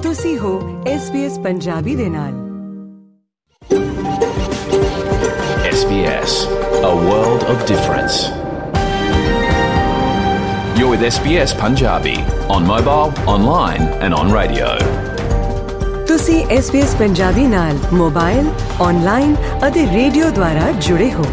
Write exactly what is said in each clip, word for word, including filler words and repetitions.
ਤੁਸੀਂ ਹੋ S B S Punjabi ਦੇ ਨਾਲ। S B S, a world of difference. You're with S B S Punjabi on mobile, online and on radio. ਤੁਸੀਂ S B S Punjabi ਨਾਲ mobile, online ਅਤੇ radio ਦੁਆਰਾ ਜੁੜੇ ਹੋ।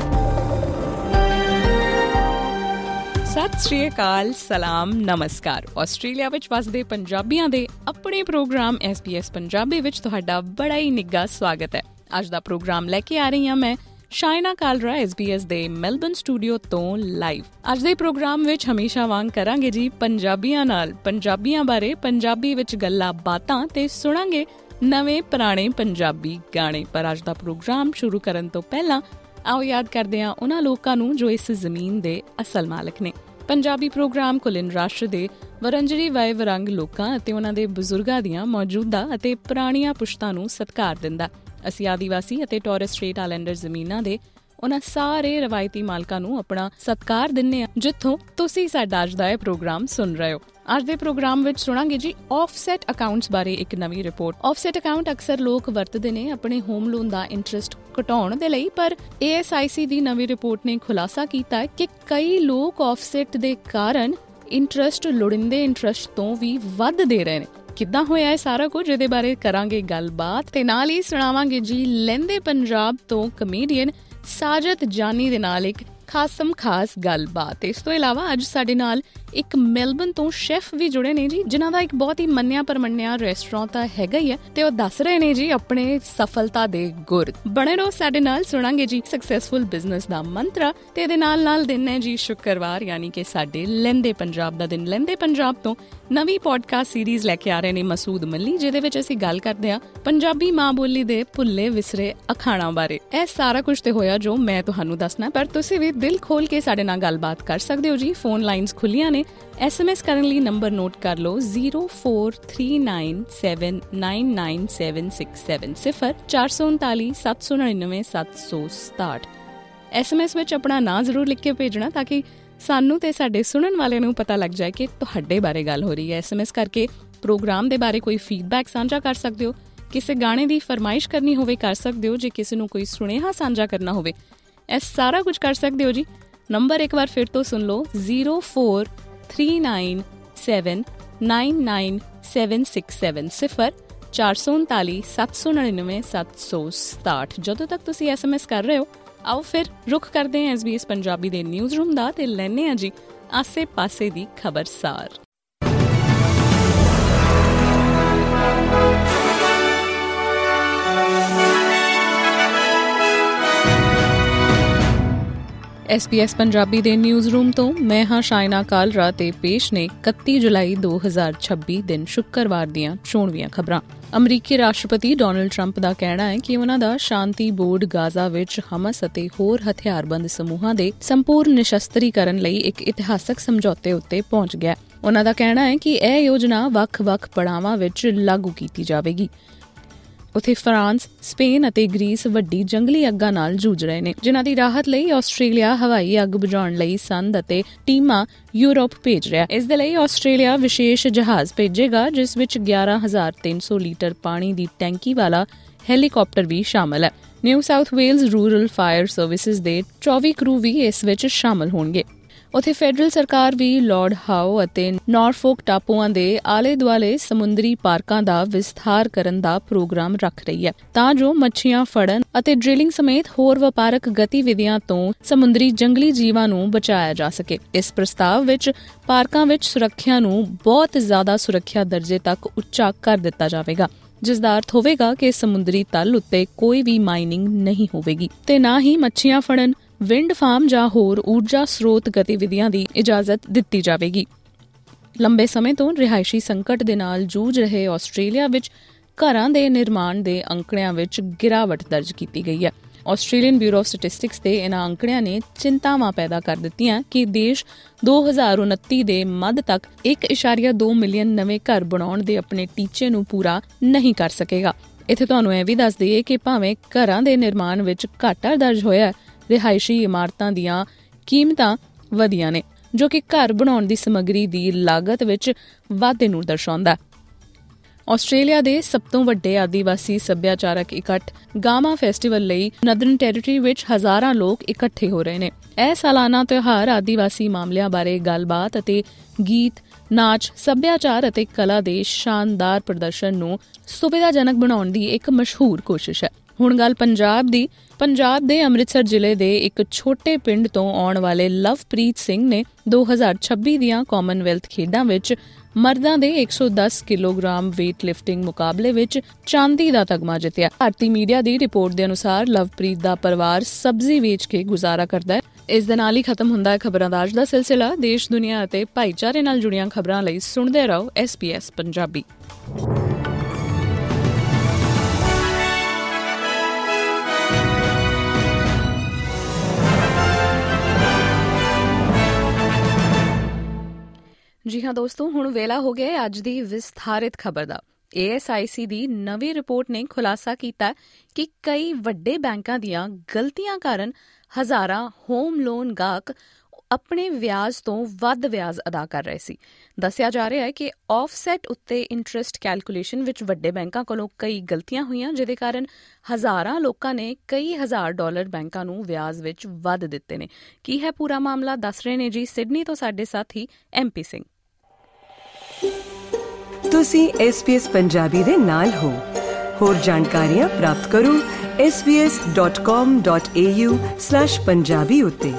ਸਤਿ ਸ਼੍ਰੀ ਅਕਾਲ, ਸਲਾਮ, ਨਮਸਕਾਰ। ਆਸਟ੍ਰੇਲੀਆ ਵਿੱਚ ਵਸਦੇ ਪੰਜਾਬੀਆਂ ਦੇ ਆਪਣੇ program S B S Punjabi ਵਿੱਚ ਤੁਹਾਡਾ ਬੜਾ ਹੀ ਨਿੱਘਾ ਸਵਾਗਤ ਹੈ। ਅੱਜ ਦਾ ਪ੍ਰੋਗਰਾਮ ਲੈ ਕੇ ਆ ਰਹੀ ਹਾਂ ਮੈਂ Shaina Kalra, S B S ਦੇ ਮੈਲਬਨ ਸਟੂਡੀਓ ਤੋਂ ਲਾਈਵ। ਅੱਜ ਦੇ ਪ੍ਰੋਗਰਾਮ ਵਿੱਚ ਹਮੇਸ਼ਾ ਵਾਂਗ ਕਰਾਂਗੇ ਜੀ ਪੰਜਾਬੀਆਂ ਨਾਲ, ਪੰਜਾਬੀਆਂ ਬਾਰੇ, ਪੰਜਾਬੀ ਵਿੱਚ ਗੱਲਾਂ ਬਾਤਾਂ ਤੇ ਸੁਣਾਂਗੇ ਨਵੇਂ ਪੁਰਾਣੇ ਪੰਜਾਬੀ ਗਾਣੇ। ਪਰ ਅੱਜ ਦਾ ਪ੍ਰੋਗਰਾਮ ਸ਼ੁਰੂ ਕਰਨ ਤੋਂ ਪਹਿਲਾਂ ਆਓ ਯਾਦ ਕਰਦੇ ਹਾਂ ਉਹਨਾਂ ਲੋਕਾਂ ਨੂੰ ਜੋ ਇਸ ਜ਼ਮੀਨ ਦੇ ਅਸਲ ਮਾਲਕ ਨੇ। ਪੰਜਾਬੀ ਪ੍ਰੋਗਰਾਮ ਕੁਲਿਨ ਰਾਸ਼ਟਰ ਦੇ ਵਰੰਜਰੀ ਵਾਏ ਵਰੰਗ ਲੋਕਾਂ ਅਤੇ ਉਹਨਾਂ ਦੇ ਬਜ਼ੁਰਗਾਂ ਦੀਆਂ ਮੌਜੂਦਾ ਅਤੇ ਪੁਰਾਣੀਆਂ ਪੁਸ਼ਤਾਂ ਨੂੰ ਸਤਿਕਾਰ ਦਿੰਦਾ। ਅਸੀਂ ਆਦੀਵਾਸੀ ਅਤੇ ਟੋਰਸ ਸਟ੍ਰੇਟ ਆਈਲੈਂਡਰ ਜ਼ਮੀਨਾਂ ਦੇ ਉਹਨਾਂ ਸਾਰੇ ਰਵਾਇਤੀ ਮਾਲਕਾਂ ਨੂੰ ਆਪਣਾ ਸਤਿਕਾਰ ਦਿੰਦੇ ਹਾਂ ਜਿੱਥੋਂ ਤੁਸੀਂ ਸਾਡਾ ਅੱਜ ਦਾ ਇਹ ਪ੍ਰੋਗਰਾਮ ਸੁਣ ਰਹੇ ਹੋ। ਅੱਜ ਦੇ ਪ੍ਰੋਗਰਾਮ ਵਿੱਚ ਸੁਣਾਂਗੇ ਜੀ ਆਫਸੈਟ ਅਕਾਊਂਟਸ ਬਾਰੇ ਇੱਕ ਨਵੀਂ ਰਿਪੋਰਟ। ਆਫਸੈਟ ਅਕਾਊਂਟ ਅਕਸਰ ਲੋਕ ਵਰਤਦੇ ਨੇ ਆਪਣੇ ਹੋਮ ਲੋਨ ਦਾ ਇੰਟਰਸਟ ਘਟਾਉਣ ਦੇ ਲਈ, ਪਰ ਏ ਐਸ ਆਈ ਸੀ ਦੀ ਨਵੀਂ ਰਿਪੋਰਟ ਨੇ ਖੁਲਾਸਾ ਕੀਤਾ ਕਿ ਕਈ ਲੋਕ ਆਫਸੈਟ ਦੇ ਕਾਰਨ ਇੰਟਰਸਟ ਲੋੜੀਂਦੇ ਇੰਟਰਸਟ ਤੋਂ ਵੀ ਵੱਧ ਦੇ ਰਹੇ ਨੇ। ਕਿੱਦਾਂ ਹੋਇਆ ਇਹ ਸਾਰਾ ਕੁਝ, ਇਹਦੇ ਬਾਰੇ ਕਰਾਂਗੇ ਗੱਲਬਾਤ ਤੇ ਨਾਲ ਹੀ ਸੁਣਾਵਾਂਗੇ ਜੀ ਲਹਿੰਦੇ ਪੰਜਾਬ ਤੋਂ ਕਮੇਡੀਅਨ ਸਾਜਦ ਜਾਨੀ ਦੇ ਨਾਲ ਇੱਕ ਖਾਸਮ ਖਾਸ ਗੱਲਬਾਤ। ਇਸ ਤੋਂ ਇਲਾਵਾ ਅੱਜ ਸਾਡੇ ਨਾਲ ਇੱਕ ਮੈਲਬਨ ਤੋਂ ਸ਼ੈਫ ਵੀ ਜੁੜੇ ਨੇ ਜੀ, ਜਿਨ੍ਹਾਂ ਦਾ ਇੱਕ ਬਹੁਤ ਹੀ ਮੰਨਿਆ ਪਰਮੰਨਿਆ ਰੈਸਟੋਰੈਂਟ ਤਾਂ ਹੈਗਾ ਹੀ ਹੈ ਤੇ ਉਹ ਦੱਸ ਰਹੇ ਨੇ ਜੀ ਆਪਣੇ ਸਫਲਤਾ ਦੇ ਗੁਰ। ਬਣੇ ਰਹੋ ਸਾਡੇ ਨਾਲ, ਸੁਣਾਂਗੇ ਜੀ ਸਕਸੈਸਫੁਲ ਬਿਜ਼ਨਸ ਦਾ ਮੰਤਰਾ ਤੇ ਇਹਦੇ ਨਾਲ ਨਾਲ ਦਿਨ ਹੈ ਜੀ ਸ਼ੁੱਕਰਵਾਰ, ਯਾਨੀ ਕਿ ਸਾਡੇ ਲਹਿੰਦੇ ਪੰਜਾਬ ਦਾ ਦਿਨ। ਲਹਿੰਦੇ ਪੰਜਾਬ ਤੋਂ ਨਵੀਂ ਪੋਡਕਾਸਟ ਸੀਰੀਜ਼ ਲੈ ਕੇ ਆ ਰਹੇ ਨੇ ਮਸੂਦ ਮੱਲੀ, ਜਿਹਦੇ ਵਿੱਚ ਅਸੀਂ ਗੱਲ ਕਰਦੇ ਹਾਂ ਪੰਜਾਬੀ ਮਾਂ ਬੋਲੀ ਦੇ ਭੁੱਲੇ ਵਿਸਰੇ ਅਖਾਣਾਂ ਬਾਰੇ। ਇਹ ਸਾਰਾ ਕੁਝ ਤੇ ਹੋਇਆ ਜੋ ਮੈਂ ਤੁਹਾਨੂੰ ਦੱਸਣਾ, ਪਰ ਤੁਸੀਂ ਵੀ ਦਿਲ ਖੋਲ ਕੇ ਸਾਡੇ ਨਾਲ ਗੱਲਬਾਤ ਕਰ ਸਕਦੇ ਹੋ ਜੀ। ਫੋਨ ਲਾਈਨਸ ਖੁੱਲੀਆਂ ਨੇ। ਐਸ ਐਮ ਐਸ ਕਰਨ ਲਈ ਨੰਬਰ ਨੋਟ ਕਰ ਲਓ zero four three nine seven nine nine seven six seven ਸਿਫਰ ਚਾਰ ਸੌ ਉਨਤਾਲੀ ਸੱਤ ਸੌ ਨੜਿਨਵੇਂ ਸੱਤ ਸੌ ਸਤਾਹਠ। ਐਸ ਐਮ ਐਸ ਵਿੱਚ ਆਪਣਾ ਨਾਂ ਜ਼ਰੂਰ ਲਿਖ ਕੇ ਭੇਜਣਾ ਤਾਂ ਕਿ ਸਾਨੂੰ ਤੇ ਸਾਡੇ ਸੁਣਨ ਵਾਲਿਆਂ ਨੂੰ ਪਤਾ ਲੱਗ ਜਾਏ ਕਿ ਤੁਹਾਡੇ ਬਾਰੇ ਗੱਲ ਹੋ ਰਹੀ ਹੈ। ਐਸ ਐਮ ਐਸ ਕਰਕੇ ਪ੍ਰੋਗਰਾਮ ਦੇ ਬਾਰੇ ਕੋਈ ਫੀਡਬੈਕ ਸਾਂਝਾ ਕਰ ਸਕਦੇ ਹੋ, ਕਿਸੇ ਗਾਣੇ ਦੀ ਫਰਮਾਇਸ਼ ਕਰਨੀ ਹੋਵੇ ਕਰ ਸਕਦੇ ਹੋ, ਜੇ ਕਿਸੇ ਨੂੰ ਕੋਈ ਸੁਨੇਹਾ ਸਾਂਝਾ ਕਰਨਾ ਹੋਵੇ ਇਹ ਸਾਰਾ ਕੁਝ ਕਰ ਸਕਦੇ ਹੋ ਜੀ। ਨੰਬਰ ਇੱਕ ਵਾਰ ਫਿਰ ਤੋਂ ਸੁਣ ਲਓ zero four three nine seven nine nine seven six seven ਸਿਫਰ ਚਾਰ ਸੌ ਉਨਤਾਲੀ ਸੱਤ ਸੌ ਨੜਿਨਵੇਂ ਸੱਤ ਸੌ ਸਤਾਹਠ। ਜਦੋਂ ਤੱਕ ਤੁਸੀਂ ਐਸ ਐਮ ਐਸ ਕਰ ਰਹੇ ਹੋ, ਆਓ ਫਿਰ ਰੁਖ ਕਰਦੇ ਹਾਂ ਐਸ ਬੀ ਐਸ ਪੰਜਾਬੀ ਦੇ ਨਿਊਜ਼ ਰੂਮ ਦਾ ਤੇ ਲੈਂਦੇ ਹਾਂ ਜੀ ਆਸੇ ਪਾਸੇ ਦੀ ਖਬਰਸਾਰ। ਐਸ ਬੀ ਐਸ ਪੰਜਾਬੀ ਦੇ ਨਿਊਜ਼ ਰੂਮ ਤੋਂ ਮੈਂ ਹਾਂ ਸ਼ਾਇਨਾ ਕਾਲਰਾ ਤੇ ਪੇਸ਼ ਨੇ ਇਕੱਤੀ ਜੁਲਾਈ ਦੋ ਹਜ਼ਾਰ ਛੱਬੀ ਦਿਨ ਸ਼ੁੱਕਰਵਾਰ ਦੀਆਂ ਚੋਣਵੀਆਂ ਖਬਰਾਂ। ਅਮਰੀਕੀ ਰਾਸ਼ਟਰਪਤੀ ਡੋਨਲਡ ਟਰੰਪ ਦਾ ਕਹਿਣਾ ਹੈ ਕਿ ਉਹਨਾਂ ਦਾ ਸ਼ਾਂਤੀ ਬੋਰਡ ਗਾਜ਼ਾ ਵਿੱਚ ਹਮਸ ਅਤੇ ਹੋਰ ਹਥਿਆਰਬੰਦ ਸਮੂਹਾਂ ਦੇ ਸੰਪੂਰਨ ਨਿਸ਼ਸਤਰੀਕਰਨ ਲਈ ਇੱਕ ਇਤਿਹਾਸਕ ਸਮਝੌਤੇ ਉੱਤੇ ਪਹੁੰਚ ਗਿਆ। ਉਹਨਾਂ ਦਾ ਕਹਿਣਾ ਹੈ ਕਿ ਇਹ ਯੋਜਨਾ ਵੱਖ-ਵੱਖ ਪੜਾਵਾਂ ਵਿੱਚ ਲਾਗੂ ਕੀਤੀ ਜਾਵੇਗੀ। ਉੱਥੇ ਫਰਾਂਸ, ਸਪੇਨ ਅਤੇ ਗ੍ਰੀਸ ਵੱਡੀ ਜੰਗਲੀ ਅੱਗਾਂ ਨਾਲ ਜੂਝ ਰਹੇ ਨੇ, ਜਿਨ੍ਹਾਂ ਦੀ ਰਾਹਤ ਲਈ ਆਸਟ੍ਰੇਲੀਆ ਹਵਾਈ ਅੱਗ ਬੁਝਾਉਣ ਲਈ ਸੰਦ ਅਤੇ ਟੀਮਾਂ ਯੂਰਪ ਭੇਜ ਰਿਹਾ। ਇਸ ਦੇ ਲਈ ਆਸਟ੍ਰੇਲੀਆ ਵਿਸ਼ੇਸ਼ ਜਹਾਜ਼ ਭੇਜੇਗਾ, ਜਿਸ ਵਿੱਚ ਗਿਆਰਾਂ ਹਜ਼ਾਰ ਤਿੰਨ ਸੌ ਲੀਟਰ ਪਾਣੀ ਦੀ ਟੈਂਕੀ ਵਾਲਾ ਹੈਲੀਕਾਪਟਰ ਵੀ ਸ਼ਾਮਲ ਹੈ। New South Wales rural fire services ਦੇ ਚੌਵੀ ਕਰੂ ਵੀ ਇਸ ਵਿੱਚ ਸ਼ਾਮਲ ਹੋਣਗੇ। ਉੱਥੇ ਫੈਡਰਲ ਸਰਕਾਰ ਵੀ ਲਾਰਡ ਹਾਓ ਅਤੇ ਨਾਰਫੋਕ ਟਾਪੂਆਂ ਦੇ ਆਲੇ ਦੁਆਲੇ ਸਮੁੰਦਰੀ ਪਾਰਕਾਂ ਦਾ ਵਿਸਥਾਰ ਕਰਨ ਦਾ ਪ੍ਰੋਗਰਾਮ ਰੱਖ ਰਹੀ ਹੈ ਤਾਂ ਜੋ ਮੱਛੀਆਂ ਫੜਨ ਅਤੇ ਡ੍ਰਿਲਿੰਗ ਸਮੇਤ ਹੋਰ ਵਪਾਰਕ ਗਤੀਵਿਧੀਆਂ ਤੋਂ ਸਮੁੰਦਰੀ ਜੰਗਲੀ ਜੀਵਾਂ ਨੂੰ ਬਚਾਇਆ ਜਾ ਸਕੇ। ਇਸ ਪ੍ਰਸਤਾਵ ਵਿੱਚ ਪਾਰਕਾਂ ਵਿੱਚ ਸੁਰੱਖਿਆ ਨੂੰ ਬਹੁਤ ਜ਼ਿਆਦਾ ਸੁਰੱਖਿਆ ਦਰਜੇ ਤੱਕ ਉੱਚਾ ਕਰ ਦਿੱਤਾ ਜਾਵੇਗਾ, ਜਿਸ ਦਾ ਅਰਥ ਹੋਵੇਗਾ ਕਿ ਸਮੁੰਦਰੀ ਤਲ ਉੱਤੇ ਕੋਈ ਵੀ ਮਾਈਨਿੰਗ ਨਹੀਂ ਹੋਵੇਗੀ ਤੇ ਨਾ ਹੀ ਮੱਛੀਆਂ ਫੜਨ, ਵਿੰਡ ਫਾਰਮ ਜਾਂ ਹੋਰ ਊਰਜਾ ਸਰੋਤ ਗਤੀਵਿਧੀਆਂ ਦੀ ਇਜਾਜ਼ਤ ਦਿੱਤੀ ਜਾਵੇਗੀ। ਲੰਬੇ ਸਮੇਂ ਤੋਂ ਰਿਹਾਇਸ਼ੀ ਸੰਕਟ ਦੇ ਨਾਲ ਜੂਝ ਰਹੇ ਆਸਟ੍ਰੇਲੀਆ ਵਿੱਚ ਘਰਾਂ ਦੇ ਨਿਰਮਾਣ ਦੇ ਅੰਕੜਿਆਂ ਵਿੱਚ ਗਿਰਾਵਟ ਦਰਜ ਕੀਤੀ ਗਈ ਹੈ। ਆਸਟ੍ਰੇਲੀਅਨ ਬਿਊਰੋ ਆਫ ਸਟੈਟਿਸਟਿਕਸ ਦੇ ਇਹਨਾਂ ਅੰਕੜਿਆਂ ਨੇ ਚਿੰਤਾਵਾਂ ਪੈਦਾ ਕਰ ਦਿੱਤੀਆਂ ਕਿ ਦੇਸ਼ ਦੋ ਹਜ਼ਾਰ ਉਨੱਤੀ ਦੇ ਮੱਧ ਤੱਕ ਇੱਕ ਇਸ਼ਾਰੀਆ ਦੋ ਮਿਲੀਅਨ ਨਵੇਂ ਘਰ ਬਣਾਉਣ ਦੇ ਆਪਣੇ ਟੀਚੇ ਨੂੰ ਪੂਰਾ ਨਹੀਂ ਕਰ ਸਕੇਗਾ। ਇੱਥੇ ਤੁਹਾਨੂੰ ਇਹ ਵੀ ਦੱਸ ਦਈਏ ਕਿ ਭਾਵੇਂ ਘਰਾਂ ਦੇ ਨਿਰਮਾਣ ਵਿੱਚ ਘਾਟਾ ਦਰਜ ਹੋਇਆ, ਰਿਹਾਇਸ਼ੀ ਇਮਾਰਤਾਂ ਦੀਆਂ ਕੀਮਤਾਂ ਵਧੀਆਂ ਨੇ, ਜੋ ਕਿ ਘਰ ਬਣਾਉਣ ਦੀ ਸਮੱਗਰੀ ਦੀ ਲਾਗਤ ਵਿੱਚ ਵਾਧੇ ਨੂੰ ਦਰਸਾਉਂਦਾ। ਆਸਟ੍ਰੇਲੀਆ ਦੇ ਸਭ ਤੋਂ ਵੱਡੇ ਆਦੀਵਾਸੀ ਸੱਭਿਆਚਾਰਕ ਇਕੱਠ ਗਾਮਾ ਫੈਸਟੀਵਲ ਲਈ ਨਦਰਨ ਟੈਰੀਟਰੀ ਵਿੱਚ ਹਜ਼ਾਰਾਂ ਲੋਕ ਇਕੱਠੇ ਹੋ ਰਹੇ ਨੇ। ਇਹ ਸਾਲਾਨਾ ਤਿਉਹਾਰ ਆਦੀਵਾਸੀ ਮਾਮਲਿਆਂ ਬਾਰੇ ਗੱਲਬਾਤ ਅਤੇ ਗੀਤ, ਨਾਚ, ਸੱਭਿਆਚਾਰ ਅਤੇ ਕਲਾ ਦੇ ਸ਼ਾਨਦਾਰ ਪ੍ਰਦਰਸ਼ਨ ਨੂੰ ਸੁਵਿਧਾਜਨਕ ਬਣਾਉਣ ਦੀ ਇੱਕ ਮਸ਼ਹੂਰ ਕੋਸ਼ਿਸ਼ ਹੈ। ਹੁਣ ਗੱਲ ਪੰਜਾਬ ਦੀ। ਪੰਜਾਬ ਦੇ ਅੰਮ੍ਰਿਤਸਰ ਜ਼ਿਲ੍ਹੇ ਦੇ ਇੱਕ ਛੋਟੇ ਪਿੰਡ ਤੋਂ ਆਉਣ ਵਾਲੇ ਲਵਪ੍ਰੀਤ ਸਿੰਘ ਨੇ ਦੋ ਹਜ਼ਾਰ ਛੱਬੀ ਦੀਆਂ ਕਾਮਨਵੈਲਥ ਖੇਡਾਂ ਵਿੱਚ ਮਰਦਾਂ ਦੇ ਇੱਕ ਸੌ ਦਸ ਕਿਲੋਗ੍ਰਾਮ ਵੇਟ ਲਿਫਟਿੰਗ ਮੁਕਾਬਲੇ ਵਿੱਚ ਚਾਂਦੀ ਦਾ ਤਗਮਾ ਜਿੱਤਿਆ। ਭਾਰਤੀ ਮੀਡੀਆ ਦੀ ਰਿਪੋਰਟ ਦੇ ਅਨੁਸਾਰ ਲਵਪ੍ਰੀਤ ਦਾ ਪਰਿਵਾਰ ਸਬਜ਼ੀ ਵੇਚ ਕੇ ਗੁਜ਼ਾਰਾ ਕਰਦਾ ਹੈ। ਇਸ ਦੇ ਨਾਲ ਹੀ ਖਤਮ ਹੁੰਦਾ ਹੈ ਖਬਰਾਂ ਦਾ ਅੱਜ ਦਾ ਸਿਲਸਿਲਾ। ਦੇਸ਼, ਦੁਨੀਆ ਅਤੇ ਭਾਈਚਾਰੇ ਨਾਲ ਜੁੜੀਆਂ ਖਬਰਾਂ ਲਈ ਸੁਣਦੇ ਰਹੋ ਐਸ ਬੀ ਐਸ ਪੰਜਾਬੀ। ਜੀ ਹਾਂ ਦੋਸਤੋ, ਹੁਣ ਵੇਲਾ ਹੋ ਗਿਆ ਅੱਜ ਦੀ ਵਿਸਥਾਰਿਤ ਖਬਰ ਦਾ। ਏ ਐਸ ਆਈ ਸੀ ਦੀ ਨਵੀਂ ਰਿਪੋਰਟ ਨੇ ਖੁਲਾਸਾ ਕੀਤਾ ਕਿ ਕਈ ਵੱਡੇ ਬੈਂਕਾਂ ਦੀਆਂ ਗਲਤੀਆਂ ਕਾਰਨ ਹਜ਼ਾਰਾਂ ਹੋਮ ਲੋਨ ਗਾਹਕ ਆਪਣੇ ਵਿਆਜ ਤੋਂ ਵੱਧ ਵਿਆਜ ਅਦਾ ਕਰ ਰਹੇ ਸੀ। ਦੱਸਿਆ ਜਾ ਰਿਹਾ ਹੈ ਕਿ ਆਫਸੈਟ ਉੱਤੇ ਇੰਟਰਸਟ ਕੈਲਕੂਲੇਸ਼ਨ ਵਿੱਚ ਵੱਡੇ ਬੈਂਕਾਂ ਕੋਲੋਂ ਕਈ ਗਲਤੀਆਂ ਹੋਈਆਂ, ਜਿਹਦੇ ਕਾਰਨ ਹਜ਼ਾਰਾਂ ਲੋਕਾਂ ਨੇ ਕਈ ਹਜ਼ਾਰ ਡਾਲਰ ਬੈਂਕਾਂ ਨੂੰ ਵਿਆਜ ਵਿੱਚ ਵੱਧ ਦਿੱਤੇ ਨੇ। ਕੀ ਹੈ ਪੂਰਾ ਮਾਮਲਾ, ਦੱਸ ਰਹੇ ਨੇ ਜੀ ਸਿਡਨੀ ਤੋਂ ਸਾਡੇ ਸਾਥੀ ਐਮ ਪੀ ਸਿੰਘ। ਤੁਸੀਂ ਐਸ ਬੀ ਐਸ ਪੰਜਾਬੀ ਦੇ ਨਾਲ ਹੋ। ਹੋਰ ਜਾਣਕਾਰੀਆਂ ਪ੍ਰਾਪਤ ਕਰੋ S B S dot com dot A U slash Punjabi ਉੱਤੇ।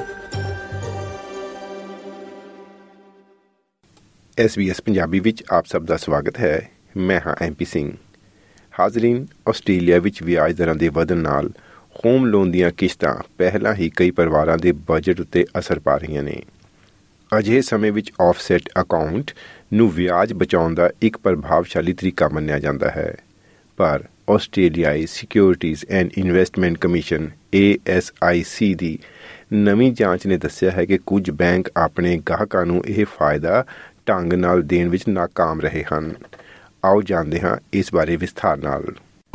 ਐਸ ਬੀ ਐਸ ਪੰਜਾਬੀ ਵਿੱਚ ਆਪ ਸਭ ਦਾ ਸਵਾਗਤ ਹੈ। ਮੈਂ ਹਾਂ ਐਮ ਪੀ ਸਿੰਘ। ਹਾਜ਼ਰੀਨ, ਆਸਟ੍ਰੇਲੀਆ ਵਿੱਚ ਵਿਆਜ ਦਰਾਂ ਦੇ ਵਧਣ ਨਾਲ ਹੋਮ ਲੋਨ ਦੀਆਂ ਕਿਸ਼ਤਾਂ ਪਹਿਲਾਂ ਹੀ ਕਈ ਪਰਿਵਾਰਾਂ ਦੇ ਬਜਟ ਉੱਤੇ ਅਸਰ ਪਾ ਰਹੀਆਂ ਨੇ। ਅਜਿਹੇ ਸਮੇਂ ਵਿੱਚ ਆਫਸੈਟ ਅਕਾਊਂਟ ਨੂੰ ਵਿਆਜ ਬਚਾਉਣ ਦਾ ਇੱਕ ਪ੍ਰਭਾਵਸ਼ਾਲੀ ਤਰੀਕਾ ਮੰਨਿਆ ਜਾਂਦਾ ਹੈ, ਪਰ ਆਸਟ੍ਰੇਲੀਆਈ securities and investment commission A S I C ਦੀ ਨਵੀਂ ਜਾਂਚ ਨੇ ਦੱਸਿਆ ਹੈ ਕਿ ਕੁਝ ਬੈਂਕ ਆਪਣੇ ਗਾਹਕਾਂ ਨੂੰ ਇਹ ਫਾਇਦਾ ਢੰਗ ਨਾਲ ਦੇਣ ਵਿੱਚ ਨਾਕਾਮ ਰਹੇ ਹਨ। ਆਓ ਜਾਣਦੇ ਹਾਂ ਇਸ ਬਾਰੇ ਵਿਸਥਾਰ ਨਾਲ।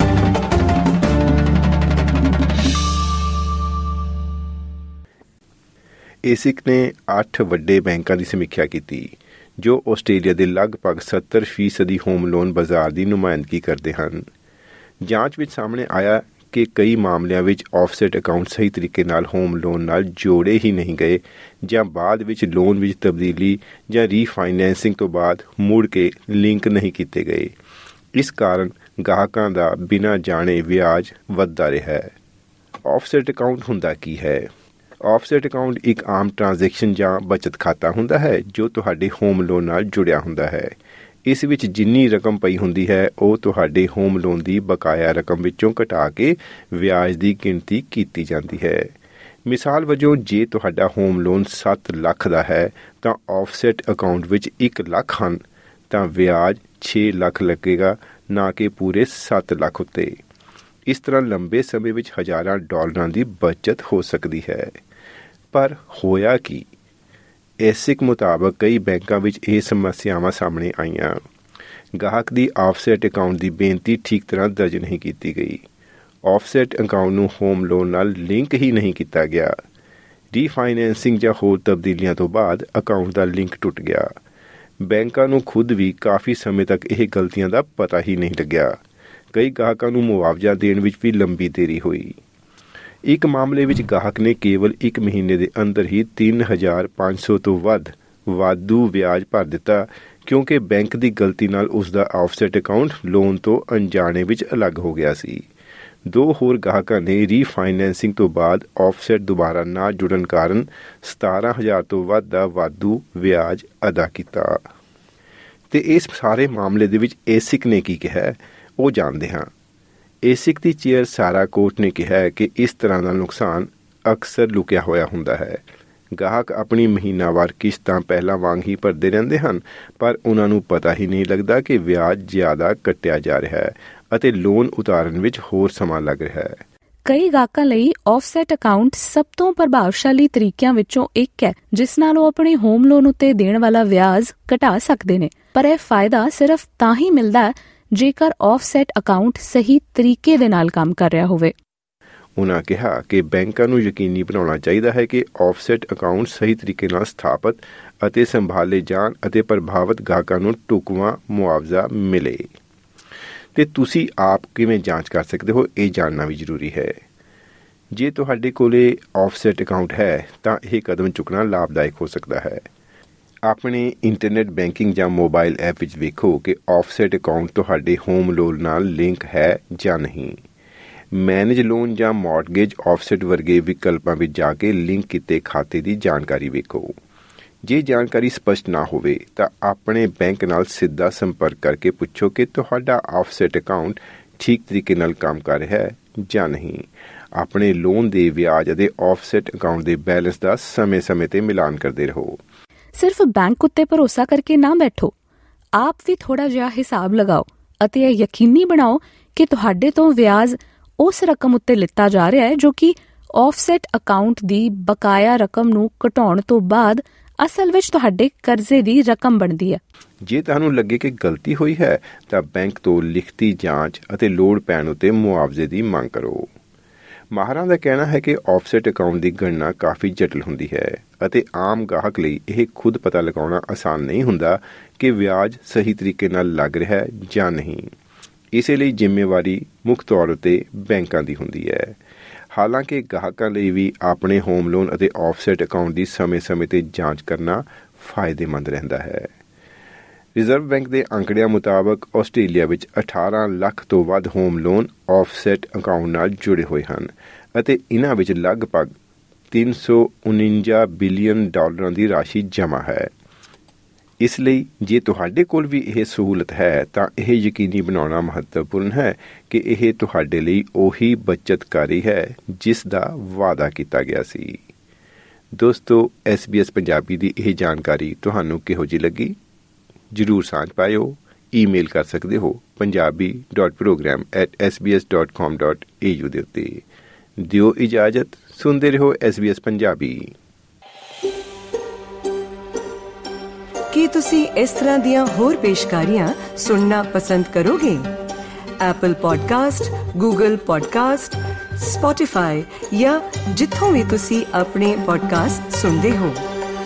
ਏਸਿਕ ਨੇ ਅੱਠ ਵੱਡੇ ਬੈਂਕਾਂ ਦੀ ਸਮੀਖਿਆ ਕੀਤੀ ਜੋ ਆਸਟ੍ਰੇਲੀਆ ਦੇ ਲਗਭਗ ਸੱਤਰ ਫੀਸਦੀ ਹੋਮ ਲੋਨ ਬਾਜ਼ਾਰ ਦੀ ਨੁਮਾਇੰਦਗੀ ਕਰਦੇ ਹਨ। ਜਾਂਚ ਵਿੱਚ ਸਾਹਮਣੇ ਆਇਆ ਕਿ ਕਈ ਮਾਮਲਿਆਂ ਵਿੱਚ ਆਫਸੈਟ ਅਕਾਊਂਟ ਸਹੀ ਤਰੀਕੇ ਨਾਲ ਹੋਮ ਲੋਨ ਨਾਲ ਜੋੜੇ ਹੀ ਨਹੀਂ ਗਏ ਜਾਂ ਬਾਅਦ ਵਿੱਚ ਲੋਨ ਵਿੱਚ ਤਬਦੀਲੀ ਜਾਂ ਰੀਫਾਈਨੈਂਸਿੰਗ ਤੋਂ ਬਾਅਦ ਮੁੜ ਕੇ ਲਿੰਕ ਨਹੀਂ ਕੀਤੇ ਗਏ। ਇਸ ਕਾਰਨ ਗਾਹਕਾਂ ਦਾ ਬਿਨਾਂ ਜਾਣੇ ਵਿਆਜ ਵੱਧਦਾ ਰਿਹਾ ਹੈ। ਆਫਸੈਟ ਅਕਾਊਂਟ ਹੁੰਦਾ ਕੀ ਹੈ? ਆਫਸੈਟ ਅਕਾਊਂਟ ਇੱਕ ਆਮ ਟ੍ਰਾਂਜੈਕਸ਼ਨ ਜਾਂ ਬਚਤ ਖਾਤਾ ਹੁੰਦਾ ਹੈ ਜੋ ਤੁਹਾਡੇ ਹੋਮ ਲੋਨ ਨਾਲ ਜੁੜਿਆ ਹੁੰਦਾ ਹੈ। ਇਸ ਵਿੱਚ ਜਿੰਨੀ ਰਕਮ ਪਈ ਹੁੰਦੀ ਹੈ ਉਹ ਤੁਹਾਡੇ ਹੋਮ ਲੋਨ ਦੀ ਬਕਾਇਆ ਰਕਮ ਵਿੱਚੋਂ ਘਟਾ ਕੇ ਵਿਆਜ ਦੀ ਗਿਣਤੀ ਕੀਤੀ ਜਾਂਦੀ ਹੈ। ਮਿਸਾਲ ਵਜੋਂ, ਜੇ ਤੁਹਾਡਾ ਹੋਮ ਲੋਨ ਸੱਤ ਲੱਖ ਦਾ ਹੈ ਤਾਂ ਆਫਸੈਟ ਅਕਾਊਂਟ ਵਿੱਚ ਇੱਕ ਲੱਖ ਹਨ ਤਾਂ ਵਿਆਜ ਛੇ ਲੱਖ ਲੱਗੇਗਾ, ਨਾ ਕਿ ਪੂਰੇ ਸੱਤ ਲੱਖ ਉੱਤੇ। ਇਸ ਤਰ੍ਹਾਂ ਲੰਬੇ ਸਮੇਂ ਵਿੱਚ ਹਜ਼ਾਰਾਂ ਡਾਲਰਾਂ ਦੀ ਬਚਤ ਹੋ ਸਕਦੀ ਹੈ। ਪਰ ਹੋਇਆ ਕੀ? ਏਸਿਕ ਮੁਤਾਬਕ ਕਈ ਬੈਂਕਾਂ ਵਿੱਚ ਇਹ ਸਮੱਸਿਆਵਾਂ ਸਾਹਮਣੇ ਆਈਆਂ। ਗਾਹਕ ਦੀ ਆਫਸੈਟ ਅਕਾਊਂਟ ਦੀ ਬੇਨਤੀ ਠੀਕ ਤਰ੍ਹਾਂ ਦਰਜ ਨਹੀਂ ਕੀਤੀ ਗਈ। ਆਫਸੈਟ ਅਕਾਊਂਟ ਨੂੰ ਹੋਮ ਲੋਨ ਨਾਲ ਲਿੰਕ ਹੀ ਨਹੀਂ ਕੀਤਾ ਗਿਆ। ਰੀਫਾਈਨੈਂਸਿੰਗ ਜਾਂ ਹੋਰ ਤਬਦੀਲੀਆਂ ਤੋਂ ਬਾਅਦ ਅਕਾਊਂਟ ਦਾ ਲਿੰਕ ਟੁੱਟ ਗਿਆ। ਬੈਂਕਾਂ ਨੂੰ ਖੁਦ ਵੀ ਕਾਫੀ ਸਮੇਂ ਤੱਕ ਇਹ ਗਲਤੀਆਂ ਦਾ ਪਤਾ ਹੀ ਨਹੀਂ ਲੱਗਿਆ। ਕਈ ਗਾਹਕਾਂ ਨੂੰ ਮੁਆਵਜ਼ਾ ਦੇਣ ਵਿੱਚ ਵੀ ਲੰਬੀ ਦੇਰੀ ਹੋਈ। ਇੱਕ ਮਾਮਲੇ ਵਿੱਚ ਗਾਹਕ ਨੇ ਕੇਵਲ ਇੱਕ ਮਹੀਨੇ ਦੇ ਅੰਦਰ ਹੀ ਤਿੰਨ ਹਜ਼ਾਰ ਪੰਜ ਸੌ ਤੋਂ ਵੱਧ ਵਾਧੂ ਵਿਆਜ ਭਰ ਦਿੱਤਾ ਕਿਉਂਕਿ ਬੈਂਕ ਦੀ ਗਲਤੀ ਨਾਲ ਉਸ ਦਾ ਆਫਸੈਟ ਅਕਾਊਂਟ ਲੋਨ ਤੋਂ ਅਣਜਾਣੇ ਵਿੱਚ ਅਲੱਗ ਹੋ ਗਿਆ ਸੀ। ਦੋ ਹੋਰ ਗਾਹਕਾਂ ਨੇ ਰੀਫਾਈਨੈਂਸਿੰਗ ਤੋਂ ਬਾਅਦ ਆਫਸੈਟ ਦੁਬਾਰਾ ਨਾ ਜੁੜਨ ਕਾਰਨ ਸਤਾਰਾਂ ਹਜ਼ਾਰ ਤੋਂ ਵੱਧ ਦਾ ਵਾਧੂ ਵਿਆਜ ਅਦਾ ਕੀਤਾ। ਤੇ ਇਸ ਸਾਰੇ ਮਾਮਲੇ ਦੇ ਵਿੱਚ ਏਸਿਕ ਨੇ ਕੀ ਕਿਹਾ ਉਹ ਜਾਣਦੇ ਹਾਂ। ਏਸਿਕ ਦੀ ਚੇਅਰ ਸਾਰਾ ਕੋਟ ਨੇ ਕਿਹਾ ਕਿ ਇਸ ਤਰ੍ਹਾਂ ਦਾ ਨੁਕਸਾਨ ਅਕਸਰ ਲੁਕਿਆ ਹੋਇਆ ਹੁੰਦਾ ਹੈ। ਗਾਹਕ ਆਪਣੀ ਮਹੀਨਾਵਾਰ ਕਿਸ਼ਤਾਂ ਪਹਿਲਾਂ ਵਾਂਗ ਹੀ ਭਰਦੇ ਰਹਿੰਦੇ ਹਨ, ਪਰ ਉਹਨਾਂ ਨੂੰ ਪਤਾ ਹੀ ਨਹੀਂ ਲੱਗਦਾ ਕਿ ਵਿਆਜ ਜ਼ਿਆਦਾ ਕੱਟਿਆ ਜਾ ਰਿਹਾ ਹੈ ਅਤੇ ਲੋਨ ਉਤਾਰਨ ਵਿੱਚ ਹੋਰ ਸਮਾਂ ਲੱਗ ਰਿਹਾ ਹੈ। ਕਈ ਗਾਹਕਾਂ ਲਈ ਆਫਸੈਟ ਅਕਾਊਂਟ ਸਭ ਤੋਂ ਪ੍ਰਭਾਵਸ਼ਾਲੀ ਤਰੀਕਿਆਂ ਵਿੱਚੋਂ ਇੱਕ ਹੈ ਜਿਸ ਨਾਲ ਉਹ ਆਪਣੇ ਹੋਮ ਲੋਨ ਉੱਤੇ ਦੇਣ ਵਾਲਾ ਵਿਆਜ ਘਟਾ ਸਕਦੇ ਨੇ, ਪਰ ਇਹ ਫਾਇਦਾ ਸਿਰਫ ਤਾਂ ਹੀ ਮਿਲਦਾ ਜੇਕਰ ਆਫਸੈਟ ਅਕਾਊਂਟ ਸਹੀ ਤਰੀਕੇ ਦੇ ਨਾਲ ਕੰਮ ਕਰ ਰਿਹਾ ਹੋਵੇ। ਉਨ੍ਹਾਂ ਕਿਹਾ ਕਿ ਬੈਂਕਾਂ ਨੂੰ ਯਕੀਨੀ ਬਣਾਉਣਾ ਚਾਹੀਦਾ ਹੈ ਕਿ ਆਫਸੈਟ ਅਕਾਊਂਟ ਸਹੀ ਤਰੀਕੇ ਨਾਲ ਸਥਾਪਿਤ ਅਤੇ ਸੰਭਾਲੇ ਜਾਣ ਅਤੇ ਪ੍ਰਭਾਵਿਤ ਗਾਹਕਾਂ ਨੂੰ ਢੁਕਵਾਂ ਮੁਆਵਜ਼ਾ ਮਿਲੇ। ਤੇ ਤੁਸੀਂ ਆਪ ਕਿਵੇਂ ਜਾਂਚ ਕਰ ਸਕਦੇ ਹੋ, ਇਹ ਜਾਣਨਾ ਵੀ ਜ਼ਰੂਰੀ ਹੈ। ਜੇ ਤੁਹਾਡੇ ਕੋਲੇ ਆਫਸੈਟ ਅਕਾਊਂਟ ਹੈ ਤਾਂ ਇਹ ਕਦਮ ਚੁੱਕਣਾ ਲਾਭਦਾਇਕ ਹੋ ਸਕਦਾ ਹੈ। ਆਪਣੇ ਇੰਟਰਨੈਟ ਬੈਂਕਿੰਗ ਜਾਂ ਮੋਬਾਈਲ ਐਪ ਵਿੱਚ ਵੇਖੋ ਕਿ ਆਫਸੈਟ ਅਕਾਊਂਟ ਤੁਹਾਡੇ ਹੋਮ ਲੋਨ ਨਾਲ ਲਿੰਕ ਹੈ ਜਾਂ ਨਹੀਂ। ਮੈਨੇਜ ਲੋਨ ਜਾਂ ਮੌਰਗੇਜ ਆਫਸੈਟ ਵਰਗੇ ਵਿਕਲਪਾਂ ਵਿੱਚ ਜਾ ਕੇ ਲਿੰਕ ਕੀਤੇ ਖਾਤੇ ਦੀ ਜਾਣਕਾਰੀ ਵੇਖੋ। ਜੇ ਜਾਣਕਾਰੀ ਸਪਸ਼ਟ ਨਾ ਹੋਵੇ ਤਾਂ ਆਪਣੇ ਬੈਂਕ ਨਾਲ ਸਿੱਧਾ ਸੰਪਰਕ ਕਰਕੇ ਪੁੱਛੋ ਕਿ ਤੁਹਾਡਾ ਆਫਸੈਟ ਅਕਾਊਂਟ ਠੀਕ ਤਰੀਕੇ ਨਾਲ ਕੰਮ ਕਰ ਰਿਹਾ ਹੈ ਜਾਂ ਨਹੀਂ। ਆਪਣੇ ਲੋਨ ਦੇ ਵਿਆਜ ਅਤੇ ਆਫਸੈਟ ਅਕਾਊਂਟ ਦੇ ਬੈਲੈਂਸ ਦਾ ਸਮੇਂ-ਸਮੇਂ ਤੇ ਮਿਲਾਨ ਕਰਦੇ ਰਹੋ। ਸਿਰਫ ਬੈਂਕ ਉੱਤੇ ਭਰੋਸਾ ਕਰਕੇ ਨਾ ਬੈਠੋ, ਆਪ ਵੀ ਥੋੜਾ ਜਿਹਾ ਹਿਸਾਬ ਲਗਾਓ ਅਤੇ ਇਹ ਯਕੀਨੀ ਬਣਾਓ ਕਿ ਤੁਹਾਡੇ ਤੋਂ ਵਿਆਜ ਉਸ ਰਕਮ ਉੱਤੇ ਲਿੱਤਾ ਜਾ ਰਿਹਾ ਹੈ ਜੋ ਕਿ ਆਫਸੈਟ ਅਕਾਊਂਟ ਦੀ ਬਕਾਇਆ ਰਕਮ ਨੂੰ ਘਟਾਉਣ ਤੋਂ ਬਾਅਦ ਅਸਲ ਵਿੱਚ ਤੁਹਾਡੇ ਕਰਜ਼ੇ ਦੀ ਰਕਮ ਬਣਦੀ ਹੈ। ਜੇ ਤੁਹਾਨੂੰ ਲੱਗੇ ਕਿ ਗਲਤੀ ਹੋਈ ਹੈ ਤਾਂ ਬੈਂਕ ਤੋਂ ਲਿਖਤੀ ਜਾਂਚ ਅਤੇ ਲੋੜ ਪੈਣ ਉੱਤੇ ਮੁਆਵਜ਼ੇ ਦੀ ਮੰਗ ਕਰੋ। ਮਾਹਰਾਂ ਦਾ ਕਹਿਣਾ ਹੈ ਕਿ ਆਫਸੈਟ ਅਕਾਊਂਟ ਦੀ ਗਣਨਾ ਕਾਫੀ ਜਟਿਲ ਹੁੰਦੀ ਹੈ ਅਤੇ ਆਮ ਗਾਹਕ ਲਈ ਇਹ ਖੁਦ ਪਤਾ ਲਗਾਉਣਾ ਆਸਾਨ ਨਹੀਂ ਹੁੰਦਾ ਕਿ ਵਿਆਜ ਸਹੀ ਤਰੀਕੇ ਨਾਲ ਲੱਗ ਰਿਹਾ ਹੈ ਜਾਂ ਨਹੀਂ। ਇਸੇ ਲਈ ਜ਼ਿੰਮੇਵਾਰੀ ਮੁੱਖ ਤੌਰ ਉੱਤੇ ਬੈਂਕਾਂ ਦੀ ਹੁੰਦੀ ਹੈ। ਹਾਲਾਂਕਿ ਗਾਹਕਾਂ ਲਈ ਵੀ ਆਪਣੇ ਹੋਮ ਲੋਨ ਅਤੇ ਆਫਸੈਟ ਅਕਾਊਂਟ ਦੀ ਸਮੇਂ-ਸਮੇਂ ਤੇ ਜਾਂਚ ਕਰਨਾ ਫਾਇਦੇਮੰਦ ਰਹਿੰਦਾ ਹੈ। ਰਿਜ਼ਰਵ ਬੈਂਕ ਦੇ ਅੰਕੜਿਆਂ ਮੁਤਾਬਕ ਆਸਟ੍ਰੇਲੀਆ ਵਿੱਚ ਅਠਾਰਾਂ ਲੱਖ ਤੋਂ ਵੱਧ ਹੋਮ ਲੋਨ ਆਫਸੈਟ ਅਕਾਊਂਟ ਨਾਲ ਜੁੜੇ ਹੋਏ ਹਨ ਅਤੇ ਇਹਨਾਂ ਵਿੱਚ ਲਗਭਗ ਤਿੰਨ ਸੌ ਉਣੰਜਾ ਬਿਲੀਅਨ ਡਾਲਰਾਂ ਦੀ ਰਾਸ਼ੀ ਜਮ੍ਹਾਂ ਹੈ। ਇਸ ਲਈ ਜੇ ਤੁਹਾਡੇ ਕੋਲ ਵੀ ਇਹ ਸਹੂਲਤ ਹੈ ਤਾਂ ਇਹ ਯਕੀਨੀ ਬਣਾਉਣਾ ਮਹੱਤਵਪੂਰਨ ਹੈ ਕਿ ਇਹ ਤੁਹਾਡੇ ਲਈ ਉਹੀ ਬਚਤਕਾਰੀ ਹੈ ਜਿਸ ਦਾ ਵਾਅਦਾ ਕੀਤਾ ਗਿਆ ਸੀ। ਦੋਸਤੋ, ਐਸ ਬੀ ਐਸ ਪੰਜਾਬੀ ਦੀ ਇਹ ਜਾਣਕਾਰੀ ਤੁਹਾਨੂੰ ਕਿਹੋ ਜਿਹੀ ਲੱਗੀ? ਜ਼ਰੂਰ ਸਾਂਝ ਪਾਇਓ। ਈਮੇਲ ਕਰ ਸਕਦੇ ਹੋ Punjabi dot program at S B S dot com dot A U ਦੇ ਉੱਤੇ। ਦਿਓ ਇਜਾਜ਼ਤ, ਸੁਣਦੇ ਰਹੋ ਐਸ ਬੀ ਐਸ ਪੰਜਾਬੀ। ਕੀ ਤੁਸੀਂ ਇਸ ਤਰ੍ਹਾਂ ਦੀਆਂ ਹੋਰ ਪੇਸ਼ਕਾਰੀਆਂ ਸੁਣਨਾ ਪਸੰਦ ਕਰੋਗੇ? Apple podcast, Google podcast, Spotify ਜਾਂ ਜਿੱਥੋਂ ਵੀ ਤੁਸੀਂ ਆਪਣੇ ਪੋਡਕਾਸਟ ਸੁਣਦੇ ਹੋ।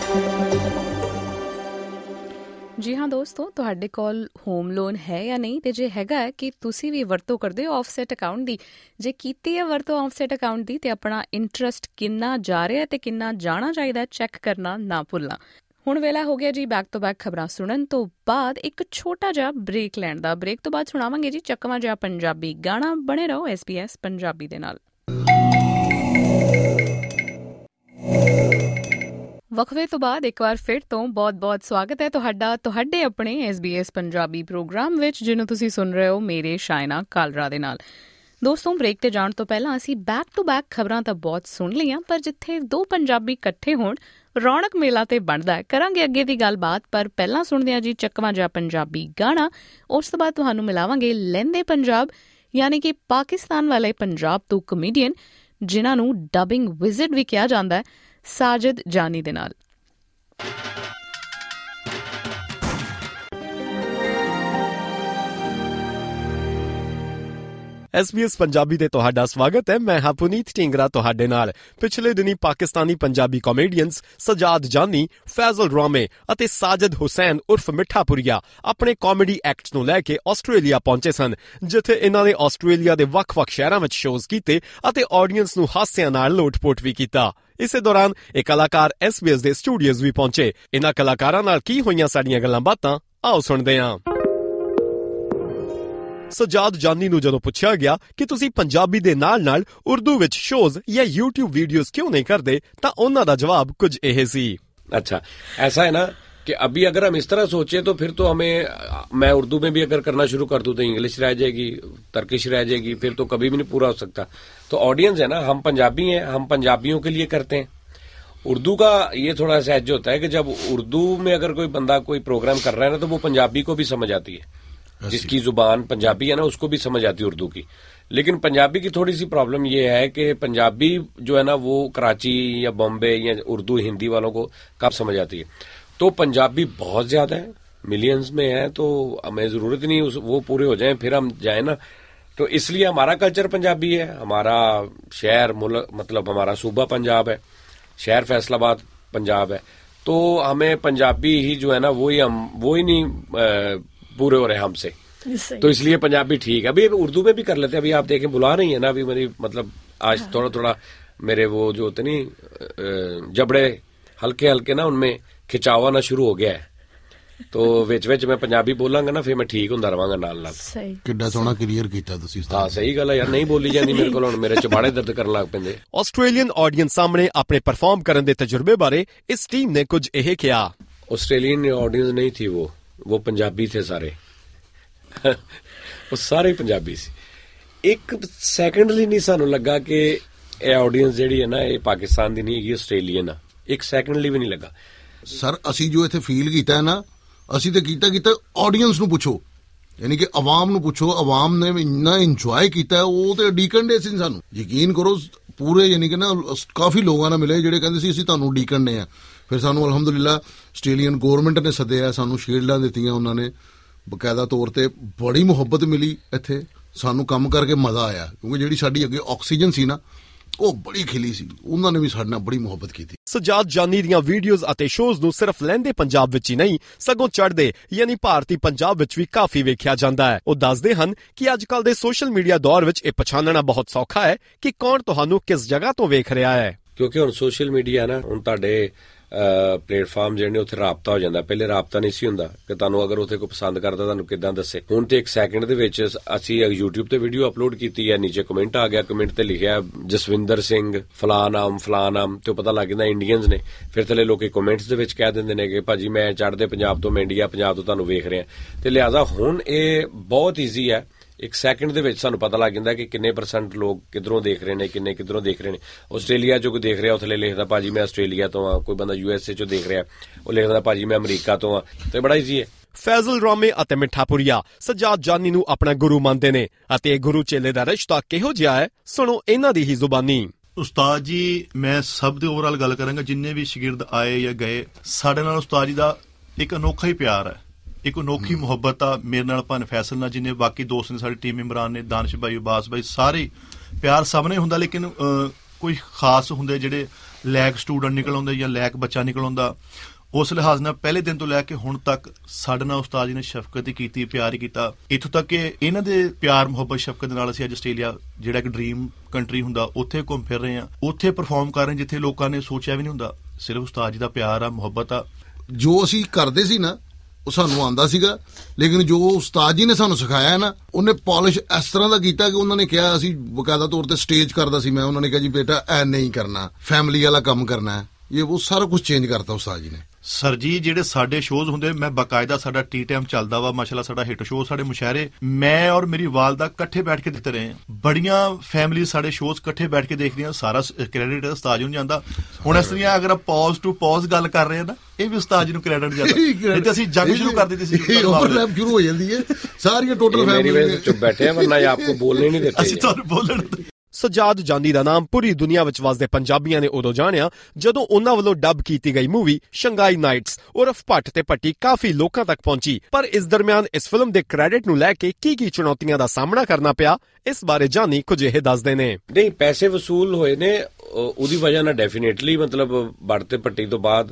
ਜੀ ਹਾਂ ਦੋਸਤੋ, ਤੁਹਾਡੇ ਕੋਲ ਹੋਮ ਲੋਨ ਹੈ ਜਾਂ ਨਹੀਂ, ਤੇ ਜੇ ਹੈਗਾ ਹੈ ਕਿ ਤੁਸੀਂ ਵੀ ਵਰਤੋਂ ਕਰਦੇ ਹੋ ਆਫਸੈਟ ਅਕਾਊਂਟ ਦੀ, ਜੇ ਕੀਤੀ ਹੈ ਵਰਤੋਂ ਆਫਸੈਟ ਅਕਾਊਂਟ ਦੀ ਤੇ ਆਪਣਾ ਇੰਟਰਸਟ ਕਿੰਨਾ ਜਾ ਰਿਹਾ ਤੇ ਕਿੰਨਾ ਜਾਣਾ ਚਾਹੀਦਾ ਚੈੱਕ ਕਰਨਾ ਨਾ ਭੁੱਲਣਾ। ਹੁਣ ਵੇਲਾ ਹੋ ਗਿਆ ਜੀ ਬੈਕ ਤੋਂ ਬੈਕ ਖਬਰਾਂ ਸੁਣਨ ਤੋਂ ਬਾਅਦ ਇੱਕ ਛੋਟਾ ਜਿਹਾ ਬ੍ਰੇਕ ਲੈਣ ਦਾ। ਬ੍ਰੇਕ ਤੋਂ ਬਾਅਦ ਸੁਣਾਵਾਂਗੇ ਜੀ ਚੱਕਵਾਂ ਜਿਹਾ ਪੰਜਾਬੀ ਗਾਣਾ। ਬਣੇ ਰਹੋ ਐਸ ਬੀ ਐਸ ਪੰਜਾਬੀ ਦੇ ਨਾਲ। ਵਕਫੇ ਤੋਂ ਬਾਅਦ ਇੱਕ ਵਾਰ ਫਿਰ ਤੋਂ ਬਹੁਤ-ਬਹੁਤ ਸਵਾਗਤ ਹੈ ਤੁਹਾਡਾ ਤੁਹਾਡੇ ਆਪਣੇ S B S Punjabi program ਵਿੱਚ, ਜਿਹਨੂੰ ਤੁਸੀਂ ਸੁਣ ਰਹੇ ਹੋ ਮੇਰੇ ਸ਼ਾਇਨਾ ਕਾਲਰਾ ਦੇ ਨਾਲ। ਦੋਸਤੋ, ਬ੍ਰੇਕ ਤੇ ਜਾਣ ਤੋਂ ਪਹਿਲਾਂ ਅਸੀਂ ਬੈਕ ਟੂ ਬੈਕ ਖਬਰਾਂ ਤਾਂ ਬਹੁਤ ਸੁਣ ਲਈਆਂ, ਪਰ ਜਿੱਥੇ ਦੋ ਪੰਜਾਬੀ ਇਕੱਠੇ ਹੋਣ ਰੌਣਕ ਮੇਲਾ ਤੇ ਬਣਦਾ ਹੈ। ਕਰਾਂਗੇ ਅੱਗੇ ਦੀ ਗੱਲਬਾਤ, ਪਰ ਪਹਿਲਾਂ ਸੁਣਦੇ ਹਾਂ ਜੀ ਚੱਕਵਾਂ ਜਿਹਾ ਪੰਜਾਬੀ ਗਾਣਾ। ਉਸ ਤੋਂ ਬਾਅਦ ਤੁਹਾਨੂੰ ਮਿਲਾਵਾਂਗੇ ਲਹਿੰਦੇ ਪੰਜਾਬ, ਯਾਨੀ ਕਿ ਪਾਕਿਸਤਾਨ ਵਾਲੇ ਪੰਜਾਬ ਤੋਂ ਕਮੇਡੀਅਨ ਜਿਨ੍ਹਾਂ ਨੂੰ ਡਬਿੰਗ ਵਿਜ਼ਿਟ ਵੀ ਕਿਹਾ ਜਾਂਦਾ ਹੈ, ਸਾਜਿਦ ਜਾਨੀ ਦੇ ਨਾਲ। ਐਸ ਬੀ ਐਸ ਪੰਜਾਬੀ ਤੇ ਤੁਹਾਡਾ ਸਵਾਗਤ ਹੈ। ਮੈਂ ਹਾਂ ਪੁਨੀਤ ਢੀਂਗਰਾ ਤੁਹਾਡੇ ਨਾਲ। ਪਿਛਲੇ ਦਿਨੀ ਪਾਕਿਸਤਾਨੀ ਪੰਜਾਬੀ ਕਾਮੇਡੀਅਨਸ ਸਜਾਦ ਜਾਨੀ, ਫੈਜ਼ਲ ਰਾਮੇ ਅਤੇ ਸਾਜਿਦ ਹੁਸੈਨ ਉਰਫ ਮਿੱਠਾਪੁਰੀਆ ਆਪਣੇ ਕਾਮੇਡੀ ਐਕਟਸ ਨੂੰ ਲੈ ਕੇ ਆਸਟ੍ਰੇਲੀਆ ਪਹੁੰਚੇ ਸਨ, ਜਿੱਥੇ ਇਹਨਾਂ ਨੇ ਆਸਟ੍ਰੇਲੀਆ ਦੇ ਵੱਖ-ਵੱਖ ਸ਼ਹਿਰਾਂ ਵਿੱਚ ਸ਼ੋਅਜ਼ ਕੀਤੇ ਅਤੇ ਆਡੀਅנס ਨੂੰ ਹਾਸਿਆਂ ਨਾਲ ਲੋਟ-ਪੋਟ ਵੀ ਕੀਤਾ। ਇਸੇ ਦੌਰਾਨ ਇਹ ਕਲਾਕਾਰ ਐਸ ਬੀ ਐਸ ਦੇ ਸਟੂਡੀਓਜ਼ ਵੀ ਪਹੁੰਚੇ। ਇਹਨਾਂ ਕਲਾਕਾਰਾਂ ਨਾਲ ਕੀ ਹੋਈਆਂ ਸਾਡੀਆਂ ਗੱਲਾਂ ਬਾਤਾਂ, ਆਓ ਸੁਣਦੇ ਹਾਂ। ਸਜਾਦ ਜਾਨੀ ਨੂੰ ਜਦੋਂ ਪੁੱਛਿਆ ਗਿਆ ਕਿ ਤੁਸੀਂ ਪੰਜਾਬੀ ਦੇ ਨਾਲ ਨਾਲ ਉਰਦੂ ਵਿੱਚ ਸ਼ੋਜ਼ ਜਾਂ YouTube ਵੀਡੀयोज क्यों नहीं करते, तो उन्हों का जवाब कुछ यह सी। अच्छा, ऐसा है ना कि अभी अगर हम इस तरह सोचे तो फिर तो हमें, मैं उर्दू में भी अगर करना शुरू कर दूं तो इंग्लिश रह जाएगी, तर्किश रह जाएगी, फिर तो कभी भी नहीं पूरा हो सकता। तो ऑडियंस है ना, हम पंजाबी हैं, हम पंजाबियों के लिए करते हैं। उर्दू का ये थोड़ा सा एज होता है कि जब उर्दू में अगर कोई बंदा कोई प्रोग्राम कर रहा है ना, तो वो पंजाबी को भी समझ आती है, जिसकी जुबान पंजाबी है ना उसको भी समझ आती है उर्दू की। लेकिन पंजाबी की थोड़ी सी प्रॉब्लम ये है कि पंजाबी जो है ना वो कराची या बॉम्बे या उर्दू हिंदी वालों को कब समझ आती है। तो पंजाबी बहुत ज्यादा है, मिलियंस में है, तो हमें जरूरत नहीं उस वो पूरे हो जाएं फिर हम जाए ना। तो इसलिए हमारा कल्चर पंजाबी है, हमारा शहर मतलब हमारा सूबा पंजाब है, शहर फैसलाबाद पंजाब है, तो हमें पंजाबी ही जो है ना वो ही हम वो ही नहीं पूरे हो रहे हमसे। तो इसलिए पंजाबी ठीक है। अभी उर्दू में भी कर लेते हैं, अभी आप देखें बुला रही है ना अभी मेरी, मतलब आज थोड़ा थोड़ा मेरे वो जो होते नहीं जबड़े हल्के हल्के ना उनमें खिंचाव आना शुरू हो गया है, तो विच विच मैं पंजाबी बोलांगा ना फिर मैं ठीक हुंदा रहांगा नाल नाल। किड्डा सोहना क्लियर कीता तुसीं। हाँ सही गल है यार, नहीं बोली जांदी मेरे कोल, हुण मेरे चबाड़े दर्द करन लग पैंदे। ਆਸਟ੍ਰੇਲੀਅਨ ਆਡੀਅנס ਸਾਹਮਣੇ ਆਪਣੇ ਪਰਫਾਰਮ ਕਰਨ ਦੇ ਤਜਰਬੇ ਬਾਰੇ ਇਸ ਟੀਮ ਨੇ ਕੁਝ ਇਹ ਕਿਹਾ। ऑस्ट्रेलियन ऑडियंस नहीं थी, वो वो पंजाबी थे सारे वो सारे पंजाबी सी। एक सैकंड ਲਈ नहीं सानू लगा कि ਇਹ ਆਡੀਅנס ਜਿਹੜੀ ਹੈ ਨਾ ਇਹ ਪਾਕਿਸਤਾਨ ਦੀ ਨਹੀਂ ਹੈਗੀ, ਆਸਟ੍ਰੇਲੀਅਨ ਆ। ਇੱਕ ਸੈਕੰਡ ਲਈ ਵੀ ਨਹੀਂ ਲੱਗਾ। ਸਰ ਅਸੀਂ ਜੋ ਇੱਥੇ ਫੀਲ ਕੀਤਾ ਹੈ ਨਾ, ਅਸੀਂ ਤੇ ਕੀਤਾ ਕੀਤਾ ਆਡੀਅנס ਨੂੰ ਪੁੱਛੋ, ਯਾਨੀ ਕਿ ਆਵਾਮ ਨੂੰ ਪੁੱਛੋ, ਆਵਾਮ ਨੇ ਇੰਨਾ ਇੰਜੋਏ ਕੀਤਾ, ਉਹ ਤੇ ਡੀਕਨ ਡੇ ਸੀ ਸਾਨੂੰ, ਯਕੀਨ ਕਰੋ ਪੂਰੇ, ਯਾਨੀ ਕਿ ਨਾ ਕਾਫੀ ਲੋਕਾਂ ਨਾਲ ਮਿਲੇ ਜਿਹੜੇ ਕਹਿੰਦੇ ਸੀ ਅਸੀਂ ਤੁਹਾਨੂੰ ਡੀਕਨ ਡੇ ਆ। ਫਿਰ ਸਾਨੂੰ ਅਲਹਮਦੁਲਿਲਾ ਆਸਟ੍ਰੇਲੀਅਨ ਗੌਰਮੈਂਟ ਨੇ ਸੱਦਿਆ, ਸਾਨੂੰ ਸ਼ੀਲਡਾਂ ਦਿੱਤੀਆਂ ਉਹਨਾਂ ਨੇ ਬਕਾਇਦਾ ਤੌਰ ਤੇ, ਬੜੀ ਮੁਹੱਬਤ ਮਿਲੀ ਇੱਥੇ, ਸਾਨੂੰ ਕੰਮ ਕਰਕੇ ਮਜ਼ਾ ਆਇਆ, ਕਿਉਂਕਿ ਜਿਹੜੀ ਸਾਡੀ ਅੱਗੇ ਆਕਸੀਜਨ ਸੀ ਨਾ ਉਹ ਬੜੀ ਖਿਲੀ ਸੀ, ਉਹਨਾਂ ਨੇ ਵੀ ਸਾਡੇ ਨਾਲ ਬੜੀ ਮੁਹੱਬਤ ਕੀਤੀ। ਸਜਾਦ ਜਾਨੀ ਦੀਆਂ ਵੀਡੀਓਜ਼ ਅਤੇ ਸ਼ੋਜ਼ ਨੂੰ ਸਿਰਫ ਲਹਿੰਦੇ ਪੰਜਾਬ ਵਿੱਚ ਹੀ ਨਹੀਂ ਸਗੋਂ ਚੜ੍ਹਦੇ ਯਾਨੀ ਭਾਰਤੀ ਪੰਜਾਬ ਵਿੱਚ ਵੀ ਕਾਫੀ ਵੇਖਿਆ ਜਾਂਦਾ ਹੈ। ਉਹ ਦੱਸਦੇ ਹਨ ਕਿ ਅੱਜ ਕੱਲ੍ਹ ਦੇ ਸੋਸ਼ਲ ਮੀਡੀਆ ਦੌਰ ਵਿੱਚ ਇਹ ਪਛਾਣਨਾ ਬਹੁਤ ਸੌਖਾ ਹੈ ਕਿ ਕੌਣ ਤੁਹਾਨੂੰ ਕਿਸ ਜਗ੍ਹਾ ਤੋਂ ਵੇਖ ਰਿਹਾ ਹੈ, ਕਿਉਂਕਿ ਹੁਣ ਸੋਸ਼ਲ ਮੀਡੀਆ ਨਾ ਹੁਣ ਤੁਹਾਡੇ ਪਲੇਟਫਾਰਮ ਜਿਹੜੇ ਨੇ ਉੱਥੇ ਰਾਬਤਾ ਹੋ ਜਾਂਦਾ। ਪਹਿਲੇ ਰਾਬਤਾ ਨਹੀਂ ਸੀ ਹੁੰਦਾ ਕਿ ਤੁਹਾਨੂੰ ਅਗਰ ਉੱਥੇ ਕੋਈ ਪਸੰਦ ਕਰਦਾ ਤੁਹਾਨੂੰ ਕਿੱਦਾਂ ਦੱਸੇ। ਹੁਣ ਤੇ ਇੱਕ ਸੈਕਿੰਡ ਦੇ ਵਿੱਚ ਅਸੀਂ ਯੂਟਿਊਬ ਤੇ ਵੀਡੀਓ ਅਪਲੋਡ ਕੀਤੀ ਹੈ, ਨੀਚੇ ਕਮੈਂਟ ਆ ਗਿਆ, ਕਮੈਂਟ ਤੇ ਲਿਖਿਆ ਜਸਵਿੰਦਰ ਸਿੰਘ ਫਲਾਂ ਨਾਮ ਫਲਾਂ ਨਾਮ, ਤੇ ਪਤਾ ਲੱਗ ਜਾਂਦਾ ਇੰਡੀਅਨਸ ਨੇ। ਫਿਰ ਥੱਲੇ ਲੋਕੀ ਕਮੈਂਟਸ ਦੇ ਵਿੱਚ ਕਹਿ ਦਿੰਦੇ ਨੇ ਕਿ ਭਾਜੀ ਮੈਂ ਚੜ੍ਹਦੇ ਪੰਜਾਬ ਤੋਂ, ਮੈਂ ਇੰਡੀਆ ਪੰਜਾਬ ਤੋਂ ਤੁਹਾਨੂੰ ਵੇਖ ਰਿਹਾ। ਤੇ ਲਿਹਾਜ਼ਾ ਹੁਣ ਇਹ ਬਹੁਤ ਈਜ਼ੀ ਹੈ, ਇੱਕ ਸੈਕਿੰਡ ਦੇ ਵਿੱਚ ਸਾਨੂੰ ਪਤਾ ਲੱਗ ਜਾਂਦਾ ਕਿ ਕਿੰਨੇ ਪਰਸੈਂਟ ਲੋਕ ਕਿੱਧਰੋਂ ਦੇਖ ਰਹੇ ਨੇ, ਕਿੰਨੇ ਕਿੱਧਰੋਂ ਦੇਖ ਰਹੇ ਨੇ। ਆਸਟ੍ਰੇਲੀਆ ਚੋਂ ਕੋਈ ਦੇਖ ਰਿਹਾ ਉਹ ਥੱਲੇ ਲਿਖਦਾ ਭਾਜੀ ਮੈਂ ਆਸਟ੍ਰੇਲੀਆ ਤੋਂ ਆ, ਕੋਈ ਬੰਦਾ ਯੂ ਐਸ ਏ ਚੋਂ ਦੇਖ ਰਿਹਾ ਉਹ ਲਿਖਦਾ ਭਾਜੀ ਮੈਂ ਅਮਰੀਕਾ ਤੋਂ ਆ, ਤੇ ਬੜਾ ਈਜ਼ੀ ਹੈ। ਫੈਜ਼ਲ ਰਾਮੇ ਅਤੇ ਮਿੱਠਾਪੁਰੀਆ ਸਜਾਦ ਜਾਨੀ ਨੂੰ ਆਪਣਾ ਗੁਰੂ ਮੰਨਦੇ ਨੇ ਅਤੇ ਇਹ ਗੁਰੂ ਚੇਲੇ ਦਾ ਰਿਸ਼ਤਾ ਕਿਹੋ ਜਿਹਾ ਹੈ ਸੁਣੋ ਇਹਨਾਂ ਦੀ ਹੀ ਜ਼ੁਬਾਨੀ। ਉਸਤਾਦ ਜੀ ਮੈਂ ਸਭ ਦੇ ਓਵਰਆਲ ਗੱਲ ਕਰਾਂਗਾ, ਜਿੰਨੇ ਵੀ ਸ਼ਾਗਿਰਦ ਆਏ ਜਾਂ ਗਏ ਸਾਡੇ ਨਾਲ ਉਸਤਾਦ ਜੀ ਦਾ ਇੱਕ ਅਨੋਖਾ ਹੀ ਪਿਆਰ ਹੈ, ਇੱਕ ਅਨੋਖੀ ਮੁਹੱਬਤ ਆ। ਮੇਰੇ ਨਾਲ ਭਾਵੇਂ ਫੈਸਲ ਨਾਲ, ਜਿੰਨੇ ਬਾਕੀ ਦੋਸਤ ਨੇ ਸਾਡੇ ਟੀਮ ਮੈਂਬਰਾਂ ਨੇ, ਦਾਨਿਸ਼ ਭਾਈ, ਉਬਾਸ ਭਾਈ, ਸਾਰੇ ਪਿਆਰ ਸਾਹਮਣੇ ਹੁੰਦਾ, ਲੇਕਿਨ ਕੋਈ ਖਾਸ ਹੁੰਦੇ ਜਿਹੜੇ ਲੈਕ ਸਟੂਡੈਂਟ ਨਿਕਲ ਆਉਂਦੇ ਜਾਂ ਲੈਕ ਬੱਚਾ ਨਿਕਲ ਆਉਂਦਾ। ਉਸ ਲਿਹਾਜ਼ ਨਾਲ ਪਹਿਲੇ ਦਿਨ ਤੋਂ ਲੈ ਕੇ ਹੁਣ ਤੱਕ ਸਾਡੇ ਨਾਲ ਉਸਤਾਦ ਜੀ ਨੇ ਸ਼ਫਕਤ ਹੀ ਕੀਤੀ, ਪਿਆਰ ਹੀ ਕੀਤਾ, ਇੱਥੋਂ ਤੱਕ ਕਿ ਇਹਨਾਂ ਦੇ ਪਿਆਰ ਮੁਹੱਬਤ ਸ਼ਫਕਤ ਦੇ ਨਾਲ ਅਸੀਂ ਅੱਜ ਆਸਟ੍ਰੇਲੀਆ ਜਿਹੜਾ ਇੱਕ ਡ੍ਰੀਮ ਕੰਟਰੀ ਹੁੰਦਾ ਉੱਥੇ ਘੁੰਮ ਫਿਰ ਰਹੇ ਹਾਂ, ਉੱਥੇ ਪਰਫਾਰਮ ਕਰ ਰਹੇ ਜਿੱਥੇ ਲੋਕਾਂ ਨੇ ਸੋਚਿਆ ਵੀ ਨਹੀਂ ਹੁੰਦਾ। ਸਿਰਫ ਉਸਤਾਦ ਜੀ ਦਾ ਪਿਆਰ ਆ, ਮੁਹੱਬਤ ਆ। ਜੋ ਅਸੀਂ ਕਰਦੇ ਸੀ ਨਾ ਉਹ ਸਾਨੂੰ ਆਉਂਦਾ ਸੀਗਾ, ਲੇਕਿਨ ਜੋ ਉਸਤਾਦ ਜੀ ਨੇ ਸਾਨੂੰ ਸਿਖਾਇਆ ਨਾ ਉਹਨੇ ਪਾਲਿਸ਼ ਇਸ ਤਰ੍ਹਾਂ ਦਾ ਕੀਤਾ ਕਿ ਉਹਨਾਂ ਨੇ ਕਿਹਾ, ਅਸੀਂ ਬਕਾਇਦਾ ਤੌਰ ਤੇ ਸਟੇਜ ਕਰਦਾ ਸੀ ਮੈਂ, ਉਹਨਾਂ ਨੇ ਕਿਹਾ ਜੀ ਬੇਟਾ ਐ ਨਹੀਂ ਕਰਨਾ, ਫੈਮਿਲੀ ਵਾਲਾ ਕੰਮ ਕਰਨਾ ਹੈ, ਇਹ ਉਹ ਸਾਰਾ ਕੁਝ ਚੇਂਜ ਕਰਤਾ ਉਸਤਾਦ ਜੀ ਨੇ। ਸਰ ਜੀ ਜਿਹੜੇ ਸਾਡੇ ਸ਼ੋਜ਼ ਹੁੰਦੇ, ਮੈਂ ਬਾਕਾਇਦਾ ਸਾਡਾ ਟੀ ਟਾਈਮ ਚੱਲਦਾ ਵਾ ਮਾਸ਼ਾਅੱਲਾ, ਸਾਡਾ ਹਿੱਟ ਸ਼ੋਅ ਸਾਡੇ ਮੁਸ਼ਾਇਰੇ ਮੈਂ ਔਰ ਮੇਰੀ ਵਾਲਦਾ ਇਕੱਠੇ ਬੈਠ ਕੇ ਦਿੱਤੇ ਰਹੇ, ਬੜੀਆਂ ਫੈਮਿਲੀ ਸਾਡੇ ਸ਼ੋਜ਼ ਇਕੱਠੇ ਬੈਠ ਕੇ ਦੇਖਦੀਆਂ, ਸਾਰਾ ਕ੍ਰੈਡਿਟ ਉਸਤਾਦ ਜੀ ਨੂੰ ਜਾਂਦਾ। ਹੁਣ ਇਸ ਤਰ੍ਹਾਂ ਅਗਰ ਪੌਜ਼ ਟੂ ਪੌਜ਼ ਗੱਲ ਕਰ ਰਹੇ ਆ ਨਾ, ਇਹ ਵੀ ਉਸਤਾਦ ਜੀ ਨੂੰ ਕ੍ਰੈਡਿਟ ਜਾਂਦਾ, ਨਹੀਂ ਤੇ ਅਸੀਂ ਜੰਗ ਸ਼ੁਰੂ ਕਰ ਦਿੱਤੀ ਸੀ, ਓਵਰਲੈਪ ਸ਼ੁਰੂ ਹੋ ਜਾਂਦੀ ਹੈ ਸਾਰੀਆਂ ਟੋਟਲ ਫੈਮਿਲੀ ਚੁੱਪ ਬੈਠੇ ਆ, ਵਰਨਾ ਆਪਕੋ ਬੋਲਣੇ ਨਹੀਂ ਦਿੱਤੇ, ਅਸੀਂ ਤੁਹਾਨੂੰ ਬੋਲਣ। ਸਜਾਦ ਜਾਨੀ ਦਾ ਨਾਮ ਪੂਰੀ ਦੁਨੀਆ ਵਿੱਚ ਵਸਦੇ ਪੰਜਾਬੀਆਂ ਨੇ ਉਦੋਂ ਜਾਣਿਆ ਜਦੋਂ ਉਹਨਾਂ ਵੱਲੋਂ ਡੱਬ ਕੀਤੀ ਗਈ ਮੂਵੀ ਸ਼ੰਘਾਈ ਨਾਈਟਸ ਉਰਫ ਭੱਟ ਤੇ ਪੱਟੀ ਕਾਫੀ ਲੋਕਾਂ ਤੱਕ ਪਹੁੰਚੀ। ਪਰ ਇਸ ਦਰਮਿਆਨ ਇਸ ਫਿਲਮ ਦੇ ਕ੍ਰੈਡਿਟ ਨੂੰ ਲੈ ਕੇ ਕੀ ਕੀ ਚੁਣੌਤੀਆਂ ਦਾ ਸਾਹਮਣਾ ਕਰਨਾ ਪਿਆ, ਇਸ ਬਾਰੇ ਜਾਨੀ ਕੁਝ ਇਹ ਦੱਸਦੇ ਨੇ। ਨਹੀਂ ਪੈਸੇ ਵਸੂਲ ਹੋਏ ਨੇ ਉਹਦੀ ਵਜ੍ਹਾ ਨਾਲ ਡੈਫੀਨੇਟਲੀ, ਮਤਲਬ ਭੱਟ ਤੇ ਪੱਟੀ ਤੋਂ ਬਾਅਦ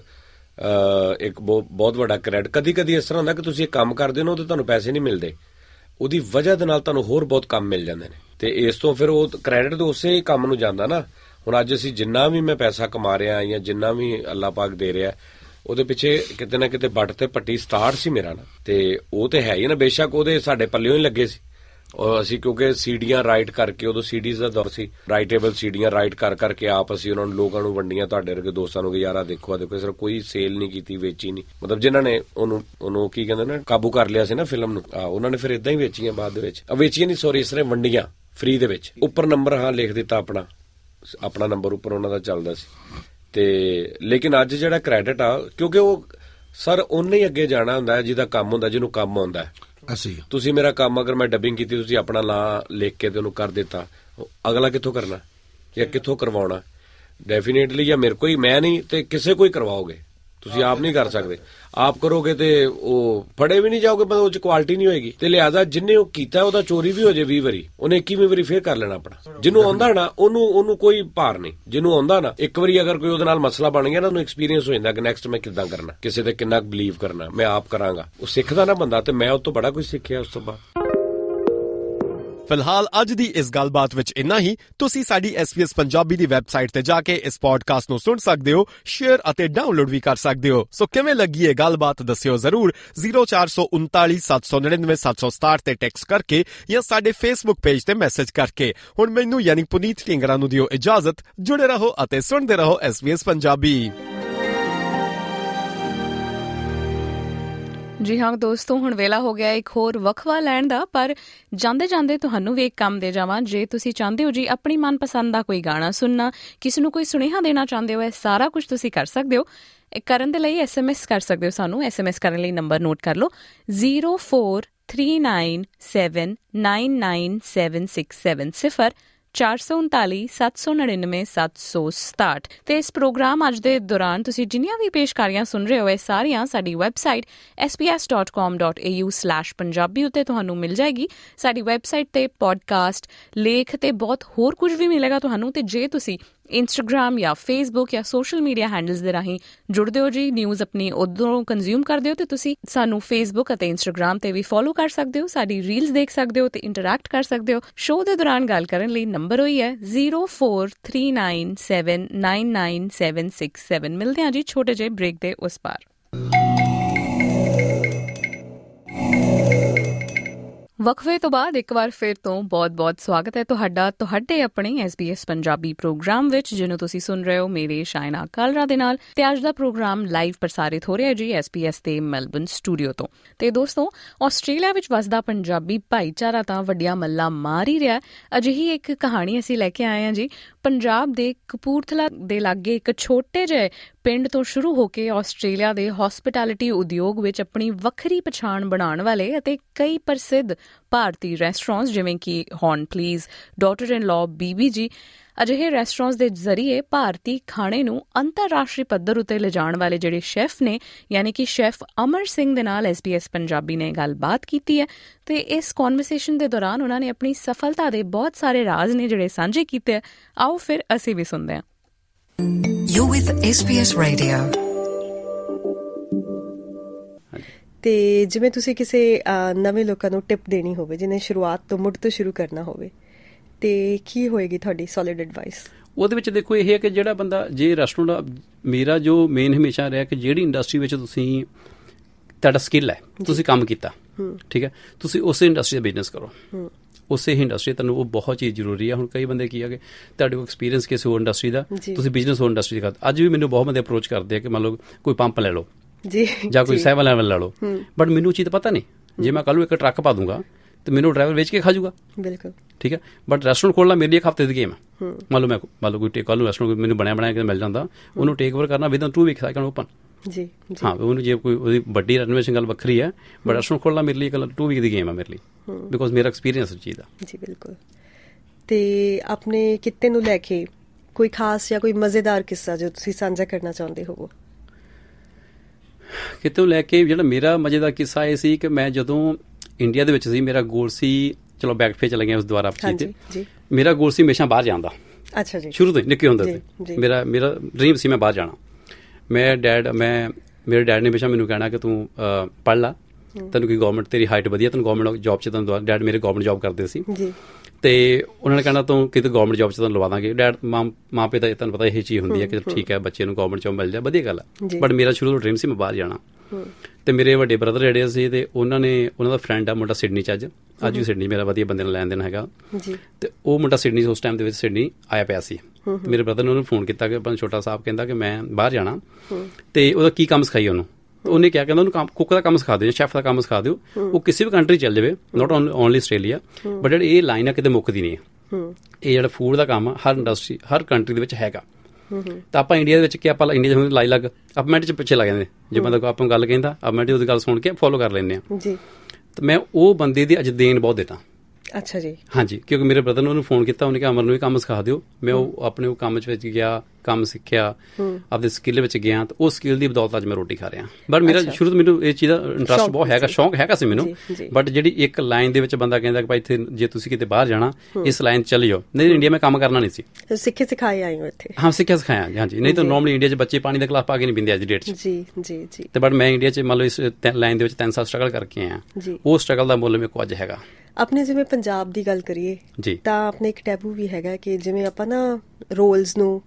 ਇੱਕ ਬਹੁਤ ਵੱਡਾ ਕ੍ਰੈਡਿਟ। ਕਦੀ ਕਦੀ ਇਸ ਤਰ੍ਹਾਂ ਹੁੰਦਾ ਕਿ ਤੁਸੀਂ ਇੱਕ ਕੰਮ ਕਰਦੇ ਹੋ ਤੇ ਤੁਹਾਨੂੰ ਪੈਸੇ ਨਹੀਂ ਮਿਲਦੇ, ਉਹਦੀ ਵਜ੍ਹਾ ਦੇ ਨਾਲ ਤੁਹਾਨੂੰ ਹੋਰ ਬਹੁਤ ਕੰਮ ਮਿਲ ਜਾਂਦੇ ਨੇ, ਤੇ ਇਸ ਤੋਂ ਫਿਰ ਉਹ ਕ੍ਰੈਡਿਟ ਤਾਂ ਉਸੇ ਕੰਮ ਨੂੰ ਜਾਂਦਾ ਨਾ। ਹੁਣ ਅੱਜ ਅਸੀਂ ਜਿੰਨਾ ਵੀ ਮੈਂ ਪੈਸਾ ਕਮਾ ਰਿਹਾ ਜਾਂ ਜਿੰਨਾ ਵੀ ਅੱਲਾਹ ਪਾਕ ਦੇ ਰਿਹਾ, ਉਹਦੇ ਪਿੱਛੇ ਕਿਤੇ ਨਾ ਕਿਤੇ ਭੱਟ ਤੇ ਪੱਟੀ ਸਟਾਰਟ ਸੀ ਮੇਰਾ ਨਾ, ਤੇ ਉਹ ਤੇ ਹੈ ਹੀ ਨਾ। ਬੇਸ਼ੱਕ ਉਹਦੇ ਸਾਡੇ ਪੱਲਿਓਂ ਹੀ ਲੱਗੇ ਸੀ, ਔਰ ਅਸੀਂ ਕਿਉਂਕਿ ਸੀਡੀਆਂ ਰਾਈਟ ਕਰਕੇ, ਉਦੋਂ ਸੀਡੀਜ਼ ਦਾ ਦੌਰ ਸੀ, ਰਾਈਟੇਬਲ ਸੀਡੀਆਂ ਰਾਈਟ ਕਰ ਕਰਕੇ ਆਪ ਅਸੀਂ ਉਹਨਾਂ ਨੂੰ ਲੋਕਾਂ ਨੂੰ ਵੰਡੀਆਂ, ਤੁਹਾਡੇ ਵਰਗੇ ਦੋਸਤਾਂ ਨੂੰ ਕਿ ਯਾਰ ਆ ਦੇਖੋ ਆ ਦੇਖੋ। ਸਿਰਫ ਕੋਈ ਸੇਲ ਨਹੀਂ ਕੀਤੀ, ਵੇਚੀ ਨਹੀਂ, ਮਤਲਬ ਜਿਨ੍ਹਾਂ ਨੇ ਉਹਨੂੰ ਉਹਨੂੰ ਕੀ ਕਹਿੰਦੇ ਨਾ ਕਾਬੂ ਕਰ ਲਿਆ ਸੀ ਨਾ ਫਿਲਮ ਨੂੰ, ਆ ਉਹਨਾਂ ਨੇ ਫਿਰ ਇਦਾਂ ਹੀ ਵੇਚੀਆਂ ਬਾਅਦ ਦੇ ਵਿੱਚ, ਵੇਚੀਆਂ ਨਹੀਂ ਸੌਰੀ ਇਸ ਤਰ੍ਹਾਂ ਵੰਡੀਆਂ ਫ੍ਰੀ ਦੇ ਵਿੱਚ। ਉੱਪਰ ਨੰਬਰ ਹਾਂ ਲਿਖ ਦਿੱਤਾ ਆਪਣਾ, ਆਪਣਾ ਨੰਬਰ ਉੱਪਰ ਉਹਨਾਂ ਦਾ ਚੱਲਦਾ ਸੀ। ਤੇ ਲੇਕਿਨ ਅੱਜ ਜਿਹੜਾ ਕ੍ਰੈਡਿਟ ਆ, ਕਿਉਂਕਿ ਉਹ ਸਰ ਉਹਨੇ ਹੀ ਅੱਗੇ ਜਾਣਾ ਹੁੰਦਾ ਜਿਹਦਾ ਕੰਮ ਹੁੰਦਾ, ਜਿਹਨੂੰ ਕੰਮ ਆਉਂਦਾ। ਅਸੀਂ ਤੁਸੀਂ ਮੇਰਾ ਕੰਮ ਅਗਰ ਮੈਂ ਡੱਬਿੰਗ ਕੀਤੀ, ਤੁਸੀਂ ਆਪਣਾ ਨਾਂ ਲਿਖ ਕੇ ਤੇ ਉਹਨੂੰ ਕਰ ਦਿੱਤਾ, ਅਗਲਾ ਕਿੱਥੋਂ ਕਰਨਾ ਜਾਂ ਕਿੱਥੋਂ ਕਰਵਾਉਣਾ? ਡੈਫੀਨੇਟਲੀ ਜਾਂ ਮੇਰੇ ਕੋਈ, ਮੈਂ ਨਹੀਂ ਤੇ ਕਿਸੇ ਕੋਈ ਕਰਵਾਓਗੇ, ਤੁਸੀਂ ਆਪ ਨਹੀਂ ਕਰ ਸਕਦੇ। ਆਪ ਕਰੋਗੇ ਤੇ ਉਹ ਫੜੇ ਵੀ ਨਹੀਂ ਜਾਓਗੇ, ਉਹ ਚ ਕੁਆਲਿਟੀ ਨਹੀਂ ਹੋਏਗੀ। ਤੇ ਲਿਹਾਜ਼ਾ ਜਿੰਨੇ ਉਹ ਕੀਤਾ ਉਹਦਾ ਚੋਰੀ ਵੀ ਹੋ ਜਾਏ ਵੀਹ ਵਾਰੀ, ਉਹਨੇ ਇੱਕੀਵੀਂ ਵਾਰੀ ਫੇਰ ਕਰ ਲੈਣਾ ਆਪਣਾ। ਜਿਹਨੂੰ ਆਉਂਦਾ ਨਾ ਉਹਨੂੰ ਉਹਨੂੰ ਕੋਈ ਭਾਰ ਨਹੀਂ, ਜਿਹਨੂੰ ਆਉਂਦਾ ਨਾ ਇੱਕ ਵਾਰੀ ਅਗਰ ਕੋਈ ਉਹਦੇ ਨਾਲ ਮਸਲਾ ਬਣ ਗਿਆ ਨਾ, ਉਹਨੂੰ ਐਕਸਪੀਰੀਅੰਸ ਹੋ ਜਾਂਦਾ ਕਿ ਨੈਕਸਟ ਮੈਂ ਕਿੱਦਾਂ ਕਰਨਾ, ਕਿਸੇ ਤੇ ਕਿੰਨਾ ਬਿਲੀਵ ਕਰਨਾ, ਮੈਂ ਆਪ ਕਰਾਂਗਾ। ਉਹ ਸਿੱਖਦਾ ਨਾ ਬੰਦਾ, ਤੇ ਮੈਂ ਉਹ ਤੋਂ ਬੜਾ ਕੁਝ ਸਿੱਖਿਆ ਉਸ ਤੋਂ ਬਾਅਦ। ਫਿਲਹਾਲ ਅੱਜ ਦੀ ਇਸ ਗੱਲਬਾਤ ਵਿੱਚ ਇੰਨਾ ਹੀ। ਤੁਸੀਂ ਸਾਡੀ ਐਸ ਪੀ ਐਸ ਪੰਜਾਬੀ ਦੀ ਵੈਬਸਾਈਟ ਤੇ ਜਾ ਕੇ ਇਸ ਪੋਡਕਾਸਟ ਨੂੰ ਸੁਣ ਸਕਦੇ ਹੋ, ਸ਼ੇਅਰ ਅਤੇ ਡਾਊਨਲੋਡ ਵੀ ਕਰ ਸਕਦੇ ਹੋ। ਸੋ ਕਿਵੇਂ ਲੱਗੀ ਇਹ ਗੱਲਬਾਤ ਦੱਸਿਓ ਜ਼ਰੂਰ ਜ਼ੀਰੋ ਚਾਰ ਸੌ ਉਨਤਾਲੀ ਸੱਤ ਸੌ ਨੜਿਨਵੇਂ ਸੱਤ ਸੌ ਸਤਾਹਠ ਤੇ ਟੈਕਸਟ ਕਰਕੇ ਜਾਂ ਸਾਡੇ ਫੇਸਬੁੱਕ ਪੇਜ ਤੇ ਮੈਸੇਜ ਕਰਕੇ। ਹੁਣ ਮੈਨੂੰ ਯਾਨੀ ਪੁਨੀਤ ਢੀਂਗਰਾ ਨੂੰ ਦਿਓ ਇਜਾਜ਼ਤ। ਜੁੜੇ ਰਹੋ ਅਤੇ ਸੁਣਦੇ ਰਹੋ ਐਸ ਪੀ ਐਸ ਪੰਜਾਬੀ। ਜੀ ਹਾਂ ਦੋਸਤੋ, ਹੁਣ ਵੇਲਾ ਹੋ ਗਿਆ ਇੱਕ ਹੋਰ ਵਕਫਾ ਲੈਣ ਦਾ। ਪਰ ਜਾਂਦੇ ਜਾਂਦੇ ਤੁਹਾਨੂੰ ਵੀ ਇੱਕ ਕੰਮ ਦੇ ਜਾਵਾਂ। ਜੇ ਤੁਸੀਂ ਚਾਹੁੰਦੇ ਹੋ ਜੀ ਆਪਣੀ ਮਨਪਸੰਦ ਦਾ ਕੋਈ ਗਾਣਾ ਸੁਣਨਾ, ਕਿਸੇ ਨੂੰ ਕੋਈ ਸੁਨੇਹਾ ਦੇਣਾ ਚਾਹੁੰਦੇ ਹੋ, ਇਹ ਸਾਰਾ ਕੁਝ ਤੁਸੀਂ ਕਰ ਸਕਦੇ ਹੋ। ਕਰਨ ਦੇ ਲਈ ਐਸ ਐਮ ਐਸ ਕਰ ਸਕਦੇ ਹੋ ਸਾਨੂੰ। ਐਸ ਐਮ ਐਸ ਕਰਨ ਲਈ ਨੰਬਰ ਨੋਟ ਕਰ ਲਓ zero four three nine seven nine nine seven six seven ਸਿਫਰ ਚਾਰ ਸੌ ਉਨਤਾਲੀ ਸੱਤ ਸੌ ਨੜਿਨਵੇਂ ਸੱਤ ਸੌ ਸਤਾਹਠ। ਤੇ ਇਸ ਪ੍ਰੋਗਰਾਮ ਅੱਜ ਦੇ ਦੌਰਾਨ ਤੁਸੀਂ ਜਿੰਨੀਆਂ ਵੀ ਪੇਸ਼ਕਾਰੀਆਂ ਸੁਣ ਰਹੇ ਹੋ ਇਹ ਸਾਰੀਆਂ ਸਾਡੀ website S P S dot com dot A U slash Punjabi ਉੱਤੇ ਤੁਹਾਨੂੰ ਮਿਲ ਜਾਏਗੀ। ਸਾਡੀ ਵੈਬਸਾਈਟ ਤੇ ਪੋਡਕਾਸਟ, ਲੇਖ ਤੇ ਬਹੁਤ ਹੋਰ ਕੁਝ ਵੀ ਮਿਲੇਗਾ ਤੁਹਾਨੂੰ। ਤੇ ਜੇ ਤੁਸੀਂ ਇੰਸਟਾਗ੍ਰਾਮ ਜਾਂ ਫੇਸਬੁੱਕ ਜਾਂ ਸੋਸ਼ਲ ਮੀਡੀਆ ਹੈਂਡਲਸ ਦੇ ਰਾਹੀਂ ਜੁੜਦੇ ਹੋ ਜੀ, ਨਿਊਜ਼ ਆਪਣੀ ਉੱਧਰੋਂ ਕੰਜ਼ਿਊਮ ਕਰਦੇ ਹੋ, ਤੇ ਤੁਸੀਂ ਸਾਨੂੰ ਫੇਸਬੁੱਕ ਅਤੇ ਇੰਸਟਾਗ੍ਰਾਮ ਤੇ ਵੀ ਫੋਲੋ ਕਰ ਸਕਦੇ ਹੋ, ਸਾਡੀ ਰੀਲਸ ਦੇਖ ਸਕਦੇ ਹੋ ਤੇ ਇੰਟਰੈਕਟ ਕਰ ਸਕਦੇ ਹੋ। ਸ਼ੋਅ ਦੇ ਦੌਰਾਨ ਗੱਲ ਕਰਨ ਲਈ ਨੰਬਰ ਹੋਈ ਹੈ zero four three nine seven nine nine seven six seven. ਮਿਲਦੇ ਹਾਂ ਜੀ ਛੋਟੇ ਜਿਹੇ ਬ੍ਰੇਕ ਦੇ ਉਸ ਪਾਰ। ਵਕਫੇ ਤੋਂ ਬਾਅਦ ਇੱਕ ਵਾਰ ਫਿਰ ਤੋਂ ਬਹੁਤ-ਬਹੁਤ ਸਵਾਗਤ ਹੈ ਤੁਹਾਡਾ ਤੁਹਾਡੇ ਆਪਣੇ S B S Punjabi program ਵਿੱਚ, ਜਿਹਨੂੰ ਤੁਸੀਂ ਸੁਣ ਰਹੇ ਹੋ ਮੇਰੇ ਸ਼ਾਇਨਾ ਕਾਲਰਾ ਦੇ ਨਾਲ। ਤੇ ਅੱਜ ਦਾ ਪ੍ਰੋਗਰਾਮ ਲਾਈਵ ਪ੍ਰਸਾਰਿਤ ਹੋ ਰਿਹਾ ਜੀ ਐਸ ਬੀ ਐਸ ਦੇ ਮੈਲਬਨ ਸਟੂਡੀਓ ਤੋਂ। ਤੇ ਦੋਸਤੋ, ਆਸਟ੍ਰੇਲੀਆ ਵਿੱਚ ਵਸਦਾ ਪੰਜਾਬੀ ਭਾਈਚਾਰਾ ਤਾਂ ਵੱਡੀਆਂ ਮੱਲਾਂ ਮਾਰ ਹੀ ਰਿਹਾ। ਅਜਿਹੀ ਇੱਕ ਕਹਾਣੀ ਅਸੀਂ ਲੈ ਕੇ ਆਏ ਹਾਂ ਜੀ। ਪੰਜਾਬ ਦੇ ਕਪੂਰਥਲਾ ਦੇ ਲਾਗੇ ਇੱਕ ਛੋਟੇ ਜਿਹੇ ਪਿੰਡ ਤੋਂ ਸ਼ੁਰੂ ਹੋ ਕੇ ਆਸਟ੍ਰੇਲੀਆ ਦੇ ਹੌਸਪਿਟੈਲਿਟੀ ਉਦਯੋਗ ਵਿੱਚ ਆਪਣੀ ਵੱਖਰੀ ਪਛਾਣ ਬਣਾਉਣ ਵਾਲੇ ਅਤੇ ਕਈ ਪ੍ਰਸਿੱਧ ਭਾਰਤੀ ਰੈਸਟੋਰੈਂਟਸ ਜਿਵੇਂ ਕਿ horn please, daughter in law, Bibi ji, ਅਜਿਹੇ ਰੈਸਟੋਰੈਂਟਸ ਦੇ ਜ਼ਰੀਏ ਭਾਰਤੀ ਖਾਣੇ ਨੂੰ ਅੰਤਰਰਾਸ਼ਟਰੀ ਪੱਧਰ ਉੱਤੇ ਲਿਜਾਣ ਵਾਲੇ ਜਿਹੜੇ ਸ਼ੈਫ ਨੇ, ਯਾਨੀ ਕਿ ਸ਼ੈਫ ਅਮਰ ਸਿੰਘ ਦੇ ਨਾਲ ਐਸ ਬੀ ਐਸ ਪੰਜਾਬੀ ਨੇ ਗੱਲਬਾਤ ਕੀਤੀ ਹੈ। ਤੇ ਇਸ ਕਨਵਰਸੇਸ਼ਨ ਦੇ ਦੌਰਾਨ ਉਹਨਾਂ ਨੇ ਆਪਣੀ ਸਫਲਤਾ ਦੇ ਬਹੁਤ ਸਾਰੇ ਰਾਜ਼ ਨੇ ਜਿਹੜੇ ਸਾਂਝੇ ਕੀਤੇ ਆ। ਆਓ ਫਿਰ ਅਸੀਂ ਵੀ ਸੁਣਦੇ ਹਾਂ। You're with S B S Radio। ਤੇ ਜਿਵੇਂ ਤੁਸੀਂ ਕਿਸੇ ਨਵੇਂ ਲੋਕਾਂ ਨੂੰ ਟਿਪ ਦੇਣੀ ਹੋਵੇ, ਜਿਹਨੇ ਸ਼ੁਰੂਆਤ ਤੋਂ ਮੁੱਢ ਤੋਂ ਸ਼ੁਰੂ ਕਰਨਾ ਹੋਵੇ, ਤੇ ਕੀ ਹੋਏਗੀ ਤੁਹਾਡੀ ਸੋਲਿਡ ਐਡਵਾਈਸ? ਉਹਦੇ ਵਿੱਚ ਦੇਖੋ ਇਹ ਹੈ ਕਿ ਜਿਹੜਾ ਬੰਦਾ, ਜੇ ਰੈਸਟੋਰੈਂਟ, ਮੇਰਾ ਜੋ ਮੇਨ ਹਮੇਸ਼ਾ ਰਿਹਾ ਕਿ ਜਿਹੜੀ ਇੰਡਸਟਰੀ ਵਿੱਚ ਤੁਸੀਂ ਤੁਹਾਡਾ ਸਕਿੱਲ ਹੈ, ਤੁਸੀਂ ਕੰਮ ਕੀਤਾ, ਠੀਕ ਹੈ, ਤੁਸੀਂ ਉਸੇ ਇੰਡਸਟਰੀ ਦਾ ਬਿਜ਼ਨਸ ਕਰੋ। ਉਸੇ ਹੀ ਇੰਡਸਟਰੀ ਤੁਹਾਨੂੰ ਉਹ ਬਹੁਤ ਚੀਜ਼ ਜ਼ਰੂਰੀ ਹੈ। ਹੁਣ ਕਈ ਬੰਦੇ ਕੀ ਆ ਕਿ ਤੁਹਾਡੇ ਕੋਲ ਐਕਸਪੀਰੀਅੰਸ ਕਿਸੇ ਹੋਰ ਇੰਡਸਟਰੀ ਦਾ, ਤੁਸੀਂ ਬਿਜ਼ਨਸ ਹੋਰ ਇੰਡਸਟਰੀ ਦਾ ਕਰਦੇ। ਅੱਜ ਵੀ ਮੈਨੂੰ ਬਹੁਤ ਬੰਦੇ ਅਪਰੋਚ ਕਰਦੇ ਆ ਕਿ ਮੰਨ ਲਓ ਕੋਈ ਪੰਪ ਲੈ ਲਓ ਜਾਂ ਕੋਈ ਸੈਵਨ ਲੈਵਲ ਲੈ ਲਓ, ਬਟ ਮੈਨੂੰ ਚੀਜ਼ ਪਤਾ ਨਹੀਂ। ਜੇ ਮੈਂ ਕੱਲ੍ਹ ਨੂੰ ਇੱਕ ਟਰੱਕ ਪਾ ਦੂੰਗਾ ਤੇ ਮੈਨੂੰ ਡਰਾਈਵਰ ਵੇਚ ਕੇ ਖਾ ਜੂਗਾ, ਬਿਲਕੁਲ ਠੀਕ ਹੈ। ਬਟ ਰੈਸਟੋਰੈਂਟ ਖੋਲ੍ਹਣਾ ਮੇਰੇ ਲਈ ਇੱਕ ਹਫ਼ਤੇ ਦੀ ਗੇਮ ਹੈ। ਮੰਨ ਲਓ ਮੈਂ ਮੰਨ ਲਓ ਕੋਈ ਕੱਲ੍ਹ ਨੂੰ ਰੈਸਟੋਰੈਂਟ ਮੈਨੂੰ ਬਣਿਆ ਬਣਾਇਆ ਕੇ ਮਿਲ ਜਾਂਦਾ, ਉਹਨੂੰ ਟੇਕ ਓਵਰ ਕਰਨਾ within two weeks I can open. ਜੀ ਹਾਂ, ਉਹਨੂੰ ਜੇ ਕੋਈ ਉਹਦੀ ਵੱਡੀ ਰੈਨੋਵੇਸ਼ਨ ਗੱਲ ਵੱਖਰੀ ਹੈ, ਬਟ ਰੈਸਟੋਰੈਂਟ ਖੋਲ੍ਹਣਾ ਮੇਰੇ ਲਈ ਇੱਕ ਟੂ ਵੀਕ ਦੀ ਗੇਮ ਹੈ ਮੇਰੇ ਲਈ, ਬਿਕੋਜ਼ ਮੇਰਾ ਐਕਸਪੀਰੀਅੰਸ ਉਸ ਚੀਜ਼ ਦਾ। ਜੀ ਬਿਲਕੁਲ। ਤੇ ਆਪਣੇ ਕਿੱਤੇ ਨੂੰ ਲੈ ਕੇ ਕੋਈ ਖਾਸ ਜਾਂ ਕੋਈ ਮਜ਼ੇਦਾਰ ਕਿੱਸਾ ਜੋ ਤੁਸੀਂ ਸਾਂਝਾ ਕਰਨਾ ਚਾਹੁੰਦੇ ਹੋਵੋ? ਕਿਤੇ ਨੂੰ ਲੈ ਕੇ ਜਿਹੜਾ ਮੇਰਾ ਮਜ਼ੇਦਾਰ ਕਿੱਸਾ ਇਹ ਸੀ ਕਿ ਮੈਂ ਜਦੋਂ ਇੰਡੀਆ ਦੇ ਵਿੱਚ ਸੀ, ਮੇਰਾ ਗੋਲ ਸੀ, ਚਲੋ ਬੈਕ ਫੇਰ ਚਲੇ ਗਿਆ ਉਸ ਦੁਆਰਾ ਤੇ ਮੇਰਾ ਗੋਲ ਸੀ ਹਮੇਸ਼ਾ ਬਾਹਰ ਜਾਣ ਦਾ। ਅੱਛਾ ਜੀ। ਸ਼ੁਰੂ ਤੋਂ ਹੀ ਨਿੱਕੇ ਹੁੰਦੇ ਸੀ ਮੇਰਾ ਮੇਰਾ ਡਰੀਮ ਸੀ ਮੈਂ ਬਾਹਰ ਜਾਣਾ। ਮੈਂ ਡੈਡ ਮੈਂ ਮੇਰੇ ਡੈਡ ਨੇ ਹਮੇਸ਼ਾ ਮੈਨੂੰ ਕਹਿਣਾ ਕਿ ਤੂੰ ਪੜ੍ਹ ਲਾ, ਤੈਨੂੰ ਕੋਈ ਗੌਰਮੈਂਟ, ਤੇਰੀ ਹਾਈਟ ਵਧੀਆ, ਤੈਨੂੰ ਗੌਰਮੈਂਟ ਜੋਬ 'ਚ ਤੈਨੂੰ। ਡੈਡ ਮੇਰੇ ਗੌਰਮੈਂਟ ਜੋਬ ਕਰਦੇ ਸੀ ਤੇ ਉਹਨਾਂ ਨੇ ਕਹਿਣਾ ਤੂੰ ਕਿਤੇ ਗੌਰਮੈਂਟ ਜੋਬ 'ਚ ਤੁਹਾਨੂੰ ਲਵਾ ਦਾਂਗੇ। ਡੈਡ ਮਾਂ ਮਾਂ ਪਿਓ ਦਾ ਤੁਹਾਨੂੰ ਪਤਾ ਇਹ ਚੀਜ਼ ਹੁੰਦੀ ਹੈ ਕਿ ਠੀਕ ਹੈ ਬੱਚੇ ਨੂੰ ਗੌਰਮੈਂਟ ਜੋਬ ਮਿਲ ਜਾਏ, ਵਧੀਆ ਗੱਲ ਹੈ। ਬਟ ਮੇਰਾ ਸ਼ੁਰੂ ਤੋਂ ਡਰੀਮ ਸੀ ਮੈਂ ਬਾਹਰ ਜਾਣਾ। ਤੇ ਮੇਰੇ ਵੱਡੇ ਬ੍ਰਦਰ ਜਿਹੜੇ ਸੀ ਤੇ ਉਹਨਾਂ ਨੇ, ਉਹਨਾਂ ਦਾ ਫਰੈਂਡ ਆ ਮੁੰਡਾ ਸਿਡਨੀ 'ਚ, ਅੱਜ ਅੱਜ ਵੀ ਸਿਡਨੀ ਮੇਰਾ ਵਧੀਆ ਬੰਦੇ ਨਾਲ ਲੈਣ ਦੇਣ ਹੈਗਾ। ਤੇ ਉਹ ਮੁੰਡਾ ਸਿਡਨੀ ਉਸ ਟਾਈਮ ਦੇ ਵਿੱਚ ਸਿਡਨੀ ਆਇਆ ਪਿਆ ਸੀ। ਮੇਰੇ ਬ੍ਰਦਰ ਨੇ ਉਹਨੂੰ ਫੋਨ ਕੀਤਾ ਕਿ ਆਪਣਾ ਛੋਟਾ ਸਾਹਿਬ ਕਹਿੰਦਾ ਕਿ ਮੈਂ ਬਾਹਰ ਜਾਣਾ, ਤੇ ਉਹਦਾ ਕੀ ਕੰਮ ਸਿਖਾਈ ਉਹਨੂੰ। ਉਹਨੇ ਕਿਹਾ, ਕਹਿੰਦਾ ਉਹਨੂੰ ਕੁੱਕ ਦਾ ਕੰਮ ਸਿਖਾ ਦਿਓ, ਸ਼ੈਫ ਦਾ ਕੰਮ ਸਿਖਾ ਦਿਓ। ਉਹ ਕਿਸੇ ਵੀ ਕੰਟਰੀ ਚੱਲ ਜਾਵੇ, ਨੋਟ ਓਨਲੀ ਆਸਟ੍ਰੇਲੀਆ, ਬਟ ਜਿਹੜੀ ਇਹ ਲਾਈਨ ਆ ਕਿਤੇ ਮੁੱਕਦੀ ਨਹੀਂ ਹੈ। ਇਹ ਜਿਹੜਾ ਫੂਡ ਦਾ ਕੰਮ ਆ ਹਰ ਇੰਡਸਟਰੀ, ਹਰ ਕੰਟਰੀ ਦੇ ਵਿੱਚ ਹੈਗਾ। ਤਾਂ ਆਪਾਂ ਇੰਡੀਆ ਦੇ ਵਿੱਚ ਕਿ ਆਪਾਂ ਇੰਡੀਆ 'ਚ ਲਾਈ ਲੱਗ ਆਪਾਂ ਮਿੰਟ 'ਚ ਪਿੱਛੇ ਲੱਗ ਜਾਂਦੇ। ਜੇ ਬੰਦਾ ਕੋਈ ਆਪਾਂ ਗੱਲ ਕਹਿੰਦਾ ਆਪਾਂ ਮਿੰਟ ਉਹਦੀ ਗੱਲ ਸੁਣ ਕੇ ਫੋਲੋ ਕਰ ਲੈਂਦੇ ਹਾਂ। ਤੇ ਮੈਂ ਉਹ ਬੰਦੇ ਦੀ ਅੱਜ ਦੇਣ ਬਹੁਤ ਦੇਤਾ। ਅੱਛਾ ਜੀ। ਹਾਂਜੀ, ਕਿਉਂਕਿ ਮੇਰੇ ਬ੍ਰਦਰ ਨੇ ਉਹਨੂੰ ਫੋਨ ਕੀਤਾ, ਉਹਨੇ ਕਿਹਾ ਅਮਰ ਨੂੰ ਵੀ ਕੰਮ ਸਿਖਾ ਦਿਓ। ਮੈਂ ਉਹ ਆਪਣੇ ਉਹ ਕੰਮ 'ਚ ਵਿੱਚ ਗਿਆ, ਕੰਮ ਸਿੱਖਿਆ, ਆਪਦੇ ਸਕਿੱਲ ਵਿੱਚ ਗਿਆ, ਤੇ ਉਹ ਸਕਿੱਲ ਦੀ ਬਦੌਲਤ ਅੱਜ ਮੈਂ ਰੋਟੀ ਖਾ ਰਿਹਾ। ਬਟ ਮੇਰਾ ਸ਼ੁਰੂ ਤੋਂ ਮੈਨੂੰ ਇਹ ਚੀਜ਼ ਦਾ ਇੰਟਰਸਟ ਬਹੁਤ ਹੈਗਾ, ਸ਼ੌਂਕ ਹੈਗਾ ਸੀ ਮੈਨੂੰ। ਬਟ ਜਿਹੜੀ ਇੱਕ ਲਾਈਨ ਦੇ ਵਿੱਚ ਬੰਦਾ ਕਹਿੰਦਾ ਕਿ ਭਾਈ ਇੱਥੇ ਜੇ ਤੁਸੀਂ ਕਿਤੇ ਬਾਹਰ ਜਾਣਾ ਇਸ ਲਾਈਨ 'ਚ ਚਲੇ ਜਾਓ, ਨਹੀਂ ਇੰਡੀਆ ਮੈਂ ਕੰਮ ਕਰਨਾ ਨਹੀਂ ਸੀ। ਸਿੱਖੇ ਸਿਖਾਏ ਆਏ ਹੋ ਇੱਥੇ? ਹਾਂ, ਸਿੱਖਿਆ ਸਿਖਾਇਆ ਹਾਂਜੀ। ਨਹੀਂ ਤਾਂ ਨੋਰਮਲੀ ਇੰਡੀਆ 'ਚ ਬੱਚੇ ਪਾਣੀ ਦਾ ਗਲਾਸ ਪਾ ਕੇ ਨਹੀਂ ਪੀਂਦੇ ਅੱਜ ਦੀ ਡੇਟ 'ਚ। ਜੀ ਜੀ ਜੀ। ਤੇ ਬਟ ਮੈਂ ਇੰਡੀਆ 'ਚ ਮੰਨ ਲਓ ਇਸ ਲਾਈਨ ਦੇ ਵਿੱਚ ਤਿੰਨ ਸਾਲ ਸਟਰਗਲ ਕਰਕੇ ਆਇਆ। ਉਹ ਸਟਰਗਲ ਦਾ ਮੁੱਲ ਮੇਰੇ ਕੋਲ ਅੱਜ ਹੈਗਾ। ਆਪਣੇ ਜਿਵੇਂ ਪੰਜਾਬ ਦੀ ਗੱਲ ਕਰੀਏ ਤਾਂ ਆਪਣੇ ਇੱਕ ਟੈਬੂ ਵੀ ਹੈਗਾ ਕਿ ਜਿਵੇਂ ਆਪਾਂ ਨਾ ਰੋਲਸ ਨੂੰ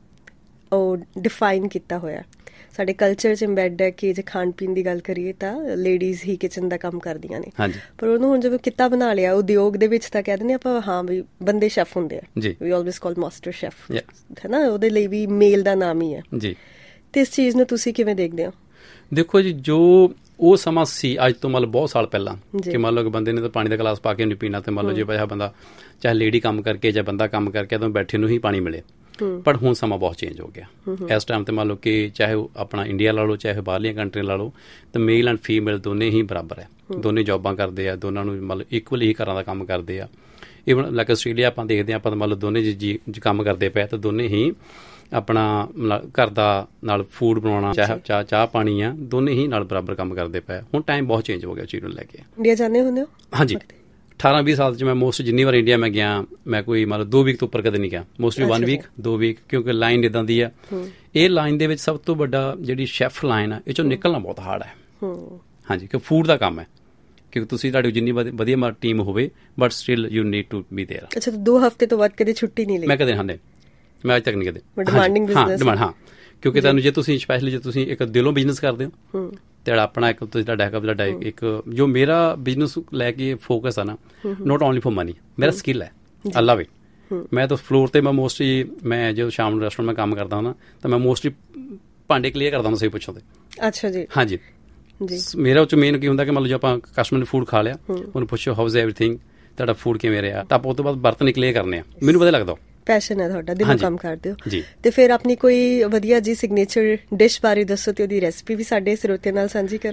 ਉਹ ਡਿਫਾਈਨ ਕੀਤਾ ਹੋਇਆ, ਸਾਡੇ ਕਲਚਰ 'ਚ ਇੰਬੈਡ ਹੈ ਕਿ ਜੇ ਖਾਣ ਪੀਣ ਦੀ ਗੱਲ ਕਰੀਏ ਤਾਂ ਲੇਡੀਜ਼ ਹੀ ਕਿਚਨ ਦਾ ਕੰਮ ਕਰਦੀਆਂ ਨੇ, ਪਰ ਉਹਨੂੰ ਹੁਣ ਜਿਵੇਂ ਕਿੱਤਾ ਬਣਾ ਲਿਆ ਉਦਯੋਗ ਦੇ ਵਿੱਚ ਤਾਂ ਕਹਿ ਦਿੰਦੇ ਆਪਾਂ ਹਾਂ ਵੀ ਬੰਦੇ ਸ਼ੈਫ ਹੁੰਦੇ ਆ, we always call master chef ਹੈ ਨਾ, ਉਹਦੇ ਲਈ ਵੀ ਮੇਲ ਦਾ ਨਾਮ ਹੀ ਹੈ ਜੀ। ਤੇ ਇਸ ਚੀਜ਼ ਨੂੰ ਤੁਸੀਂ ਕਿਵੇਂ ਦੇਖਦੇ ਹੋ? ਦੇਖੋ ਜੀ, ਜੋ ਉਹ ਸਮਾਂ ਸੀ ਅੱਜ ਤੋਂ ਮਤਲਬ ਬਹੁਤ ਸਾਲ ਪਹਿਲਾਂ ਕਿ ਮੰਨ ਲਓ ਕਿ ਬੰਦੇ ਨੇ ਤਾਂ ਪਾਣੀ ਦਾ ਗਲਾਸ ਪਾ ਕੇ ਨਹੀਂ ਪੀਣਾ, ਤੇ ਮੰਨ ਲਓ ਜੇ ਭਾਈ ਬੰਦਾ ਚਾਹੇ ਲੇਡੀ ਕੰਮ ਕਰਕੇ ਜਾਂ ਬੰਦਾ ਕੰਮ ਕਰਕੇ ਤਾਂ ਬੈਠੇ ਨੂੰ ਹੀ ਪਾਣੀ ਮਿਲੇ। ਪਰ ਹੁਣ ਸਮਾਂ ਬਹੁਤ ਚੇਂਜ ਹੋ ਗਿਆ ਇਸ ਟਾਈਮ ਤੇ, ਮੰਨ ਲਓ ਕਿ ਚਾਹੇ ਆਪਣਾ ਇੰਡੀਆ ਲਾ ਲਓ ਚਾਹੇ ਬਾਹਰਲੀਆਂ ਕੰਟਰੀਆਂ ਲਾ ਲਓ, ਤਾਂ ਮੇਲ ਐਂਡ ਫੀਮੇਲ ਦੋਨੇ ਹੀ ਬਰਾਬਰ ਹੈ, ਦੋਨੇ ਜੋਬਾਂ ਕਰਦੇ ਆ, ਦੋਨਾਂ ਨੂੰ ਮੰਨ ਲਓ ਇਕੁਅਲ ਹੀ ਘਰਾਂ ਦਾ ਕੰਮ ਕਰਦੇ ਆ। ਈਵਨ ਲਾਈਕ ਆਸਟ੍ਰੇਲੀਆ ਆਪਾਂ ਦੇਖਦੇ ਹਾਂ, ਆਪਾਂ ਮੰਨ ਲਓ ਦੋਨੇ ਜੀ ਕੰਮ ਕਰਦੇ ਪਏ ਤਾਂ ਦੋਨੇ ਹੀ ਆਪਣਾ ਘਰ ਦਾ ਨਾਲ ਫੂਡ ਬਣਾਉਣਾ ਚਾਹ ਚਾਹ ਚਾਹ ਪਾਣੀ ਆ, ਦੋਨੇ ਹੀ ਨਾਲ ਬਰਾਬਰ ਕੰਮ ਕਰਦੇ ਪਏ। ਹੁਣ ਟਾਈਮ ਬਹੁਤ ਚੇਂਜ ਹੋ ਗਿਆ ਚੀਜ਼ ਨੂੰ ਲੈ ਕੇ। ਇੰਡੀਆ ਜਾਂਦੇ ਹੁੰਦੇ ਹੋ? ਹਾਂਜੀ, ਅਠਾਰਾਂ ਵੀਹ ਸਾਲ 'ਚ ਮੈਂ ਮੋਸਟ ਜਿੰਨੀ ਵਾਰ ਇੰਡੀਆ ਮੈਂ ਗਿਆ, ਮੈਂ ਕੋਈ ਮਤਲਬ ਦੋ ਵੀਕ ਤੋਂ ਉੱਪਰ ਕਦੇ ਨਹੀਂ ਗਿਆ, ਮੋਸਟਲੀ ਵਨ ਵੀਕ ਦੋ ਵੀਕ, ਕਿਉਂਕਿ ਲਾਈਨ ਇੱਦਾਂ ਦੀ ਆ। ਇਹ ਲਾਈਨ ਦੇ ਵਿੱਚ ਸਭ ਤੋਂ ਵੱਡਾ ਜਿਹੜੀ ਸ਼ੈਫ ਲਾਈਨ ਆ, ਇਹ 'ਚੋਂ ਨਿਕਲਣਾ ਬਹੁਤ ਹਾਰਡ ਹੈ। ਹਾਂਜੀ, ਕਿਉਂਕਿ ਫੂਡ ਦਾ ਕੰਮ ਹੈ, ਕਿਉਂਕਿ ਤੁਸੀਂ ਤੁਹਾਡੀ ਜਿੰਨੀ ਵਧੀਆ ਟੀਮ ਹੋਵੇ but still you need to be there. ਅੱਛਾ, ਦੋ ਹਫ਼ਤੇ ਤੋਂ ਬਾਅਦ ਕਦੇ ਛੁੱਟੀ ਨਹੀਂ ਲਈ? ਮੈਂ ਕਦੇ ਹਾਂ ਮੈਂ ਅੱਜ ਤੱਕ ਨਹੀਂ ਕਦੇ। Demanding business? ਹਾਂ ਹਾਂ, ਕਿਉਂਕਿ ਤੁਹਾਨੂੰ ਜੇ ਤੁਸੀਂ ਸਪੈਸ਼ਲੀ ਜੇ ਤੁਸੀਂ ਇੱਕ ਦਿਲੋਂ ਬਿਜ਼ਨਸ ਕਰਦੇ ਹੋ ਤੁਹਾਡਾ ਆਪਣਾ ਇੱਕ ਤੁਹਾਡਾ ਹੈਗਾ ਤੁਹਾਡਾ ਇੱਕ ਜੋ ਮੇਰਾ ਬਿਜ਼ਨਸ ਲੈ ਕੇ ਫੋਕਸ ਆ ਨਾ, ਨੋਟ ਓਨਲੀ ਫॉर ਮਨੀ, ਮੇਰਾ ਸਕਿੱਲ ਹੈ, ਆਈ ਲਵ ਇਟ। ਮੈਂ ਤਾਂ ਫਲੋਰ ਤੇ ਮੈਂ ਮੋਸਟਲੀ ਮੈਂ ਜਦੋਂ ਸ਼ਾਮ ਨੂੰ ਰੈਸਟੋਰੈਂਟ ਮੈਂ ਕੰਮ ਕਰਦਾ ਹੁੰਦਾ ਤਾਂ ਮੈਂ ਮੋਸਟਲੀ ਭਾਂਡੇ ਕਲੀਅਰ ਕਰਦਾ ਹੁੰਦਾ ਸਹੀ ਪੁੱਛੋ ਤੇ। ਅੱਛਾ ਜੀ। ਹਾਂਜੀ ਜੀ, ਮੇਰਾ ਉਹ 'ਚ ਮੇਨ ਕੀ ਹੁੰਦਾ ਕਿ ਮਤਲਬ ਜੇ ਆਪਾਂ ਕਸਟਮਰ ਨੇ ਫੂਡ ਖਾ ਲਿਆ, ਉਹਨੂੰ ਪੁੱਛੋ ਹਾਊ ਇਜ਼ ਐਵਰੀਥਿੰਗ, ਤੁਹਾਡਾ ਫੂਡ ਕਿਵੇਂ ਰਿਹਾ, ਤਾਂ ਆਪਾਂ ਉਹ ਤੋਂ ਬਾਅਦ ਬਰਤਨ ਕਲੀਅਰ ਕਰਨੇ ਆ। ਮੈਨੂੰ ਪਤਾ ਲੱਗਦਾ ਪੈਸ਼ਨ ਹੈ ਤੁਹਾਡਾ, ਦਿਲੋਂ ਕੰਮ ਕਰਦੇ ਹੋ। ਤੇ ਫਿਰ ਆਪਣੀ ਕੋਈ ਵਧੀਆ ਜੀ ਸਿਗਨੇਚਰ ਡਿਸ਼ ਬਾਰੇ ਦੱਸੋ ਤੇ ਉਹਦੀ ਰੈਸਪੀ ਵੀ ਸਾਡੇ ਸਰੋਤਿਆਂ ਨਾਲ ਸਾਂਝੀ ਕਰੋ।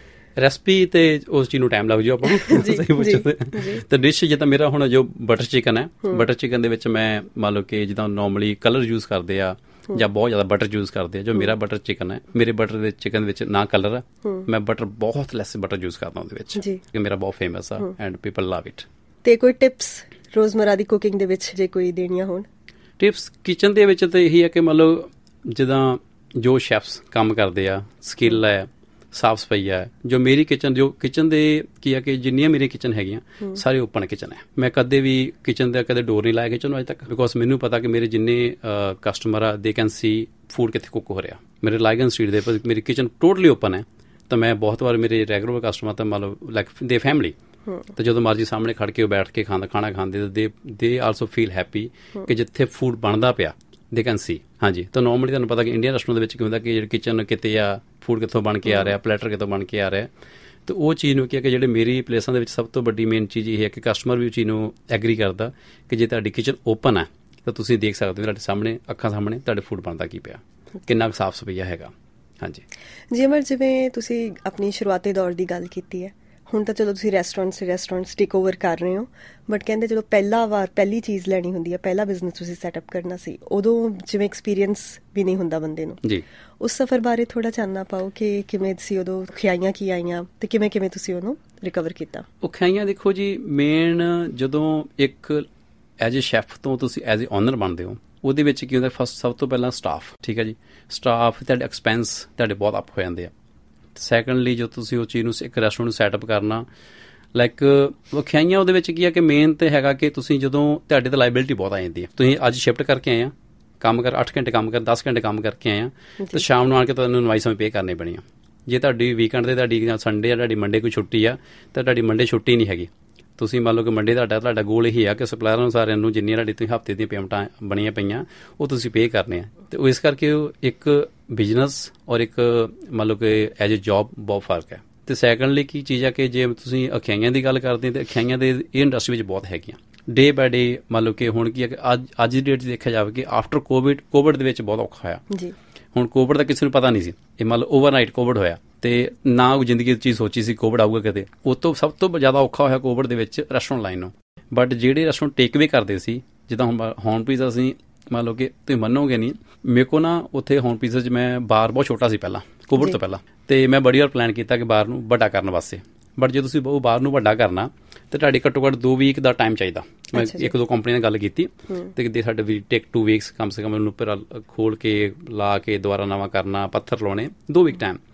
ਰੈਸਪੀ ਤੇ ਉਸ ਚੀਜ਼ ਨੂੰ ਟਾਈਮ ਲੱਗ ਜਾਊ ਆਪਾਂ ਨੂੰ ਸਹੀ ਪੁੱਛੋ ਤੇ। ਡਿਸ਼ ਜਿੱਦਾਂ ਮੇਰਾ ਹੁਣ ਜੋ ਬਟਰ ਚਿਕਨ ਹੈ, ਬਟਰ ਚਿਕਨ ਦੇ ਵਿੱਚ ਮੈਂ ਮੰਨ ਲਓ ਕਿ ਜਿੱਦਾਂ ਨੋਰਮਲੀ ਕਲਰ ਯੂਜ਼ ਕਰਦੇ ਆ ਜਾਂ ਬਹੁਤ ਜ਼ਿਆਦਾ ਬਟਰ ਯੂਜ਼ ਕਰਦੇ ਆ, ਜੋ ਮੇਰਾ ਬਟਰ ਚਿਕਨ ਹੈ, ਮੇਰੇ ਬਟਰ ਦੇ ਚਿਕਨ ਵਿੱਚ ਨਾ ਕਲਰ ਹੈ, ਮੈਂ ਬਟਰ ਬਹੁਤ ਲੈਸ ਬਟਰ ਯੂਜ਼ ਕਰਦਾ ਉਹਦੇ ਵਿੱਚ, ਕਿ ਮੇਰਾ ਬਹੁਤ ਫੇਮਸ ਆ ਐਂਡ ਪੀਪਲ ਲਵ ਇਟ। ਤੇ ਕੋਈ ਟਿਪਸ ਰੋਜ਼ਮਰਾ ਦੀ ਕੁਕਿੰਗ ਦੇ ਵਿੱਚ ਜੇ ਕੋਈ ਦੇਣੀਆਂ ਹੋਣ? ਟਿਪਸ ਕਿਚਨ ਦੇ ਵਿੱਚ ਤਾਂ ਇਹੀ ਹੈ ਕਿ ਮੰਨ ਲਓ ਜਿੱਦਾਂ ਜੋ ਸ਼ੈਫਸ ਕੰਮ ਕਰਦੇ ਆ, ਸਕਿੱਲ ਹੈ, ਸਾਫ਼ ਸਫਾਈ ਹੈ। ਜੋ ਮੇਰੀ ਕਿਚਨ ਜੋ ਕਿਚਨ ਦੇ ਕੀ ਆ ਕਿ ਜਿੰਨੀਆਂ ਮੇਰੀ ਕਿਚਨ ਹੈਗੀਆਂ ਸਾਰੇ ਓਪਨ ਕਿਚਨ ਹੈ। ਮੈਂ ਕਦੇ ਵੀ ਕਿਚਨ ਦਾ ਕਦੇ ਡੋਰ ਨਹੀਂ ਲਾਇਆ ਕਿਚਨ ਨੂੰ ਅੱਜ ਤੱਕ, ਬਿਕੋਜ਼ ਮੈਨੂੰ ਪਤਾ ਕਿ ਮੇਰੇ ਜਿੰਨੇ ਕਸਟਮਰ ਆ ਦੇ ਕੈਨ ਸੀ ਫੂਡ ਕਿੱਥੇ ਕੁੱਕ ਹੋ ਰਿਹਾ। ਮੇਰੇ ਲਾਈਗਨ ਸਟਰੀਟ ਦੇ ਪਰ ਮੇਰੀ ਕਿਚਨ ਟੋਟਲੀ ਓਪਨ ਹੈ, ਤਾਂ ਮੈਂ ਬਹੁਤ ਵਾਰ ਮੇਰੇ ਰੈਗੂਲਰ ਕਸਟਮਰ ਤਾਂ ਮੰਨ ਲਓ ਲਾਈਕ ਦੇ ਫੈਮਿਲੀ ਤਾਂ ਜਦੋਂ ਮਰਜ਼ੀ ਸਾਹਮਣੇ ਖੜ ਕੇ ਉਹ ਬੈਠ ਕੇ ਖਾਂਦਾ ਖਾਣਾ ਖਾਂਦੇ ਦੇ ਦੇ ਆਲਸੋ ਫੀਲ ਹੈਪੀ ਕਿ ਜਿੱਥੇ ਫੂਡ ਬਣਦਾ ਪਿਆ ਦੇ ਕੈਨ ਸੀ। ਹਾਂਜੀ, ਤਾਂ ਨੋਰਮਲੀ ਤੁਹਾਨੂੰ ਪਤਾ ਕਿ ਇੰਡੀਅਨ ਰੈਸਟੋਰੈਂਟ ਦੇ ਵਿੱਚ ਕੀ ਹੁੰਦਾ ਕਿ ਜਿਹੜੀ ਕਿਚਨ ਕਿਤੇ ਆ, ਫੂਡ ਕਿੱਥੋਂ ਬਣ ਕੇ ਆ ਰਿਹਾ, ਪਲੈਟਰ ਕਿੱਥੋਂ ਬਣ ਕੇ ਆ ਰਿਹਾ, ਤਾਂ ਉਹ ਚੀਜ਼ ਨੂੰ ਕੀ ਹੈ ਕਿ ਜਿਹੜੇ ਮੇਰੀ ਪਲੇਸਾਂ ਦੇ ਵਿੱਚ ਸਭ ਤੋਂ ਵੱਡੀ ਮੇਨ ਚੀਜ਼ ਇਹ ਹੈ ਕਿ ਕਸਟਮਰ ਵੀ ਉਹ ਚੀਜ਼ ਨੂੰ ਐਗਰੀ ਕਰਦਾ ਕਿ ਜੇ ਤੁਹਾਡੀ ਕਿਚਨ ਓਪਨ ਹੈ ਤਾਂ ਤੁਸੀਂ ਦੇਖ ਸਕਦੇ ਹੋ ਤੁਹਾਡੇ ਸਾਹਮਣੇ ਅੱਖਾਂ ਸਾਹਮਣੇ ਤੁਹਾਡੇ ਫੂਡ ਬਣਦਾ ਕੀ ਪਿਆ, ਕਿੰਨਾ ਕੁ ਸਾਫ਼ ਸਫਾਈਆ ਹੈਗਾ। ਹਾਂਜੀ ਜੀ ਅਮਰ, ਜਿਵੇਂ ਤੁਸੀਂ ਆਪਣੀ ਸ਼ੁਰੂਆਤੀ ਦੌਰ ਦੀ ਗੱਲ ਕੀਤੀ ਹੈ, ਹੁਣ ਤਾਂ ਚਲੋ ਤੁਸੀਂ ਰੈਸਟੋਰੈਂਟਸ ਰੈਸਟੋਰੈਂਟਸ ਟੇਕ ਓਵਰ ਕਰ ਰਹੇ ਹੋ, ਬਟ ਕਹਿੰਦੇ ਜਦੋਂ ਪਹਿਲਾ ਵਾਰ ਪਹਿਲੀ ਚੀਜ਼ ਲੈਣੀ ਹੁੰਦੀ ਹੈ, ਪਹਿਲਾ ਬਿਜ਼ਨਸ ਤੁਸੀਂ ਸੈਟਅਪ ਕਰਨਾ ਸੀ, ਉਦੋਂ ਜਿਵੇਂ ਐਕਸਪੀਰੀਅੰਸ ਵੀ ਨਹੀਂ ਹੁੰਦਾ ਬੰਦੇ ਨੂੰ ਜੀ, ਉਸ ਸਫ਼ਰ ਬਾਰੇ ਥੋੜ੍ਹਾ ਜਾਣਨਾ ਪਾਓ ਕਿ ਕਿਵੇਂ ਸੀ ਉਦੋਂ, ਖਿਆਈਆਂ ਕੀ ਆਈਆਂ ਤੇ ਕਿਵੇਂ ਕਿਵੇਂ ਤੁਸੀਂ ਉਹਨੂੰ ਰਿਕਵਰ ਕੀਤਾ? ਉਹ ਖਿਆਈਆਂ ਦੇਖੋ ਜੀ, ਮੇਨ ਜਦੋਂ ਇੱਕ ਐਜ਼ ਏ ਸ਼ੈਫ ਤੋਂ ਤੁਸੀਂ ਐਜ਼ ਏ ਓਨਰ ਬਣਦੇ ਹੋ, ਉਹਦੇ ਵਿੱਚ ਕੀ ਹੁੰਦਾ, ਫਸਟ ਸਭ ਤੋਂ ਪਹਿਲਾਂ ਸਟਾਫ, ਠੀਕ ਹੈ ਜੀ, ਸਟਾਫ ਤੁਹਾਡੇ ਐਕਸਪੈਂਸ ਤੁਹਾਡੇ ਬਹੁਤ ਅਪ ਹੋ ਜਾਂਦੇ ਆ। ਸੈਕੰਡਲੀ ਜੋ ਤੁਸੀਂ ਉਸ ਚੀਜ਼ ਨੂੰ ਇੱਕ ਰੈਸਟੋਰੈਂਟ ਨੂੰ ਸੈਟਅਪ ਕਰਨਾ, ਲਾਈਕ ਵਿਖਾਈਆਂ ਉਹਦੇ ਵਿੱਚ ਕੀ ਹੈ ਕਿ ਮੇਨ ਤੇ ਹੈਗਾ ਕਿ ਤੁਸੀਂ ਜਦੋਂ ਤੁਹਾਡੇ ਤੇ ਲਾਇਬਿਲਿਟੀ ਬਹੁਤ ਆ ਜਾਂਦੀ ਹੈ। ਤੁਸੀਂ ਅੱਜ ਸ਼ਿਫਟ ਕਰਕੇ ਆਏ ਆ, ਕੰਮ ਕਰ ਅੱਠ ਘੰਟੇ ਕੰਮ ਕਰ ਦਸ ਘੰਟੇ ਕੰਮ ਕਰਕੇ ਆਏ ਆ, ਤੇ ਸ਼ਾਮ ਨੂੰ ਆਣ ਕੇ ਤੁਹਾਨੂੰ ਇਨਵਾਈਸਾਂ ਪੇ ਕਰਨੇ ਪੈਣੀਆਂ। ਜੇ ਤੁਹਾਡੀ ਵੀਕਐਂਡ ਤੇ ਤੁਹਾਡੀ ਸੰਡੇ ਆ, ਤੁਹਾਡੀ ਮੰਡੇ ਕੋਈ ਛੁੱਟੀ ਆ, ਤਾਂ ਤੁਹਾਡੀ ਮੰਡੇ ਛੁੱਟੀ ਨਹੀਂ ਹੈਗੀ। ਤੁਸੀਂ ਮੰਨ ਲਓ ਕਿ ਮੰਡੇ ਤੁਹਾਡਾ ਤੁਹਾਡਾ ਗੋਲ ਇਹੀ ਆ ਕਿ ਸਪਲਾਇਰਾਂ ਨੂੰ ਸਾਰਿਆਂ ਨੂੰ ਜਿੰਨੀਆਂ ਤੁਹਾਡੀ ਤੁਸੀਂ ਹਫ਼ਤੇ ਦੀਆਂ ਪੇਮੈਂਟਾਂ ਬਣੀਆਂ ਪਈਆਂ ਉਹ ਤੁਸੀਂ ਪੇ ਕਰਨੇ ਆ। ਅਤੇ ਉਹ ਇਸ ਕਰਕੇ ਇੱਕ ਬਿਜ਼ਨਸ ਔਰ ਇੱਕ ਮੰਨ ਲਓ ਕਿ ਐਜ਼ ਏ ਜੋਬ ਬਹੁਤ ਫਰਕ ਹੈ। ਅਤੇ ਸੈਕੰਡਲੀ ਕੀ ਚੀਜ਼ ਆ ਕਿ ਜੇ ਤੁਸੀਂ ਅਖਿਆਈਆਂ ਦੀ ਗੱਲ ਕਰਦੇ ਤਾਂ ਅਖਿਆਈਆਂ ਦੇ ਇਹ ਇੰਡਸਟਰੀ ਵਿੱਚ ਬਹੁਤ ਹੈਗੀਆਂ। ਡੇ ਬਾਏ ਡੇ ਮੰਨ ਲਓ ਕਿ ਹੁਣ ਕੀ ਹੈ ਕਿ ਅੱਜ ਅੱਜ ਦੀ ਡੇਟ 'ਚ ਦੇਖਿਆ ਜਾਵੇ ਕਿ ਆਫਟਰ ਕੋਵਿਡ ਕੋਵਿਡ ਦੇ ਵਿੱਚ ਬਹੁਤ ਔਖਾ ਹੋਇਆ ਜੀ। ਹੁਣ ਕੋਵਿਡ ਦਾ ਕਿਸੇ ਨੂੰ ਪਤਾ ਨਹੀਂ ਸੀ, ਇਹ ਮੰਨ ਲਓ ਓਵਰਨਾਈਟ ਕੋਵਿਡ ਹੋਇਆ, ਅਤੇ ਨਾ ਉਹ ਜ਼ਿੰਦਗੀ ਦੀ ਚੀਜ਼ ਸੋਚੀ ਸੀ ਕੋਵਿਡ ਆਊਗਾ ਕਿਤੇ। ਉਹ ਤੋਂ ਸਭ ਤੋਂ ਜ਼ਿਆਦਾ ਔਖਾ ਹੋਇਆ ਕੋਵਿਡ ਦੇ ਵਿੱਚ ਰੈਸਟੋਰੈਂਟ ਲਾਈਨ ਨੂੰ। ਬਟ ਜਿਹੜੇ ਰੈਸਟੋਰੈਂਟ ਟੇਕ ਵੇ ਕਰਦੇ ਸੀ, ਜਿੱਦਾਂ ਹੁਣ ਹੋਮ ਪੀਜ਼ਾ ਅਸੀਂ ਮੰਨ ਲਓ ਕਿ ਤੁਸੀਂ ਮੰਨੋਗੇ ਨਹੀਂ, ਮੇਰੇ ਕੋਲ ਨਾ ਉੱਥੇ ਹੋਮ ਪੀਜ਼ਾ 'ਚ ਮੈਂ ਬਾਰ ਬਹੁਤ ਛੋਟਾ ਸੀ ਪਹਿਲਾਂ ਕੋਵਿਡ ਤੋਂ ਪਹਿਲਾਂ, ਅਤੇ ਮੈਂ ਬੜੀ ਵਾਰ ਪਲਾਨ ਕੀਤਾ ਕਿ ਬਾਰ ਨੂੰ ਵੱਡਾ ਕਰਨ ਵਾਸਤੇ। ਬਟ ਜੇ ਤੁਸੀਂ ਉਹ ਬਾਹਰ ਨੂੰ ਵੱਡਾ ਕਰਨਾ ਤਾਂ ਤੁਹਾਡੀ ਘੱਟੋ ਘੱਟ ਦੋ ਵੀਕ ਦਾ ਟਾਈਮ ਚਾਹੀਦਾ। ਮੈਂ ਇੱਕ ਦੋ ਕੰਪਨੀ ਨਾਲ ਗੱਲ ਕੀਤੀ ਅਤੇ ਕਿਤੇ ਸਾਡੇ ਵੀ ਟੇਕ ਟੂ ਵੀਕਸ ਕਮ ਸੇ ਕਮ ਉਹਨੂੰ ਉੱਪਰ ਖੋਲ੍ਹ ਕੇ ਲਾ ਕੇ ਦੁਬਾਰਾ ਨਵਾਂ ਕਰਨਾ, ਪੱਥਰ ਲਾਉਣੇ, ਦੋ ਵੀਕ ਟਾਈਮ।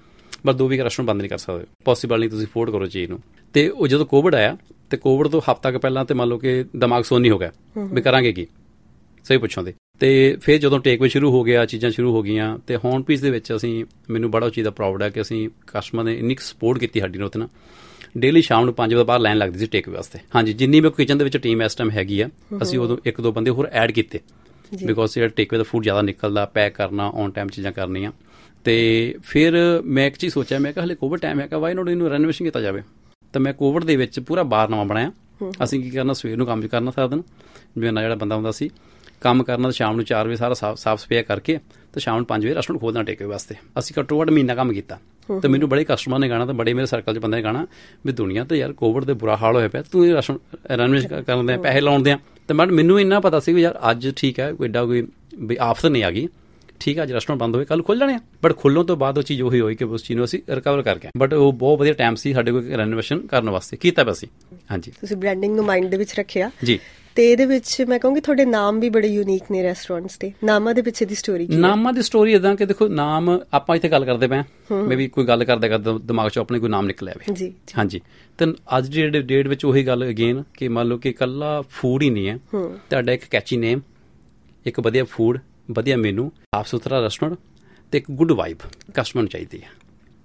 ਬਸ ਦੋ ਵੀਕ ਰੈਸਟੋਰੈਂਟ ਬੰਦ ਨਹੀਂ ਕਰ ਸਕਦੇ, ਪੋਸੀਬਲ ਨਹੀਂ, ਤੁਸੀਂ ਅਫੋਰਡ ਕਰੋ ਚੀਜ਼ ਨੂੰ। ਤੇ ਉਹ ਜਦੋਂ ਕੋਵਿਡ ਆਇਆ ਤੇ ਕੋਵਿਡ ਤੋਂ ਹਫ਼ਤਾ ਕੁ ਪਹਿਲਾਂ ਤੇ ਮੰਨ ਲਓ ਕਿ ਦਿਮਾਗ ਸੋਨੀ ਹੋ ਗਿਆ ਵੀ ਕਰਾਂਗੇ ਕੀ, ਸਹੀ ਪੁੱਛੋਂ ਦੇ। ਤੇ ਫਿਰ ਜਦੋਂ ਟੇਕਵੇ ਸ਼ੁਰੂ ਹੋ ਗਿਆ, ਚੀਜ਼ਾਂ ਸ਼ੁਰੂ ਹੋ ਗਈਆਂ, ਤੇ ਹੋਮ ਪੀਸ ਦੇ ਵਿੱਚ ਅਸੀਂ, ਮੈਨੂੰ ਬੜਾ ਉਹ ਚੀਜ਼ ਦਾ ਪ੍ਰਾਊਡ ਹੈ ਕਿ ਅਸੀਂ ਕਸਟਮਰ ਨੇ ਇੰਨੀ ਸਪੋਰਟ ਕੀਤੀ ਸਾਡੀ ਨੂੰ ਉੱਥੇ ਨਾ। ਡੇਲੀ ਸ਼ਾਮ ਨੂੰ ਪੰਜ ਵਜੇ ਬਾਹਰ ਲਾਈਨ ਲੱਗਦੀ ਸੀ ਟੇਕਵੇ ਵਾਸਤੇ। ਹਾਂਜੀ, ਜਿੰਨੀ ਮੇਰੇ ਕਿਚਨ ਦੇ ਵਿੱਚ ਟੀਮ ਇਸ ਟਾਈਮ ਹੈਗੀ ਆ, ਅਸੀਂ ਉਦੋਂ ਇੱਕ ਦੋ ਬੰਦੇ ਹੋਰ ਐਡ ਕੀਤੇ ਬਿਕੋਜ਼ ਜਿਹੜਾ ਟੇਕਵੇ ਦਾ ਫੂਡ ਜ਼ਿਆਦਾ ਨਿਕਲਦਾ, ਪੈਕ ਕਰਨਾ, ਔਨ ਟਾਈਮ ਚੀਜ਼ਾਂ ਕਰਨੀਆਂ। ਤੇ ਫਿਰ ਮੈਂ ਇੱਕ ਚੀਜ਼ ਸੋਚਿਆ, ਮੈਂ ਕਿਹਾ ਹਲੇ ਕੋਵਿਡ ਟਾਈਮ ਹੈਗਾ, ਵਾਈ ਨੋਟ ਇਹਨੂੰ ਰੈਨੋਵੇਸ਼ਨ ਕੀਤਾ ਜਾਵੇ। ਤਾਂ ਮੈਂ ਕੋਵਿਡ ਦੇ ਵਿੱਚ ਪੂਰਾ ਬਾਰ ਨਵਾਂ ਬਣਾਇਆ। ਅਸੀਂ ਕੀ ਕਰਨਾ, ਸਵੇਰ ਨੂੰ ਕੰਮ ਕਰਨਾ ਸਾਰਾ ਦਿਨ, ਮੇਰਾ ਜਿਹੜਾ ਬੰਦਾ ਹੁੰਦਾ ਸੀ ਕੰਮ ਕਰਨਾ, ਤੇ ਸ਼ਾਮ ਨੂੰ ਚਾਰ ਵਜੇ ਸਾਰਾ ਸਾਫ ਸਾਫ ਸਫਾਈ ਕਰਕੇ ਤੇ ਸ਼ਾਮ ਨੂੰ ਪੰਜ ਵਜੇ ਰੈਸਟੋਰੈਂਟ ਖੋਲ੍ਹਣਾ ਟੇਕਵੇ ਵਾਸਤੇ। ਅਸੀਂ ਘੱਟੋ ਘੱਟ ਮਹੀਨਾ ਕੰਮ ਕੀਤਾ। ਤੇ ਮੈਨੂੰ ਬੜੇ ਕਸਟਮਰ ਨੇ ਕਹਿਣਾ, ਤੇ ਬੜੇ ਮੇਰੇ ਸਰਕਲ 'ਚ ਬੰਦੇ ਨੇ ਕਹਿਣਾ ਵੀ ਦੁਨੀਆ ਤੇ ਯਾਰ ਕੋਵਿਡ ਦੇ ਬੁਰਾ ਹਾਲ ਹੋਇਆ ਪਿਆ, ਤੂੰ ਇਹ ਰੈਸਟੋਰੈਂਟ ਰੈਨੋਵੇਸ਼ਨ ਕਰਨ ਦੇ ਪੈਸੇ ਲਾਉਣ ਦੇ ਆ। ਤੇ ਬਟ ਮੈਨੂੰ ਇੰਨਾ ਪਤਾ ਸੀ ਵੀ ਯਾਰ ਅੱਜ ਠੀਕ ਹੈ, ਕੋਈ ਏਡਾ ਕੋਈ ਵੀ ਆਫਤ ਨਹੀਂ ਆ ਗਈ, ਠੀਕ ਹੈ, ਅੱਜ ਰੈਸਟੋਰੈਂਟ ਬੰਦ ਹੋਏ, ਕੱਲ੍ਹ ਖੁੱਲ੍ਹ ਜਾਣੇ ਆ। ਬਟ ਖੁੱਲ੍ਹਣ ਤੋਂ ਬਾਅਦ ਉਹ ਚੀਜ਼ ਉਹੀ ਹੋਈ ਕਿ ਉਸ ਚੀਜ਼ ਨੂੰ ਅਸੀਂ ਰਿਕਵਰ ਕਰ ਗਏ। ਬਟ ਉਹ ਬਹੁਤ ਵਧੀਆ ਟਾਈਮ ਸੀ ਸਾਡੇ ਕੋਲ ਰੈਨੋਵੇਸ਼ਨ ਕਰਨ ਵਾਸਤੇ, ਕੀਤਾ ਪਿਆ ਸੀ। ਹਾਂਜੀ, ਤੁਸੀਂ ਬ੍ਰਾਂਡਿੰਗ ਨੂੰ ਮਾਈਂਡ ਦੇ ਵਿੱਚ ਰੱਖਿਆ ਜੀ। ਤੇ ਇਹਦੇ ਵਿੱਚ ਮੈਂ ਕਹੂੰਗੀ ਤੁਹਾਡੇ ਨਾਮ ਵੀ ਬੜੇ ਯੂਨੀਕ ਨੇ ਰੈਸਟੋਰੈਂਟਸ ਦੇ। ਨਾਮਾਂ ਦੇ ਪਿੱਛੇ ਦੀ ਸਟੋਰੀ ਕੀ ਹੈ? ਨਾਮਾਂ ਦੀ ਸਟੋਰੀ ਇਦਾਂ ਕਿ ਦੇਖੋ, ਨਾਮ ਆਪਾਂ ਇੱਥੇ ਗੱਲ ਕਰਦੇ ਪਏ, ਮੈਂ ਵੀ ਕੋਈ ਗੱਲ ਕਰਦੇ ਕਰਦੇ ਦਿਮਾਗ 'ਚੋਂ ਆਪਣੇ ਕੋਈ ਨਾਮ ਨਿਕਲਿਆ ਵੇ ਜੀ। ਹਾਂਜੀ, ਤੇ ਅੱਜ ਦੀ ਡੇਟ ਵਿੱਚ ਉਹੀ ਗੱਲ ਅਗੇਨ ਕਿ ਮੰਨ ਲਓ ਕਿ ਇਕੱਲਾ ਫੂਡ ਹੀ ਨਹੀਂ ਹੈ, ਤੁਹਾਡਾ ਇੱਕ ਕੈਚੀ ਨੇਮ, ਇੱਕ ਵਧੀਆ ਫੂਡ, ਵਧੀਆ ਮੈਨੂ, ਸਾਫ ਸੁਥਰਾ ਰੈਸਟੋਰੈਂਟ ਤੇ ਇੱਕ ਗੁੱਡ ਵਾਈਬ ਕਸਟਮਰ ਨੂੰ ਚਾਹੀਦੀ ਹੈ।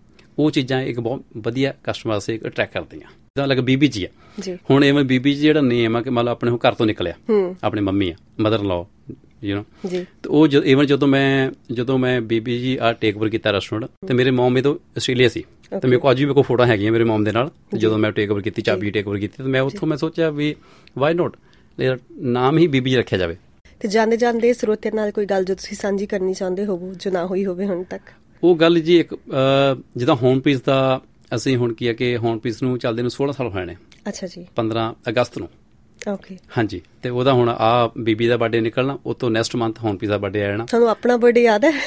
ਉਹ ਚੀਜ਼ਾਂ ਇੱਕ ਬਹੁਤ ਵਧੀਆ ਕਸਟਮਰ ਵਾਸਤੇ ਅਟਰੈਕਟ ਕਰਦੀਆਂ। ਜਿੱਦਾਂ ਲੱਗ ਬੀਬੀ ਜੀ ਆ ਹੁਣ, ਐਵੇਂ ਬੀਬੀ ਜੀ ਜਿਹੜਾ ਨੇਮ ਆ ਕਿ ਮੰਨ ਲਓ ਆਪਣੇ ਘਰ ਤੋਂ ਨਿਕਲਿਆ, ਆਪਣੀ ਮੰਮੀ ਆ, mother in law, you know, ਤੇ ਉਹ ਈਵਨ ਜਦੋਂ ਮੈਂ ਜਦੋਂ ਮੈਂ ਬੀਬੀ ਜੀ ਆ ਟੇਕ ਓਵਰ ਕੀਤਾ ਰੈਸਟੋਰੈਂਟ, ਤੇ ਮੇਰੇ ਮੋਮ ਤੋਂ ਆਸਟ੍ਰੇਲੀਆ ਸੀ, ਤੇ ਮੇਰੇ ਕੋਲ ਅੱਜ ਵੀ ਮੇਰੇ ਕੋਲ ਫੋਟੋ ਹੈਗੀਆਂ ਮੇਰੇ ਮੋਮ ਦੇ ਨਾਲ ਜਦੋਂ ਮੈਂ ਟੇਕ ਓਵਰ ਕੀਤੀ, ਚਾਬੀ ਟੇਕ ਓਵਰ ਕੀਤੀ। ਤੇ ਮੈਂ ਉੱਥੋਂ ਮੈਂ ਸੋਚਿਆ ਵੀ ਵਾਈ ਨੋਟ ਨਾਮ ਹੀ ਬੀਬੀ ਜੀ ਰੱਖਿਆ ਜਾਵੇ। ਤੇ ਜਾਂਦੇ ਜਾਂਦੇ ਸਰੋਤਿਆਂ ਨਾਲ ਕੋਈ ਗੱਲ ਜੋ ਤੁਸੀਂ ਸਾਂਝੀ ਕਰਨੀ ਚਾਹੁੰਦੇ ਹੋਵੋ ਜੋ ਨਾ ਹੋਈ ਹੋਵੇ ਹੁਣ ਤੱਕ? ਉਹ ਗੱਲ ਜੀ, ਇੱਕ ਜਿੱਦਾਂ ਹੋਮ ਪੀਸ ਦਾ ਅਸੀਂ ਹੁਣ ਕੀ ਹੈ ਕਿ ਹੋਮ ਪੀਸ ਨੂੰ ਚੱਲਦੇ ਨੂੰ ਸੋਲਾਂ ਸਾਲ ਹੋਏ ਨੇ। ਅੱਛਾ ਜੀ। ਪੰਦਰਾਂ ਅਗਸਤ ਨੂੰ। ਓਕੇ। ਹਾਂਜੀ, ਤੇ ਉਹਦਾ ਹੁਣ ਆ ਬੀਬੀ ਦਾ ਬਰਥਡੇ ਨਿਕਲਣਾ, ਉਹ ਤੋਂ ਨੈਕਸਟ ਮੰਥ ਹੋਮ ਪੀਸ ਦਾ ਬਰਥਡੇ ਆ ਜਾਣਾ। ਤੁਹਾਨੂੰ ਆਪਣਾ ਬਰਥਡੇ ਯਾਦ ਹੈ?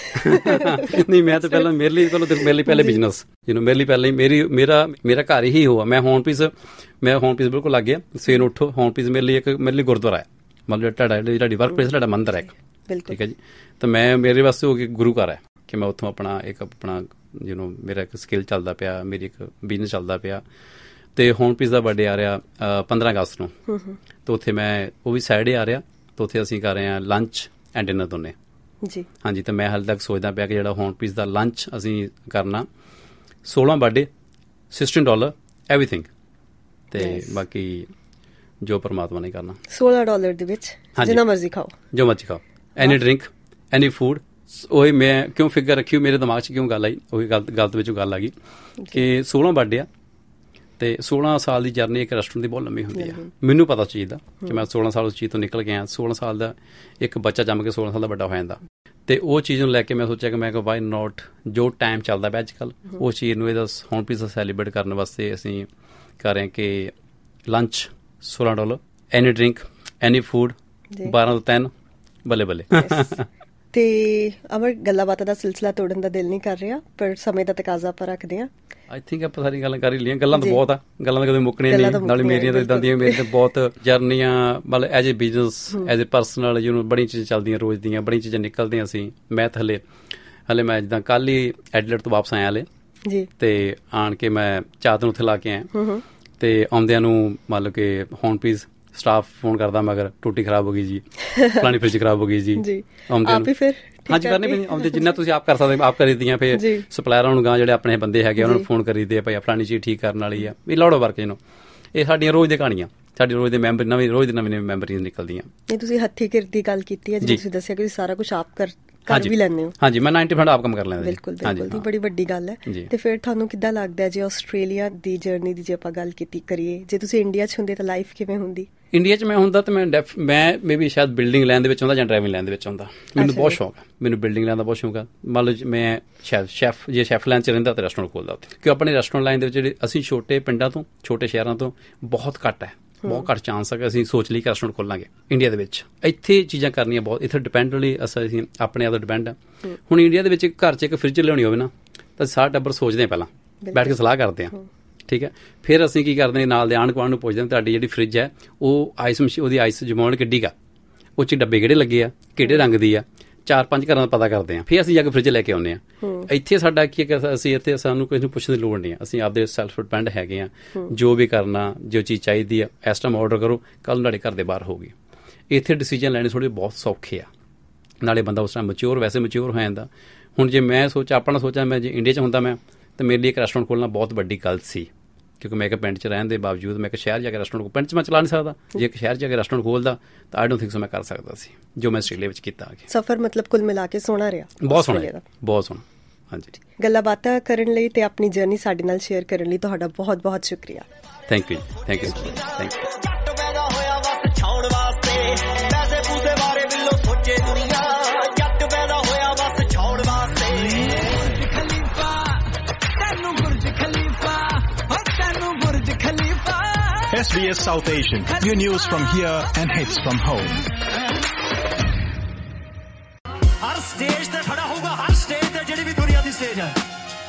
ਨਹੀਂ, ਮੈਂ ਤਾਂ ਪਹਿਲਾਂ ਮੇਰੇ ਲਈ ਪਹਿਲਾਂ ਮੇਰੇ ਲਈ ਪਹਿਲੇ ਬਿਜ਼ਨਸ, ਯੂ ਨੋ, ਮੇਰੇ ਲਈ ਪਹਿਲਾਂ ਹੀ ਮੇਰੀ ਮੇਰਾ ਮੇਰਾ ਘਰ ਹੀ ਹੋਆ। ਮੈਂ ਹੋਮ ਪੀਸ ਮੈਂ ਹੋਮ ਪੀਸ ਬਿਲਕੁਲ ਲੱਗ ਗਿਆ। ਸਵੇਰ ਨੂੰ ਉੱਠੋ, ਹੋਮ ਪੀਸ ਮੇਰੇ ਲਈ ਇੱਕ ਮੇਰੇ ਲਈ ਗੁਰਦੁਆਰਾ ਹੈ, ਮਤਲਬ ਤੁਹਾਡਾ ਤੁਹਾਡੀ ਵਰਕ ਪਲੇਸ ਤੁਹਾਡਾ ਮੰਦਰ ਹੈ ਇੱਕ, ਠੀਕ ਹੈ ਜੀ। ਤਾਂ ਮੈਂ ਮੇਰੇ ਵਾਸਤੇ ਹੋ ਕੇ ਗੁਰੂ ਘਰ ਹੈ ਕਿ ਮੈਂ ਉੱਥੋਂ ਆਪਣਾ ਇੱਕ ਆਪਣਾ ਯੂ ਨੋ ਮੇਰਾ ਇੱਕ ਸਕਿੱਲ ਚੱਲਦਾ ਪਿਆ, ਮੇਰੀ ਇੱਕ ਬਿਜ਼ਨਸ ਚੱਲਦਾ ਪਿਆ। ਤੇ ਹੋਮ ਪੀਸ ਦਾ ਬਰਥਡੇ ਆ ਰਿਹਾ ਪੰਦਰਾਂ ਅਗਸਤ ਨੂੰ, ਤਾਂ ਉੱਥੇ ਮੈਂ ਉਹ ਵੀ ਸੈਟਰਡੇ ਆ ਰਿਹਾ, ਤਾਂ ਉੱਥੇ ਅਸੀਂ ਕਰ ਰਹੇ ਹਾਂ ਲੰਚ ਐਂਡ ਡਿਨਰ ਦੋਨੇ ਜੀ। ਹਾਂਜੀ, ਤਾਂ ਮੈਂ ਹਾਲੇ ਤੱਕ ਸੋਚਦਾ ਪਿਆ ਕਿ ਜਿਹੜਾ ਹੋਮ ਪੀਸ ਦਾ ਲੰਚ ਅਸੀਂ ਕਰਨਾ, ਸੋਲਾਂ ਬਰਥਡੇ, ਸਿਕਸਟੀਨ ਡਾਲਰ ਐਵਰੀਥਿੰਗ, ਤੇ ਬਾਕੀ ਜੋ ਪਰਮਾਤਮਾ ਨੇ ਕਰਨਾ। ਸੋਲਾਂ ਡਾਲਰ ਦੇ ਵਿੱਚ ਜਿੰਨਾ ਮਰਜ਼ੀ ਖਾਓ, ਜੋ ਮਰਜ਼ੀ ਖਾਓ, ਐਨੀ ਡਰਿੰਕ, ਐਨੀ ਫੂਡ। ਉਹੀ ਮੈਂ ਕਿਉਂ ਫਿਗਰ ਰੱਖੀ, ਮੇਰੇ ਦਿਮਾਗ 'ਚ ਕਿਉਂ ਗੱਲ ਆਈ, ਉਹੀ ਗੱਲ ਗਲਤ ਵਿੱਚੋਂ ਗੱਲ ਆ ਗਈ ਕਿ ਸੋਲਾਂ ਬਰਥਡੇ ਆ, ਤੇ ਸੋਲਾਂ ਸਾਲ ਦੀ ਜਰਨੀ ਇੱਕ ਰੈਸਟੋਰੈਂਟ ਦੀ ਬਹੁਤ ਲੰਮੀ ਹੁੰਦੀ ਆ। ਮੈਨੂੰ ਪਤਾ ਚੀਜ਼ ਦਾ ਕਿ ਮੈਂ ਸੋਲਾਂ ਸਾਲ ਉਸ ਚੀਜ਼ ਤੋਂ ਨਿਕਲ ਗਿਆ। ਸੋਲਾਂ ਸਾਲ ਦਾ ਇੱਕ ਬੱਚਾ ਜੰਮ ਕੇ ਸੋਲਾਂ ਸਾਲ ਦਾ ਵੱਡਾ ਹੋ ਜਾਂਦਾ, ਤੇ ਉਹ ਚੀਜ਼ ਨੂੰ ਲੈ ਕੇ ਮੈਂ ਸੋਚਿਆ ਕਿ ਮੈਂ ਕਿਹਾ ਵਾਈ ਨੋਟ, ਜੋ ਟਾਈਮ ਚੱਲਦਾ ਪਿਆ ਅੱਜ ਕੱਲ੍ਹ, ਉਸ ਚੀਜ਼ ਨੂੰ ਇਹਦਾ ਹੋਮ ਪੀਸ ਸੈਲੀਬ੍ਰੇਟ ਕਰਨ ਵਾਸਤੇ ਅਸੀਂ ਕਰ ਰਹੇ ਕਿ ਲੰਚ ਸੋਲਾਂ dollar, any drink, any food, ਬਾਰਾਂ ਤੋਂ ਤਿੰਨ, ਬੱਲੇ ਬੱਲੇ। ਤੇ ਅਮਰ, ਗੱਲਾਂ ਬਾਤਾਂ ਦਾ ਸਿਲਸਿਲਾ ਤੋੜਨ ਦਾ ਦਿਲ ਨਹੀਂ ਕਰ ਰਿਹਾ, ਪਰ ਸਮੇਂ ਦਾ ਤਕਾਜ਼ਾ ਆਪਾਂ ਰੱਖਦੇ ਹਾਂ। ਆਈ ਥਿੰਕ ਆਪਾਂ ਸਾਰੀ ਗੱਲਾਂ ਕਰ ਹੀ ਲਈਆਂ। ਗੱਲਾਂ ਤਾਂ ਬਹੁਤ ਆ, ਗੱਲਾਂ ਤਾਂ ਕਦੇ ਮੁੱਕਣੀਆਂ ਨਹੀਂ। ਨਾਲੇ ਮੇਰੀਆਂ ਤਾਂ ਇੱਦਾਂ ਦੀਆਂ, ਮੇਰੀਆਂ ਤਾਂ ਬਹੁਤ ਜਰਨੀਆਂ, ਮਤਲਬ as a business, as a personal, you know, ਬੜੀਆਂ ਚੀਜ਼ਾਂ ਚੱਲਦੀਆਂ ਰੋਜ਼ ਦੀਆਂ, ਬੜੀਆਂ ਚੀਜ਼ਾਂ ਨਿਕਲਦੀਆਂ ਸੀ। ਮੈਂ ਤਾਂ ਹਲੇ ਹਲੇ ਮੈਂ ਜਿੱਦਾਂ ਕੱਲ੍ਹ ਹੀ ਐਡਲੇਡ ਤੋਂ ਵਾਪਸ ਆਇਆ ਹਲੇ ਜੀ, ਤੇ ਆਣ ਕੇ ਮੈਂ ਚਾਹ ਤੋਂ ਉੱਥੇ ਲਾ ਕੇ ਆਇਆ, ਤੇ ਆਉਂਦਿਆਂ ਨੂੰ ਮਤਲਬ ਕਿ ਹੋਮ ਪੀਸ ਸਟਾਫ ਫੋਨ ਕਰਦਾ, ਮਗਰ ਟੂਟੀ ਖਰਾਬ ਹੋ ਗਈ ਜੀ, ਫਲਾਣੀ ਫਰਿੱਜ ਖਰਾਬ ਹੋ ਗਈ ਜੀ। ਆਉਂਦੇ ਫਿਰ ਹਾਂਜੀ ਕਰਨੀ ਪੈਂਦੀ, ਆਉਂਦੇ ਜਿੰਨਾ ਤੁਸੀਂ ਆਪ ਕਰ ਸਕਦੇ ਆਪ ਕਰੀਦੀਆਂ। ਫਿਰ ਸਪਲਾਇਰਾਂ ਨੂੰ ਗਾਂ ਜਿਹੜੇ ਆਪਣੇ ਬੰਦੇ ਹੈਗੇ ਉਹਨਾਂ ਨੂੰ ਫੋਨ ਕਰੀਦੇ ਆ, ਭਾਈ ਫਲਾਣੀ ਚੀਜ਼ ਠੀਕ ਕਰਨ ਵਾਲੀ ਆ, ਵੀ ਲੋੜੋ ਵਰਕ ਨੂੰ। ਇਹ ਸਾਡੀਆਂ ਰੋਜ਼ ਦੀਆਂ ਕਹਾਣੀਆਂ, ਸਾਡੀ ਰੋਜ਼ ਦੇ ਮੈਂਬਰ ਨਵੀਂ ਰੋਜ਼ ਦੀ ਨਵੀਂ ਨਵੀਂ ਮੈਂਬਰੀਜ਼ ਨਿਕਲਦੀਆਂ। ਇਹ ਤੁਸੀਂ ਹੱਥੀਂ ਕਿਰਤ ਦੀ ਗੱਲ ਕੀਤੀ ਹੈ, ਜਿਵੇਂ ਤੁਸੀਂ ਦੱਸਿਆ ਕਿ ਸਾਰਾ ਕੁਝ ਆਪ ਕਰ ਕਰ ਵੀ ਲੈਂਦੇ ਹੋ। ਹਾਂਜੀ, ਮੈਂ ਨਾਈਨਟੀ ਪਰਸੈਂਟ ਆਪ ਕੰਮ ਕਰ ਲੈਂਦਾ। ਬਿਲਕੁਲ ਬਿਲਕੁਲ, ਬੜੀ ਵੱਡੀ ਗੱਲ ਹੈ। ਤੇ ਫਿਰ ਤੁਹਾਨੂੰ ਕਿੱਦਾਂ ਲੱਗਦਾ ਜੇ ਆਸਟ੍ਰੇਲੀਆ ਦੀ ਜਰਨੀ ਦੀ ਜੇ ਆਪਾਂ ਗੱਲ ਕੀਤੀ ਕਰੀਏ, ਜੇ ਤੁਸੀਂ ਇੰਡੀਆ 'ਚ ਹੁੰਦੇ ਤਾਂ ਲਾਈਫ ਕਿਵੇਂ ਹੁੰਦੀ? ਇੰਡੀਆ 'ਚ ਮੈਂ ਹੁੰਦਾ ਤਾਂ ਮੈਂ ਡੈਫ ਮੈਂ ਮੇ ਵੀ ਸ਼ਾਇਦ ਬਿਲਡਿੰਗ ਲਾਈਨ ਦੇ ਵਿੱਚ ਹੁੰਦਾ ਜਾਂ ਡਰਾਈਵਿੰਗ ਲਾਈਨ ਦੇ ਵਿੱਚ ਹੁੰਦਾ। ਮੈਨੂੰ ਬਹੁਤ ਸ਼ੌਕ ਹੈ, ਮੈਨੂੰ ਬਿਲਡਿੰਗ ਲਾਈਨ ਦਾ ਬਹੁਤ ਸ਼ੌਕ ਹੈ। ਮੰਨ ਲਓ ਮੈਂ ਸ਼ੈਫ ਸ਼ੈਫ ਜੇ ਸ਼ੈਫ ਲਾਈਨ 'ਚ ਰਹਿੰਦਾ ਤਾਂ ਰੈਸਟੋਰੈਂਟ ਖੋਲ੍ਹਦਾ ਉੱਥੇ, ਕਿਉਂ ਆਪਣੇ ਰੈਸਟੋਰੈਂਟ ਲਾਈਨ ਦੇ ਵਿੱਚ ਜਿਹੜੇ ਅਸੀਂ ਛੋਟੇ ਪਿੰਡਾਂ ਤੋਂ, ਛੋਟੇ ਸ਼ਹਿਰਾਂ ਤੋਂ ਬਹੁਤ ਘੱਟ ਹੈ, ਬਹੁਤ ਘੱਟ ਚਾਂਸ ਹੈ ਕਿ ਅਸੀਂ ਸੋਚ ਲਈ ਕਿ ਰੈਸਟੋਰੈਂਟ ਖੋਲਾਂਗੇ ਇੰਡੀਆ ਦੇ ਵਿੱਚ। ਇੱਥੇ ਚੀਜ਼ਾਂ ਕਰਨੀਆਂ ਬਹੁਤ, ਇੱਥੇ ਡਿਪੈਂਡਲੀ ਅਸੀਂ ਆਪਣੇ ਆਪ ਦਾ ਡਿਪੈਂਡ ਆ। ਹੁਣ ਇੰਡੀਆ ਦੇ ਵਿੱਚ ਘਰ 'ਚ ਇੱਕ ਫਰਿੱਜ ਲਿਆਉਣੀ ਹੋਵੇ ਨਾ, ਤਾਂ ਸਾਰਾ ਟੱਬਰ ਸੋਚਦੇ ਹਾਂ, ਪਹਿਲਾਂ ਬੈਠ ਕੇ ਸਲਾਹ ਕਰਦੇ ਹਾਂ, ਠੀਕ ਹੈ। ਫਿਰ ਅਸੀਂ ਕੀ ਕਰਦੇ ਹਾਂ, ਨਾਲ ਦੇ ਆਂਢ ਗੁਆਂਢ ਨੂੰ ਪੁੱਛਦੇ ਹਾਂ ਤੁਹਾਡੀ ਜਿਹੜੀ ਫਰਿੱਜ ਹੈ ਉਹ ਆਈਸ ਮਸ਼ੀਨ, ਉਹਦੀ ਆਈਸ ਜਮਾਉਣ ਕਿੱਡੀ ਕਾ, ਉਹ 'ਚ ਡੱਬੇ ਕਿਹੜੇ ਲੱਗੇ ਆ, ਕਿਹੜੇ ਰੰਗ ਦੀ ਆ, ਚਾਰ ਪੰਜ ਘਰਾਂ ਦਾ ਪਤਾ ਕਰਦੇ ਹਾਂ, ਫਿਰ ਅਸੀਂ ਜਾ ਕੇ ਫ੍ਰਿਜ ਲੈ ਕੇ ਆਉਂਦੇ ਹਾਂ। ਇੱਥੇ ਸਾਡਾ ਕੀ ਹੈ, ਅਸੀਂ ਇੱਥੇ ਸਾਨੂੰ ਕਿਸੇ ਨੂੰ ਪੁੱਛਣ ਦੀ ਲੋੜ ਨਹੀਂ ਹੈ, ਅਸੀਂ ਆਪਦੇ ਸੈਲਫ ਡਿਪੈਂਡ ਹੈਗੇ ਹਾਂ। ਜੋ ਵੀ ਕਰਨਾ, ਜੋ ਚੀਜ਼ ਚਾਹੀਦੀ ਆ ਇਸ ਟਾਈਮ ਆਰਡਰ ਕਰੋ, ਕੱਲ੍ਹ ਨੂੰ ਤੁਹਾਡੇ ਘਰ ਦੇ ਬਾਹਰ ਹੋਊਗੀ। ਇੱਥੇ ਡਿਸੀਜਨ ਲੈਣੇ ਥੋੜ੍ਹੇ ਬਹੁਤ ਸੌਖੇ ਆ, ਨਾਲੇ ਬੰਦਾ ਉਸ ਟਾਈਮ ਮੈਚਿਓਰ, ਵੈਸੇ ਮੈਚਿਓਰ ਹੋ ਜਾਂਦਾ। ਹੁਣ ਜੇ ਮੈਂ ਸੋਚਾਂ, ਆਪਣਾ ਸੋਚਾਂ, ਮੈਂ ਜੇ ਇੰਡੀਆ 'ਚ ਹੁੰਦਾ ਮੈਂ, ਤਾਂ ਮੇਰੇ ਲਈ ਇੱਕ ਰੈਸਟੋਰੈਂਟ ਖੋਲ੍ਹਣਾ ਬਹੁਤ ਵੱਡੀ ਗੱਲ ਸੀ, ਕਿਉਂਕਿ ਮੈਂ ਇੱਕ ਪਿੰਡ 'ਚ ਰਹਿਣ ਦੇ ਬਾਵਜੂਦ ਮੈਂ ਇੱਕ ਸ਼ਹਿਰ ਜਾ ਕੇ ਰੈਸਟੋਰੈਂਟ, ਪਿੰਡ 'ਚ ਮੈਂ ਚਲਾ ਨਹੀਂ ਸਕਦਾ, ਜੇ ਇੱਕ ਸ਼ਹਿਰ ਜਾ ਕੇ ਰੈਸਟੋਰੈਂਟ ਖੋਲ੍ਹਦਾ ਤਾਂ ਆਈ ਡੋਂਟ ਥਿੰਕ ਸੋ ਮੈਂ ਕਰ ਸਕਦਾ ਸੀ, ਜੋ ਮੈਂ ਆਸਟ੍ਰੇਲੀਆ ਵਿੱਚ ਕੀਤਾ ਆ ਕੇ। ਸਫ਼ਰ ਮਤਲਬ ਕੁੱਲ ਮਿਲਾ ਕੇ ਸੋਹਣਾ ਰਿਹਾ, ਬਹੁਤ ਸੋਹਣਾ, ਬਹੁਤ ਸੋਹਣਾ। ਹਾਂਜੀ, ਗੱਲਾਂ ਬਾਤਾਂ ਕਰਨ ਲਈ ਤੇ ਆਪਣੀ ਜਰਨੀ ਸਾਡੇ ਨਾਲ ਸ਼ੇਅਰ ਕਰਨ ਲਈ ਤੁਹਾਡਾ ਬਹੁਤ ਬਹੁਤ ਸ਼ੁਕਰੀਆ। Thank you, thank you, thank you. S B S South Asian, your news from here and hits from home. हर स्टेज ते खड़ा होगा, हर स्टेज ते जेडी भी दुनिया दी स्टेज है।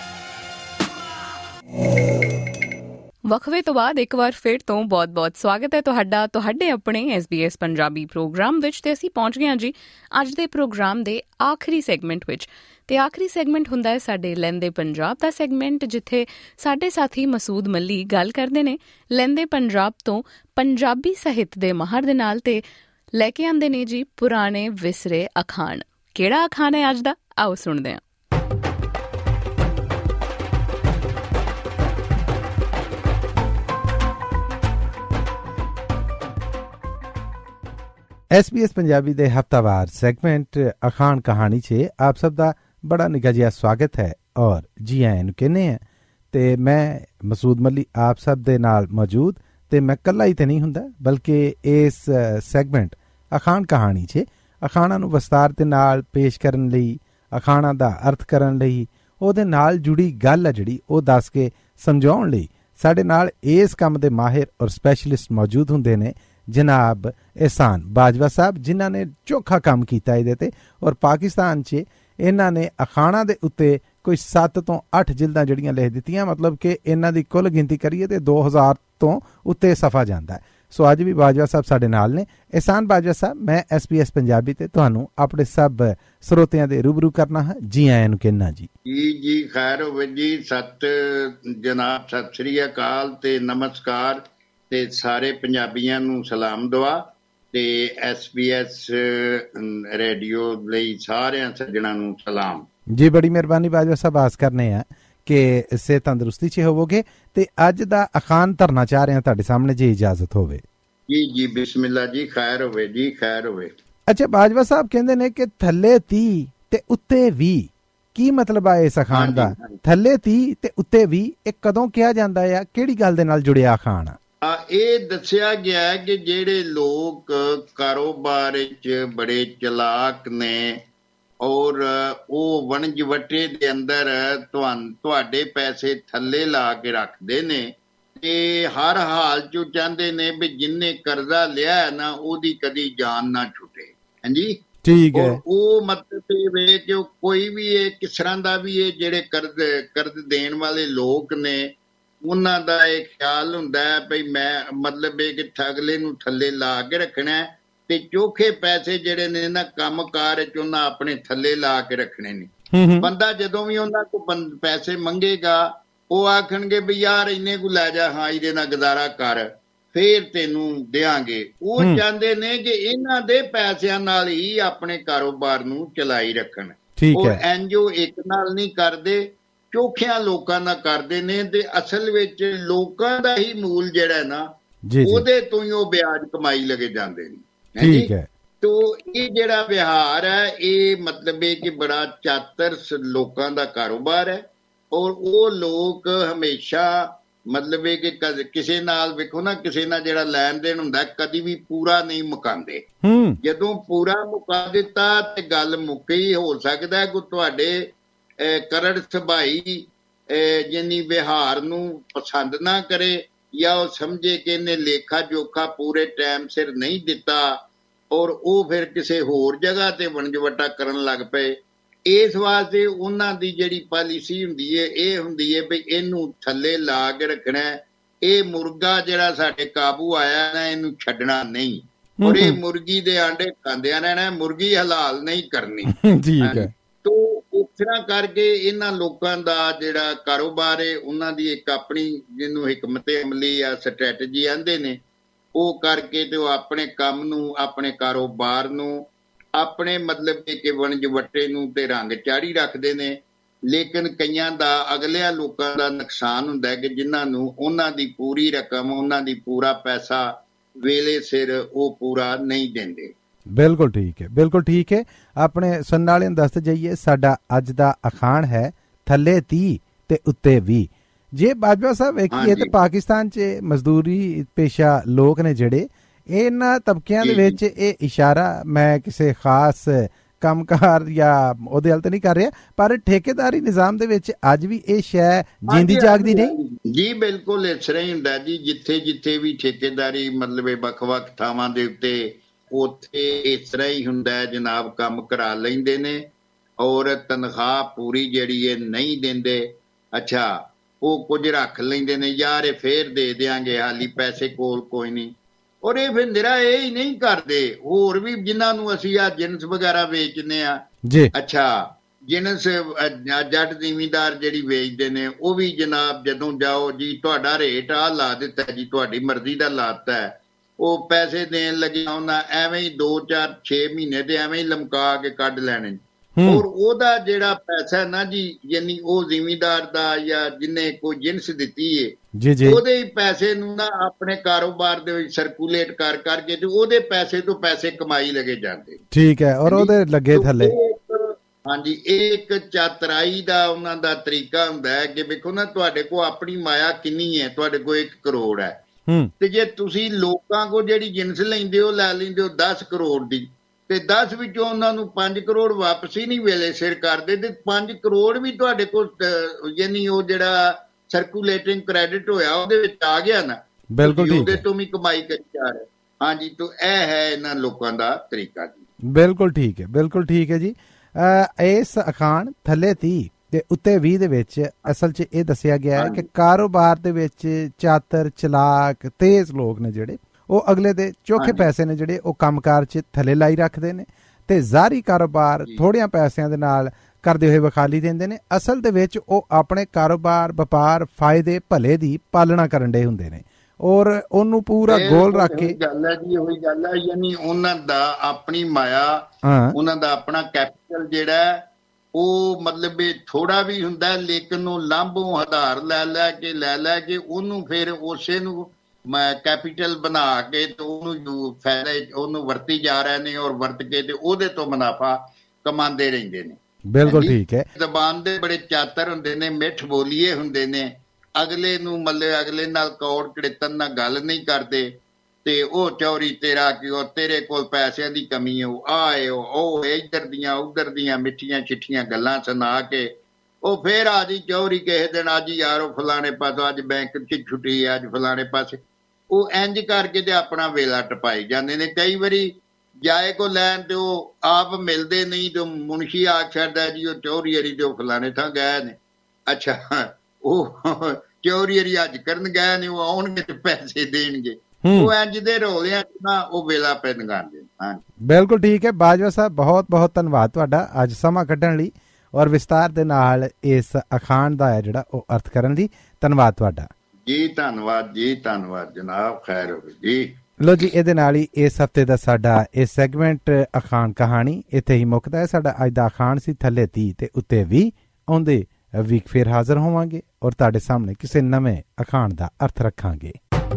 ਵਕਫੇ ਤੋਂ ਬਾਅਦ ਇੱਕ ਵਾਰ ਫਿਰ ਤੋਂ ਬਹੁਤ-ਬਹੁਤ ਸਵਾਗਤ ਹੈ ਤੁਹਾਡਾ ਤੁਹਾਡੇ ਆਪਣੇ S B S Punjabi program ਵਿੱਚ। ਤੇ ਅਸੀਂ ਪਹੁੰਚ ਗਏ ਹਾਂ ਜੀ ਅੱਜ ਦੇ ਪ੍ਰੋਗਰਾਮ ਦੇ ਆਖਰੀ ਸੈਗਮੈਂਟ ਵਿੱਚ। ਤੇ ਆਖਰੀ ਸੈਗਮੈਂਟ ਹੁੰਦਾ ਹੈ ਸਾਡੇ ਲਹਿੰਦੇ ਪੰਜਾਬ ਦਾ ਸੈਗਮੈਂਟ, ਜਿੱਥੇ ਸਾਡੇ ਸਾਥੀ ਮਸੂਦ ਮੱਲੀ ਗੱਲ ਕਰਦੇ ਨੇ ਲਹਿੰਦੇ ਪੰਜਾਬ ਤੋਂ ਪੰਜਾਬੀ ਸਾਹਿਤ ਦੇ ਮਾਹਰ ਦੇ ਨਾਲ, ਤੇ ਲੈ ਕੇ ਆਉਂਦੇ ਨੇ ਜੀ ਪੁਰਾਣੇ ਵਿਸਰੇ ਅਖਾਣ। ਕਿਹੜਾ ਅਖਾਣ ਹੈ ਅੱਜ ਦਾ, ਆਓ ਸੁਣਦੇ ਹਾਂ। एस बी एस पंजाबी दे हफ्तावार सैगमेंट अखान कहानी छे आप सब दा बड़ा निघा जिहा स्वागत है और जी आयां नूं कहने हैं। ते मैं मसूद मली आप सब दे नाल मौजूद, ते मैं कल्ला ही ते नहीं हुंदा, बल्कि इस सैगमेंट अखान कहानी छे अखाणा नूं विस्तार दे नाल पेश करन लई, अखाणा दा अर्थ करन लई, ओहदे नाल जुड़ी गल है जिहड़ी ओह दस के समझाउण लई साडे नाल इस काम दे माहिर और स्पैशलिस्ट मौजूद हुंदे ने जनाब एहसान बाजवा साहब, जिन्हां ने चोखा काम कीता इहदे ते और पाकिस्तान च इन्हां ने अखाणा दे उत्ते कोई सत्त तो अठ जिल्दां जड़ियां लिख दित्तियां, मतलब कि इन्हां दी कुल गिनती करिए ते दो हज़ार तो उत्ते सफ़ा जांदा है। सो अज भी बाजवा साहब साडे नाल ने। एहसान बाजवा साहब, मैं एस पी एस पंजाबी ते तुहानूं अपने सब ਸਰੋਤਿਆਂ ਦੇ ਰੂਬਰੂ ਕਰਨਾ ਹੈ। ਜੀ ਆਇਆਂ ਨੂੰ ਕਹਿਣਾ ਜੀ। ਜੀ ਜੀ ਖੈਰ ਹੋਵੇ ਜੀ। ਸਤ ਜਨਾਬ, ਸਤਿ ਸ੍ਰੀ ਅਕਾਲ ਤੇ ਨਮਸਕਾਰ ਤੇ ਸਾਰੇ ਪੰਜਾਬੀਆਂ ਨੂੰ ਸਲਾਮ ਦੁਆ ਤੇ ਐਸ ਬੀ ਐਸ ਰੇਡੀਓ ਲਈ ਸਾਰਿਆਂ ਸੱਜਣਾਂ ਨੂੰ ਸਲਾਮ ਜੀ। ਬੜੀ ਮਿਹਰਬਾਨੀ ਬਾਜਵਾ ਸਾਹਿਬ, ਆਸ ਕਰਨੇ ਆ ਕਿ ਸੇ ਤੰਦਰੁਸਤੀ 'ਚ ਹੋਵੋਗੇ ਤੇ ਅੱਜ ਦਾ ਅਖਾਨ ਧਰਨਾ ਚਾਹ ਰਹੇ ਹਾਂ ਤੁਹਾਡੇ ਸਾਹਮਣੇ, ਜੇ ਇਜਾਜ਼ਤ ਹੋਵੇ। ਜੀ ਜੀ ਬਿਸਮਿਲ੍ਲਾ ਜੀ। ਖੈਰ ਹੋਵੇ ਜੀ, ਖੈਰ ਹੋਵੇ। ਅੱਛਾ, ਬਾਜਵਾ ਸਾਹਿਬ ਕਹਿੰਦੇ ਨੇ ਕਿ ਥੱਲੇ ਤੀਹ ਤੇ ਉੱਤੇ ਵੀਹ, ਕੀ ਮਤਲਬ ਆ ਇਸ ਅਖਾਣ ਦਾ? ਥੱਲੇ ਤੀਹ ਤੇ ਉੱਤੇ ਵੀਹ, ਇਹ ਕਦੋਂ ਕਿਹਾ ਜਾਂਦਾ ਆ? ਕਿਹੜੀ ਗੱਲ ਦੇ ਨਾਲ ਜੁੜਿਆ ਅਖਾਣ ਆ? ਇਹ ਦੱਸਿਆ ਗਿਆ ਕਿ ਜਿਹੜੇ ਲੋਕ ਕਾਰੋਬਾਰ ਵਿੱਚ ਬੜੇ ਚਲਾਕ ਨੇ ਔਰ ਉਹ ਵਣਜ ਵਟੇ ਦੇ ਅੰਦਰ ਤੁਹਾਡੇ ਪੈਸੇ ਥੱਲੇ ਲਾ ਕੇ ਰੱਖਦੇ ਨੇ ਤੇ ਹਰ ਹਾਲ ਚ ਚਾਹੁੰਦੇ ਨੇ ਵੀ ਜਿੰਨੇ ਕਰਜ਼ਾ ਲਿਆ ਹੈ ਨਾ ਉਹਦੀ ਕਦੀ ਜਾਨ ਨਾ ਛੁੱਟੇ। ਹਾਂਜੀ, ਠੀਕ ਹੈ। ਉਹ ਮਤਲਬ ਇਹ ਵੇ ਕਿ ਕੋਈ ਵੀ ਇਹ ਕਿਸ ਤਰ੍ਹਾਂ ਦਾ ਵੀ ਇਹ ਜਿਹੜੇ ਕਰਜ਼ ਕਰਜ਼ ਦੇਣ ਵਾਲੇ ਲੋਕ ਨੇ ਉਹਨਾਂ ਦਾ ਇਹ ਖਿਆਲ ਹੁੰਦਾ ਹੈ ਵੀ ਮੈਂ ਮਤਲਬ ਇਹ ਕਿ ਅਗਲੇ ਨੂੰ ਥੱਲੇ ਲਾ ਕੇ ਰੱਖਣਾ ਤੇ ਚੋਖੇ ਪੈਸੇ ਜਿਹੜੇ ਨੇ ਨਾ ਕੰਮ ਕਾਰ ਚ ਉਹਨਾਂ ਆਪਣੇ ਥੱਲੇ ਲਾ ਕੇ ਰੱਖਣੇ ਨੇ। ਬੰਦਾ ਜਦੋਂ ਵੀ ਉਹਨਾਂ ਕੋਲ ਪੈਸੇ ਮੰਗੇਗਾ ਉਹ ਆਖਣਗੇ ਵੀ ਯਾਰ ਇੰਨੇ ਕੁ ਲੈ ਜਾ, ਹਾਂ ਇਹਦੇ ਨਾਲ ਗੁਜ਼ਾਰਾ ਕਰ, ਫੇਰ ਤੈਨੂੰ ਦਿਆਂਗੇ। ਉਹ ਚਾਹੁੰਦੇ ਨੇ ਕਿ ਇਹਨਾਂ ਦੇ ਪੈਸਿਆਂ ਨਾਲ ਹੀ ਆਪਣੇ ਕਾਰੋਬਾਰ ਨੂੰ ਚਲਾਈ ਰੱਖਣ। ਉਹ ਐਨਜੀਓ ਇੱਕ ਨਾਲ ਨਹੀਂ ਕਰਦੇ, ਚੋਖਿਆਂ ਲੋਕਾਂ ਨਾਲ ਕਰਦੇ ਨੇ ਤੇ ਅਸਲ ਵਿੱਚ ਲੋਕਾਂ ਦਾ ਹੀ ਮੂਲ ਜਿਹੜਾ ਨਾ ਉਹਦੇ ਤੋਂ ਹੀ ਉਹ ਵਿਆਜ ਕਮਾਈ ਲਗੇ ਜਾਂਦੇ ਨੇ। ਠੀਕ ਹੈ। ਤੋ ਇਹ ਜਿਹੜਾ ਵਿਹਾਰ ਹੈ ਇਹ ਮਤਲਬ ਇਹ ਕਿ ਬੜਾ ਚਾਤਰ ਲੋਕਾਂ ਦਾ ਕਾਰੋਬਾਰ ਹੈ ਔਰ ਉਹ ਲੋਕ ਹਮੇਸ਼ਾ ਮਤਲਬ ਇਹ ਕਿ ਕਿਸੇ ਨਾਲ ਵੇਖੋ ਨਾ, ਕਿਸੇ ਨਾਲ ਜਿਹੜਾ ਲੈਣ ਦੇਣ ਹੁੰਦਾ ਕਦੀ ਵੀ ਪੂਰਾ ਨਹੀਂ ਮੁਕਾਉਂਦੇ। ਜਦੋਂ ਪੂਰਾ ਮੁਕਾ ਦਿੱਤਾ ਤੇ ਗੱਲ ਮੁੱਕੀ। ਹੋ ਸਕਦਾ ਕਿ ਤੁਹਾਡੇ ਕਰੜ ਸੁਭਾਈ ਜਿੰਨੀ ਵਿਹਾਰ ਨੂੰ ਪਸੰਦ ਨਾ ਕਰੇ ਜਾਂ ਉਹ ਸਮਝੇ ਕਿ ਇਹਨੇ ਲੇਖਾ ਜੋਖਾ ਪੂਰੇ ਟਾਈਮ ਸਿਰ ਨਹੀਂ ਦਿੱਤਾ ਔਰ ਉਹ ਫਿਰ ਕਿਸੇ ਹੋਰ ਜਗ੍ਹਾ ਤੇ ਵਣਜਵਟਾ ਕਰਨ ਲੱਗ ਪਏ। ਇਸ ਵਾਸਤੇ ਉਹਨਾਂ ਦੀ ਜਿਹੜੀ ਪਾਲਿਸੀ ਹੁੰਦੀ ਹੈ ਇਹ ਹੁੰਦੀ ਹੈ ਵੀ ਇਹਨੂੰ ਥੱਲੇ ਲਾ ਕੇ ਰੱਖਣਾ, ਇਹ ਮੁਰਗਾ ਜਿਹੜਾ ਸਾਡੇ ਕਾਬੂ ਆਇਆ ਨਾ ਇਹਨੂੰ ਛੱਡਣਾ ਨਹੀਂ। ਔਰ ਇਹ ਮੁਰਗੀ ਦੇ ਆਂਡੇ ਖਾਂਦਿਆਂ ਰਹਿਣਾ, ਮੁਰਗੀ ਹਲਾਲ ਨਹੀਂ ਕਰਨੀ। ਠੀਕ ਹੈ। ਤੋ ਇਸ ਤਰ੍ਹਾਂ ਕਰਕੇ ਇਹਨਾਂ ਲੋਕਾਂ ਦਾ ਜਿਹੜਾ ਕਾਰੋਬਾਰ ਹੈ, ਉਹਨਾਂ ਦੀ ਇੱਕ ਆਪਣੀ ਜਿਹਨੂੰ ਹਿਕਮਤ ਅਮਲੀ ਆ ਸਟ੍ਰੈਟਜੀ ਆਂਦੇ ਨੇ, ਉਹ ਕਰਕੇ ਤੇ ਉਹ ਆਪਣੇ ਕੰਮ ਨੂੰ, ਆਪਣੇ ਕਾਰੋਬਾਰ ਨੂੰ, ਆਪਣੇ ਮਤਲਬ ਕਿ ਵਣਜ ਵੱਟੇ ਨੂੰ ਤੇ ਰੰਗ ਚਾੜੀ ਰੱਖਦੇ ਨੇ। ਲੇਕਿਨ ਕਈਆਂ ਦਾ, ਅਗਲਿਆਂ ਲੋਕਾਂ ਦਾ ਨੁਕਸਾਨ ਹੁੰਦਾ ਕਿ ਜਿਨ੍ਹਾਂ ਨੂੰ ਉਹਨਾਂ ਦੀ ਪੂਰੀ ਰਕਮ, ਉਹਨਾਂ ਦੀ ਪੂਰਾ ਪੈਸਾ ਵੇਲੇ ਸਿਰ ਉਹ ਪੂਰਾ ਨਹੀਂ ਦਿੰਦੇ। ਬਿਲਕੁਲ ਠੀਕ ਹੈ, ਬਿਲਕੁਲ ਠੀਕ ਹੈ। ਆਪਣੇ ਸੁਣਨ ਵਾਲਿਆਂ ਨੂੰ ਦੱਸਦੇ ਜਾਈਏ, ਸਾਡਾ ਅੱਜ ਦਾ ਅਖਾਣ ਹੈ ਥੱਲੇ ਤੀਹ ਤੇ ਉੱਤੇ ਵੀਹ। ਜੇ ਬਾਜਵਾ ਸਾਹਿਬ ਵੇਖੀਏ ਤੇ ਪਾਕਿਸਤਾਨ 'ਚ ਮਜ਼ਦੂਰੀ ਪੇਸ਼ਾ ਲੋਕ ਨੇ ਜਿਹੜੇ, ਇਹਨਾਂ ਤਬਕਿਆਂ ਦੇ ਵਿੱਚ ਇਹ ਇਸ਼ਾਰਾ ਮੈਂ ਕਿਸੇ ਖਾਸ ਕੰਮਕਾਰ ਜਾਂ ਉਹਦੇ ਵੱਲ ਤਾਂ ਨਹੀਂ ਕਰ ਰਿਹਾ, ਪਰ ਠੇਕੇਦਾਰੀ ਨਿਜ਼ਾਮ ਦੇ ਵਿੱਚ ਅੱਜ ਵੀ ਇਹ ਸ਼ੈ ਜਿੰਦੀ ਜਾਗਦੀ ਨਹੀਂ ਜੀ। ਬਿਲਕੁਲ ਇਸ ਤਰ੍ਹਾਂ ਹੀ ਹੁੰਦਾ ਜੀ, ਜਿੱਥੇ ਜਿੱਥੇ ਵੀ ਠੇਕੇਦਾਰੀ ਮਤਲਬ ਵੱਖ-ਵੱਖ ਥਾਵਾਂ ਦੇ ਉੱਤੇ, ਉੱਥੇ ਇਸ ਤਰ੍ਹਾਂ ਹੀ ਹੁੰਦਾ ਹੈ ਜਨਾਬ, ਕੰਮ ਕਰਾ ਲੈਂਦੇ ਨੇ ਔਰ ਤਨਖਾਹ ਪੂਰੀ ਜਿਹੜੀ ਹੈ ਨਹੀਂ ਦਿੰਦੇ। ਅੱਛਾ, ਉਹ ਕੁਝ ਰੱਖ ਲੈਂਦੇ ਨੇ, ਯਾਰ ਇਹ ਫੇਰ ਦੇ ਦਿਆਂਗੇ, ਹਾਲੀ ਪੈਸੇ ਕੋਲ ਕੋਈ ਨਹੀਂ। ਔਰ ਇਹ ਫਿਰ ਨਿਰਾ ਇਹ ਹੀ ਨਹੀਂ ਕਰਦੇ, ਹੋਰ ਵੀ ਜਿਨ੍ਹਾਂ ਨੂੰ ਅਸੀਂ ਆ ਜਿਨਸ ਵਗੈਰਾ ਵੇਚਦੇ ਆ ਜੀ। ਅੱਛਾ, ਜਿਨਸ ਜੱਟ ਜ਼ਿਮੀਂਦਾਰ ਜਿਹੜੀ ਵੇਚਦੇ ਨੇ, ਉਹ ਵੀ ਜਨਾਬ ਜਦੋਂ ਜਾਓ ਜੀ ਤੁਹਾਡਾ ਰੇਟ ਆ ਲਾ ਦਿੱਤਾ ਜੀ, ਤੁਹਾਡੀ ਮਰਜ਼ੀ ਦਾ ਲਾਤਾ ਹੈ, ਉਹ ਪੈਸੇ ਦੇਣ ਲੱਗੇ ਉਹਨਾਂ ਐਵੇਂ ਹੀ ਦੋ ਚਾਰ ਛੇ ਮਹੀਨੇ ਤੇ ਐਵੇਂ ਹੀ ਲਮਕਾ ਕੇ ਕੱਢ ਲੈਣੇ। ਔਰ ਉਹਦਾ ਜਿਹੜਾ ਪੈਸਾ ਨਾ ਜੀ, ਯਾਨੀ ਉਹ ਜ਼ਿਮੀਂਦਾਰ ਦਾ ਜਾਂ ਜਿਹਨੇ ਕੋਈ ਜਿਨਸ ਦਿੱਤੀ ਹੈ, ਉਹਦੇ ਹੀ ਪੈਸੇ ਨੂੰ ਨਾ ਆਪਣੇ ਕਾਰੋਬਾਰ ਦੇ ਵਿੱਚ ਸਰਕੂਲੇਟ ਕਰ ਕਰਕੇ ਤੇ ਉਹਦੇ ਪੈਸੇ ਤੋਂ ਪੈਸੇ ਕਮਾਈ ਲਗੇ ਜਾਂਦੇ। ਠੀਕ ਹੈ। ਔਰ ਉਹਦੇ ਲੱਗੇ ਥੱਲੇ, ਹਾਂਜੀ, ਇਹ ਇੱਕ ਚਾਤਰਾਈ ਦਾ ਉਹਨਾਂ ਦਾ ਤਰੀਕਾ ਹੁੰਦਾ ਹੈ ਕਿ ਵੇਖੋ ਨਾ, ਤੁਹਾਡੇ ਕੋਲ ਆਪਣੀ ਮਾਇਆ ਕਿੰਨੀ ਹੈ, ਤੁਹਾਡੇ ਕੋਲ ਇੱਕ ਕਰੋੜ ਹੈ ਤੇ ਜੇ ਤੁਸੀਂ ਲੋਕਾਂ ਕੋਲ ਜਿਹੜੀ ਜਿਨਸ ਲੈਂਦੇ ਹੋ, ਲੈ ਲੈਂਦੇ ਹੋ ਦਸ ਕਰੋੜ ਦੀ, ਤੇ ਦਸ ਵਿੱਚੋਂ ਉਹਨਾਂ ਨੂੰ ਪੰਜ ਕਰੋੜ ਵਾਪਸ ਹੀ ਨਹੀਂ ਵੇਲੇ ਸਿਰ ਕਰਦੇ, ਤੇ ਪੰਜ ਕਰੋੜ ਵੀ ਤੁਹਾਡੇ ਕੋਲ ਯਾਨੀ ਉਹ ਜਿਹੜਾ ਸਰਕੂਲੇਟਿੰਗ ਕ੍ਰੈਡਿਟ ਹੋਇਆ ਉਹਦੇ ਵਿੱਚ ਆ ਗਿਆ ਨਾ, ਬਿਲਕੁਲ ਉਹਦੇ ਤੋਂ ਵੀ ਕਮਾਈ ਕਰੀ ਜਾ ਰਹੇ। ਹਾਂਜੀ, ਤਾਂ ਇਹ ਹੈ ਇਹਨਾਂ ਲੋਕਾਂ ਦਾ ਤਰੀਕਾ ਜੀ। ਬਿਲਕੁਲ ਠੀਕ ਹੈ, ਬਿਲਕੁਲ ਠੀਕ ਹੈ ਜੀ। ਇਸ ਅਖਾਣ ਥੱਲੇ ਤੀਹ ਤੇ ਉੱਤੇ ਵੀਹ ਦੇ ਵਿੱਚ ਅਸਲ 'ਚ ਇਹ ਦੱਸਿਆ ਗਿਆ ਹੈ ਕਿ ਕਾਰੋਬਾਰ ਦੇ ਵਿੱਚ ਚਾਤਰ, ਚਲਾਕ, ਤੇਜ਼ ਲੋਕ ਨੇ ਜਿਹੜੇ, ਉਹ ਅਗਲੇ ਦੇ ਚੋਖੇ ਪੈਸੇ ਨੇ ਜਿਹੜੇ ਉਹ ਕੰਮਕਾਰ 'ਚ ਥੱਲੇ ਲਾਈ ਰੱਖਦੇ ਨੇ ਤੇ ਜ਼ਾਹਰੀ ਕਾਰੋਬਾਰ ਥੋੜ੍ਹਿਆਂ ਪੈਸਿਆਂ ਦੇ ਨਾਲ ਕਰਦੇ ਹੋਏ ਵਿਖਾਲੀ ਦਿੰਦੇ ਨੇ। ਅਸਲ ਦੇ ਵਿੱਚ ਉਹ ਆਪਣੇ ਕਾਰੋਬਾਰ, ਵਪਾਰ, ਫਾਇਦੇ, ਭਲੇ ਦੀ ਪਾਲਣਾ ਕਰਨ ਦੇ ਹੁੰਦੇ ਨੇ ਔਰ ਉਹਨੂੰ ਪੂਰਾ ਗੋਲ ਰੱਖ ਕੇ। ਗੱਲ ਹੈ ਜੀ, ਉਹੀ ਗੱਲ ਹੈ, ਯਾਨੀ ਉਹਨਾਂ ਦਾ ਆਪਣੀ ਮਾਇਆ, ਉਹਨਾਂ ਦਾ ਆਪਣਾ ਕੈਪੀਟਲ ਜਿਹੜਾ ਉਹ ਮਤਲਬ ਥੋੜਾ ਵੀ ਹੁੰਦਾ, ਲੇਕਿਨ ਉਹ ਲਾਂਭੋਂ ਆਧਾਰ ਲੈ ਲੈ ਕੇ ਲੈ ਲੈ ਕੇ ਉਹਨੂੰ ਫਿਰ ਉਸੇ ਨੂੰ ਕੈਪੀਟਲ ਬਣਾ ਕੇ ਤੇ ਉਹਨੂੰ ਫਾਇਦਾ ਉਹਨੂੰ ਵਰਤੀ ਜਾ ਰਹੇ ਨੇ ਔਰ ਵਰਤ ਕੇ ਤੇ ਉਹਦੇ ਤੋਂ ਮੁਨਾਫਾ ਕਮਾਉਂਦੇ ਰਹਿੰਦੇ ਨੇ। ਬਿਲਕੁਲ ਠੀਕ ਹੈ। ਜ਼ਬਾਨ ਦੇ ਬੜੇ ਚਾਤਰ ਹੁੰਦੇ ਨੇ, ਮਿੱਠ ਬੋਲੀਏ ਹੁੰਦੇ ਨੇ, ਅਗਲੇ ਨੂੰ ਮਤਲਬ ਅਗਲੇ ਨਾਲ ਕੌੜ ਕੜਿੱਤਨ ਨਾਲ ਗੱਲ ਨਹੀਂ ਕਰਦੇ ਤੇ ਉਹ ਚੌਰੀ ਤੇਰਾ ਕਿ ਉਹ ਤੇਰੇ ਕੋਲ ਪੈਸਿਆਂ ਦੀ ਕਮੀ ਹੋ, ਆਏ ਉਹ ਇੱਧਰ ਦੀਆਂ ਉੱਧਰ ਦੀਆਂ ਮਿੱਠੀਆਂ ਚਿੱਠੀਆਂ ਗੱਲਾਂ ਸੁਣਾ ਕੇ ਉਹ ਫੇਰ ਆ ਜੀ ਚੌਰੀ ਕਿਸੇ ਦਿਨ, ਅੱਜ ਯਾਰ ਉਹ ਫਲਾਣੇ ਪਾਸੋਂ ਅੱਜ ਬੈਂਕ 'ਚ ਛੁੱਟੀ ਹੈ, ਅੱਜ ਫਲਾਣੇ ਪਾਸੇ, ਉਹ ਇੰਝ ਕਰਕੇ ਤੇ ਆਪਣਾ ਵੇਲਾ ਟਪਾਈ ਜਾਂਦੇ ਨੇ। ਕਈ ਵਾਰੀ ਜਾਏ ਕੋ ਲੈਣ ਤੇ ਉਹ ਆਪ ਮਿਲਦੇ ਨਹੀਂ ਤੇ ਮੁਨਸ਼ੀ ਆ ਛੱਡਦਾ ਜੀ ਉਹ ਚੌਰੀ ਅਰੀ ਤੇ ਉਹ ਫਲਾਣੇ ਥਾਂ ਗਏ ਨੇ। ਅੱਛਾ, ਉਹ ਚੌਰੀ ਅਰੀ ਅੱਜ ਕਰਨ ਗਏ ਨੇ, ਉਹ ਆਉਣਗੇ ਤੇ ਪੈਸੇ ਦੇਣਗੇ, ਉਹ ਇੰਝ ਦੇ ਰੋਲਿਆਂ 'ਚ ਨਾ ਉਹ ਵੇਲਾ ਪੈ ਲਗਾਉਂਦੇ। ਹਾਂ, ਬਿਲਕੁਲ ਠੀਕ ਹੈ। ਬਾਜਵਾ ਸਾਹਿਬ, ਬਹੁਤ ਬਹੁਤ ਧੰਨਵਾਦ ਤੁਹਾਡਾ ਅੱਜ ਸਮਾਂ ਕੱਢਣ ਲਈ ਔਰ ਵਿਸਤਾਰ ਦੇ ਨਾਲ ਇਸ ਅਖਾਣ ਦਾ ਹੈ ਜਿਹੜਾ ਉਹ ਅਰਥ ਕਰਨ ਲਈ। ਧੰਨਵਾਦ ਤੁਹਾਡਾ ਜੀ। ਧੰਨਵਾਦ ਜੀ, ਧੰਨਵਾਦ ਜਨਾਬ, ਖੈਰ ਹੋਵੇ ਜੀ। ਲੋ ਜੀ, ਇਹਦੇ ਨਾਲ ਹੀ ਇਸ ਹਫਤੇ ਦਾ ਸਾਡਾ ਇਹ ਸੈਗਮੈਂਟ ਅਖਾਣ ਕਹਾਣੀ ਇੱਥੇ ਹੀ ਮੁੱਕਦਾ ਹੈ। ਸਾਡਾ ਅੱਜ ਦਾ ਅਖਾਣ ਸੀ ਥੱਲੇ ਤੀਹ ਤੇ ਉੱਤੇ ਵੀਹ। ਆਉਂਦੇ ਵੀਕ ਫੇਰ ਹਾਜ਼ਰ ਹੋਵਾਂਗੇ ਔਰ ਤੁਹਾਡੇ ਸਾਹਮਣੇ ਕਿਸੇ ਨਵੇਂ ਅਖਾਣ ਦਾ ਅਰਥ ਰੱਖਾਂਗੇ।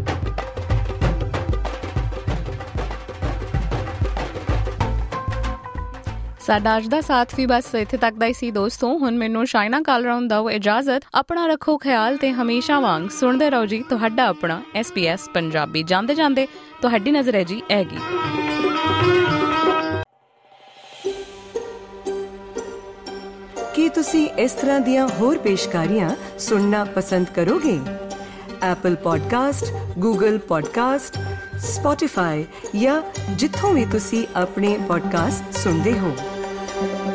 ਸਾਡਾ ਅੱਜ ਦਾ ਸਾਥ ਵੀ ਬਸ ਇੱਥੇ ਤੱਕ ਦਾ ਹੀ ਸੀ ਦੋਸਤੋ। ਹੁਣ ਮੈਨੂੰ ਸ਼ਾਇਨਾ ਕਾਲਰਾ ਨੂੰ ਦਿਓ ਇਜਾਜ਼ਤ। ਆਪਣਾ ਰੱਖੋ ਖਿਆਲ ਤੇ ਹਮੇਸ਼ਾ ਵਾਂਗ ਸੁਣਦੇ ਰਹੋ ਜੀ ਤੁਹਾਡਾ ਆਪਣਾ ਐਸ ਪੀ ਐਸ ਪੰਜਾਬੀ। ਜਾਂਦੇ ਜਾਂਦੇ ਤੁਹਾਡੀ ਨਜ਼ਰ ਹੈ ਜੀ ਇਹ ਗੀਤ। ਕੀ ਤੁਸੀਂ ਇਸ ਤਰ੍ਹਾਂ ਦੀਆਂ ਹੋਰ ਪੇਸ਼ਕਾਰੀਆਂ ਸੁਣਨਾ ਪਸੰਦ ਕਰੋਗੇ? Apple podcast, Google podcast, Spotify ਜਾਂ ਜਿੱਥੋਂ ਵੀ ਤੁਸੀਂ ਆਪਣੇ ਪੋਡਕਾਸਟ ਸੁਣਦੇ ਹੋ।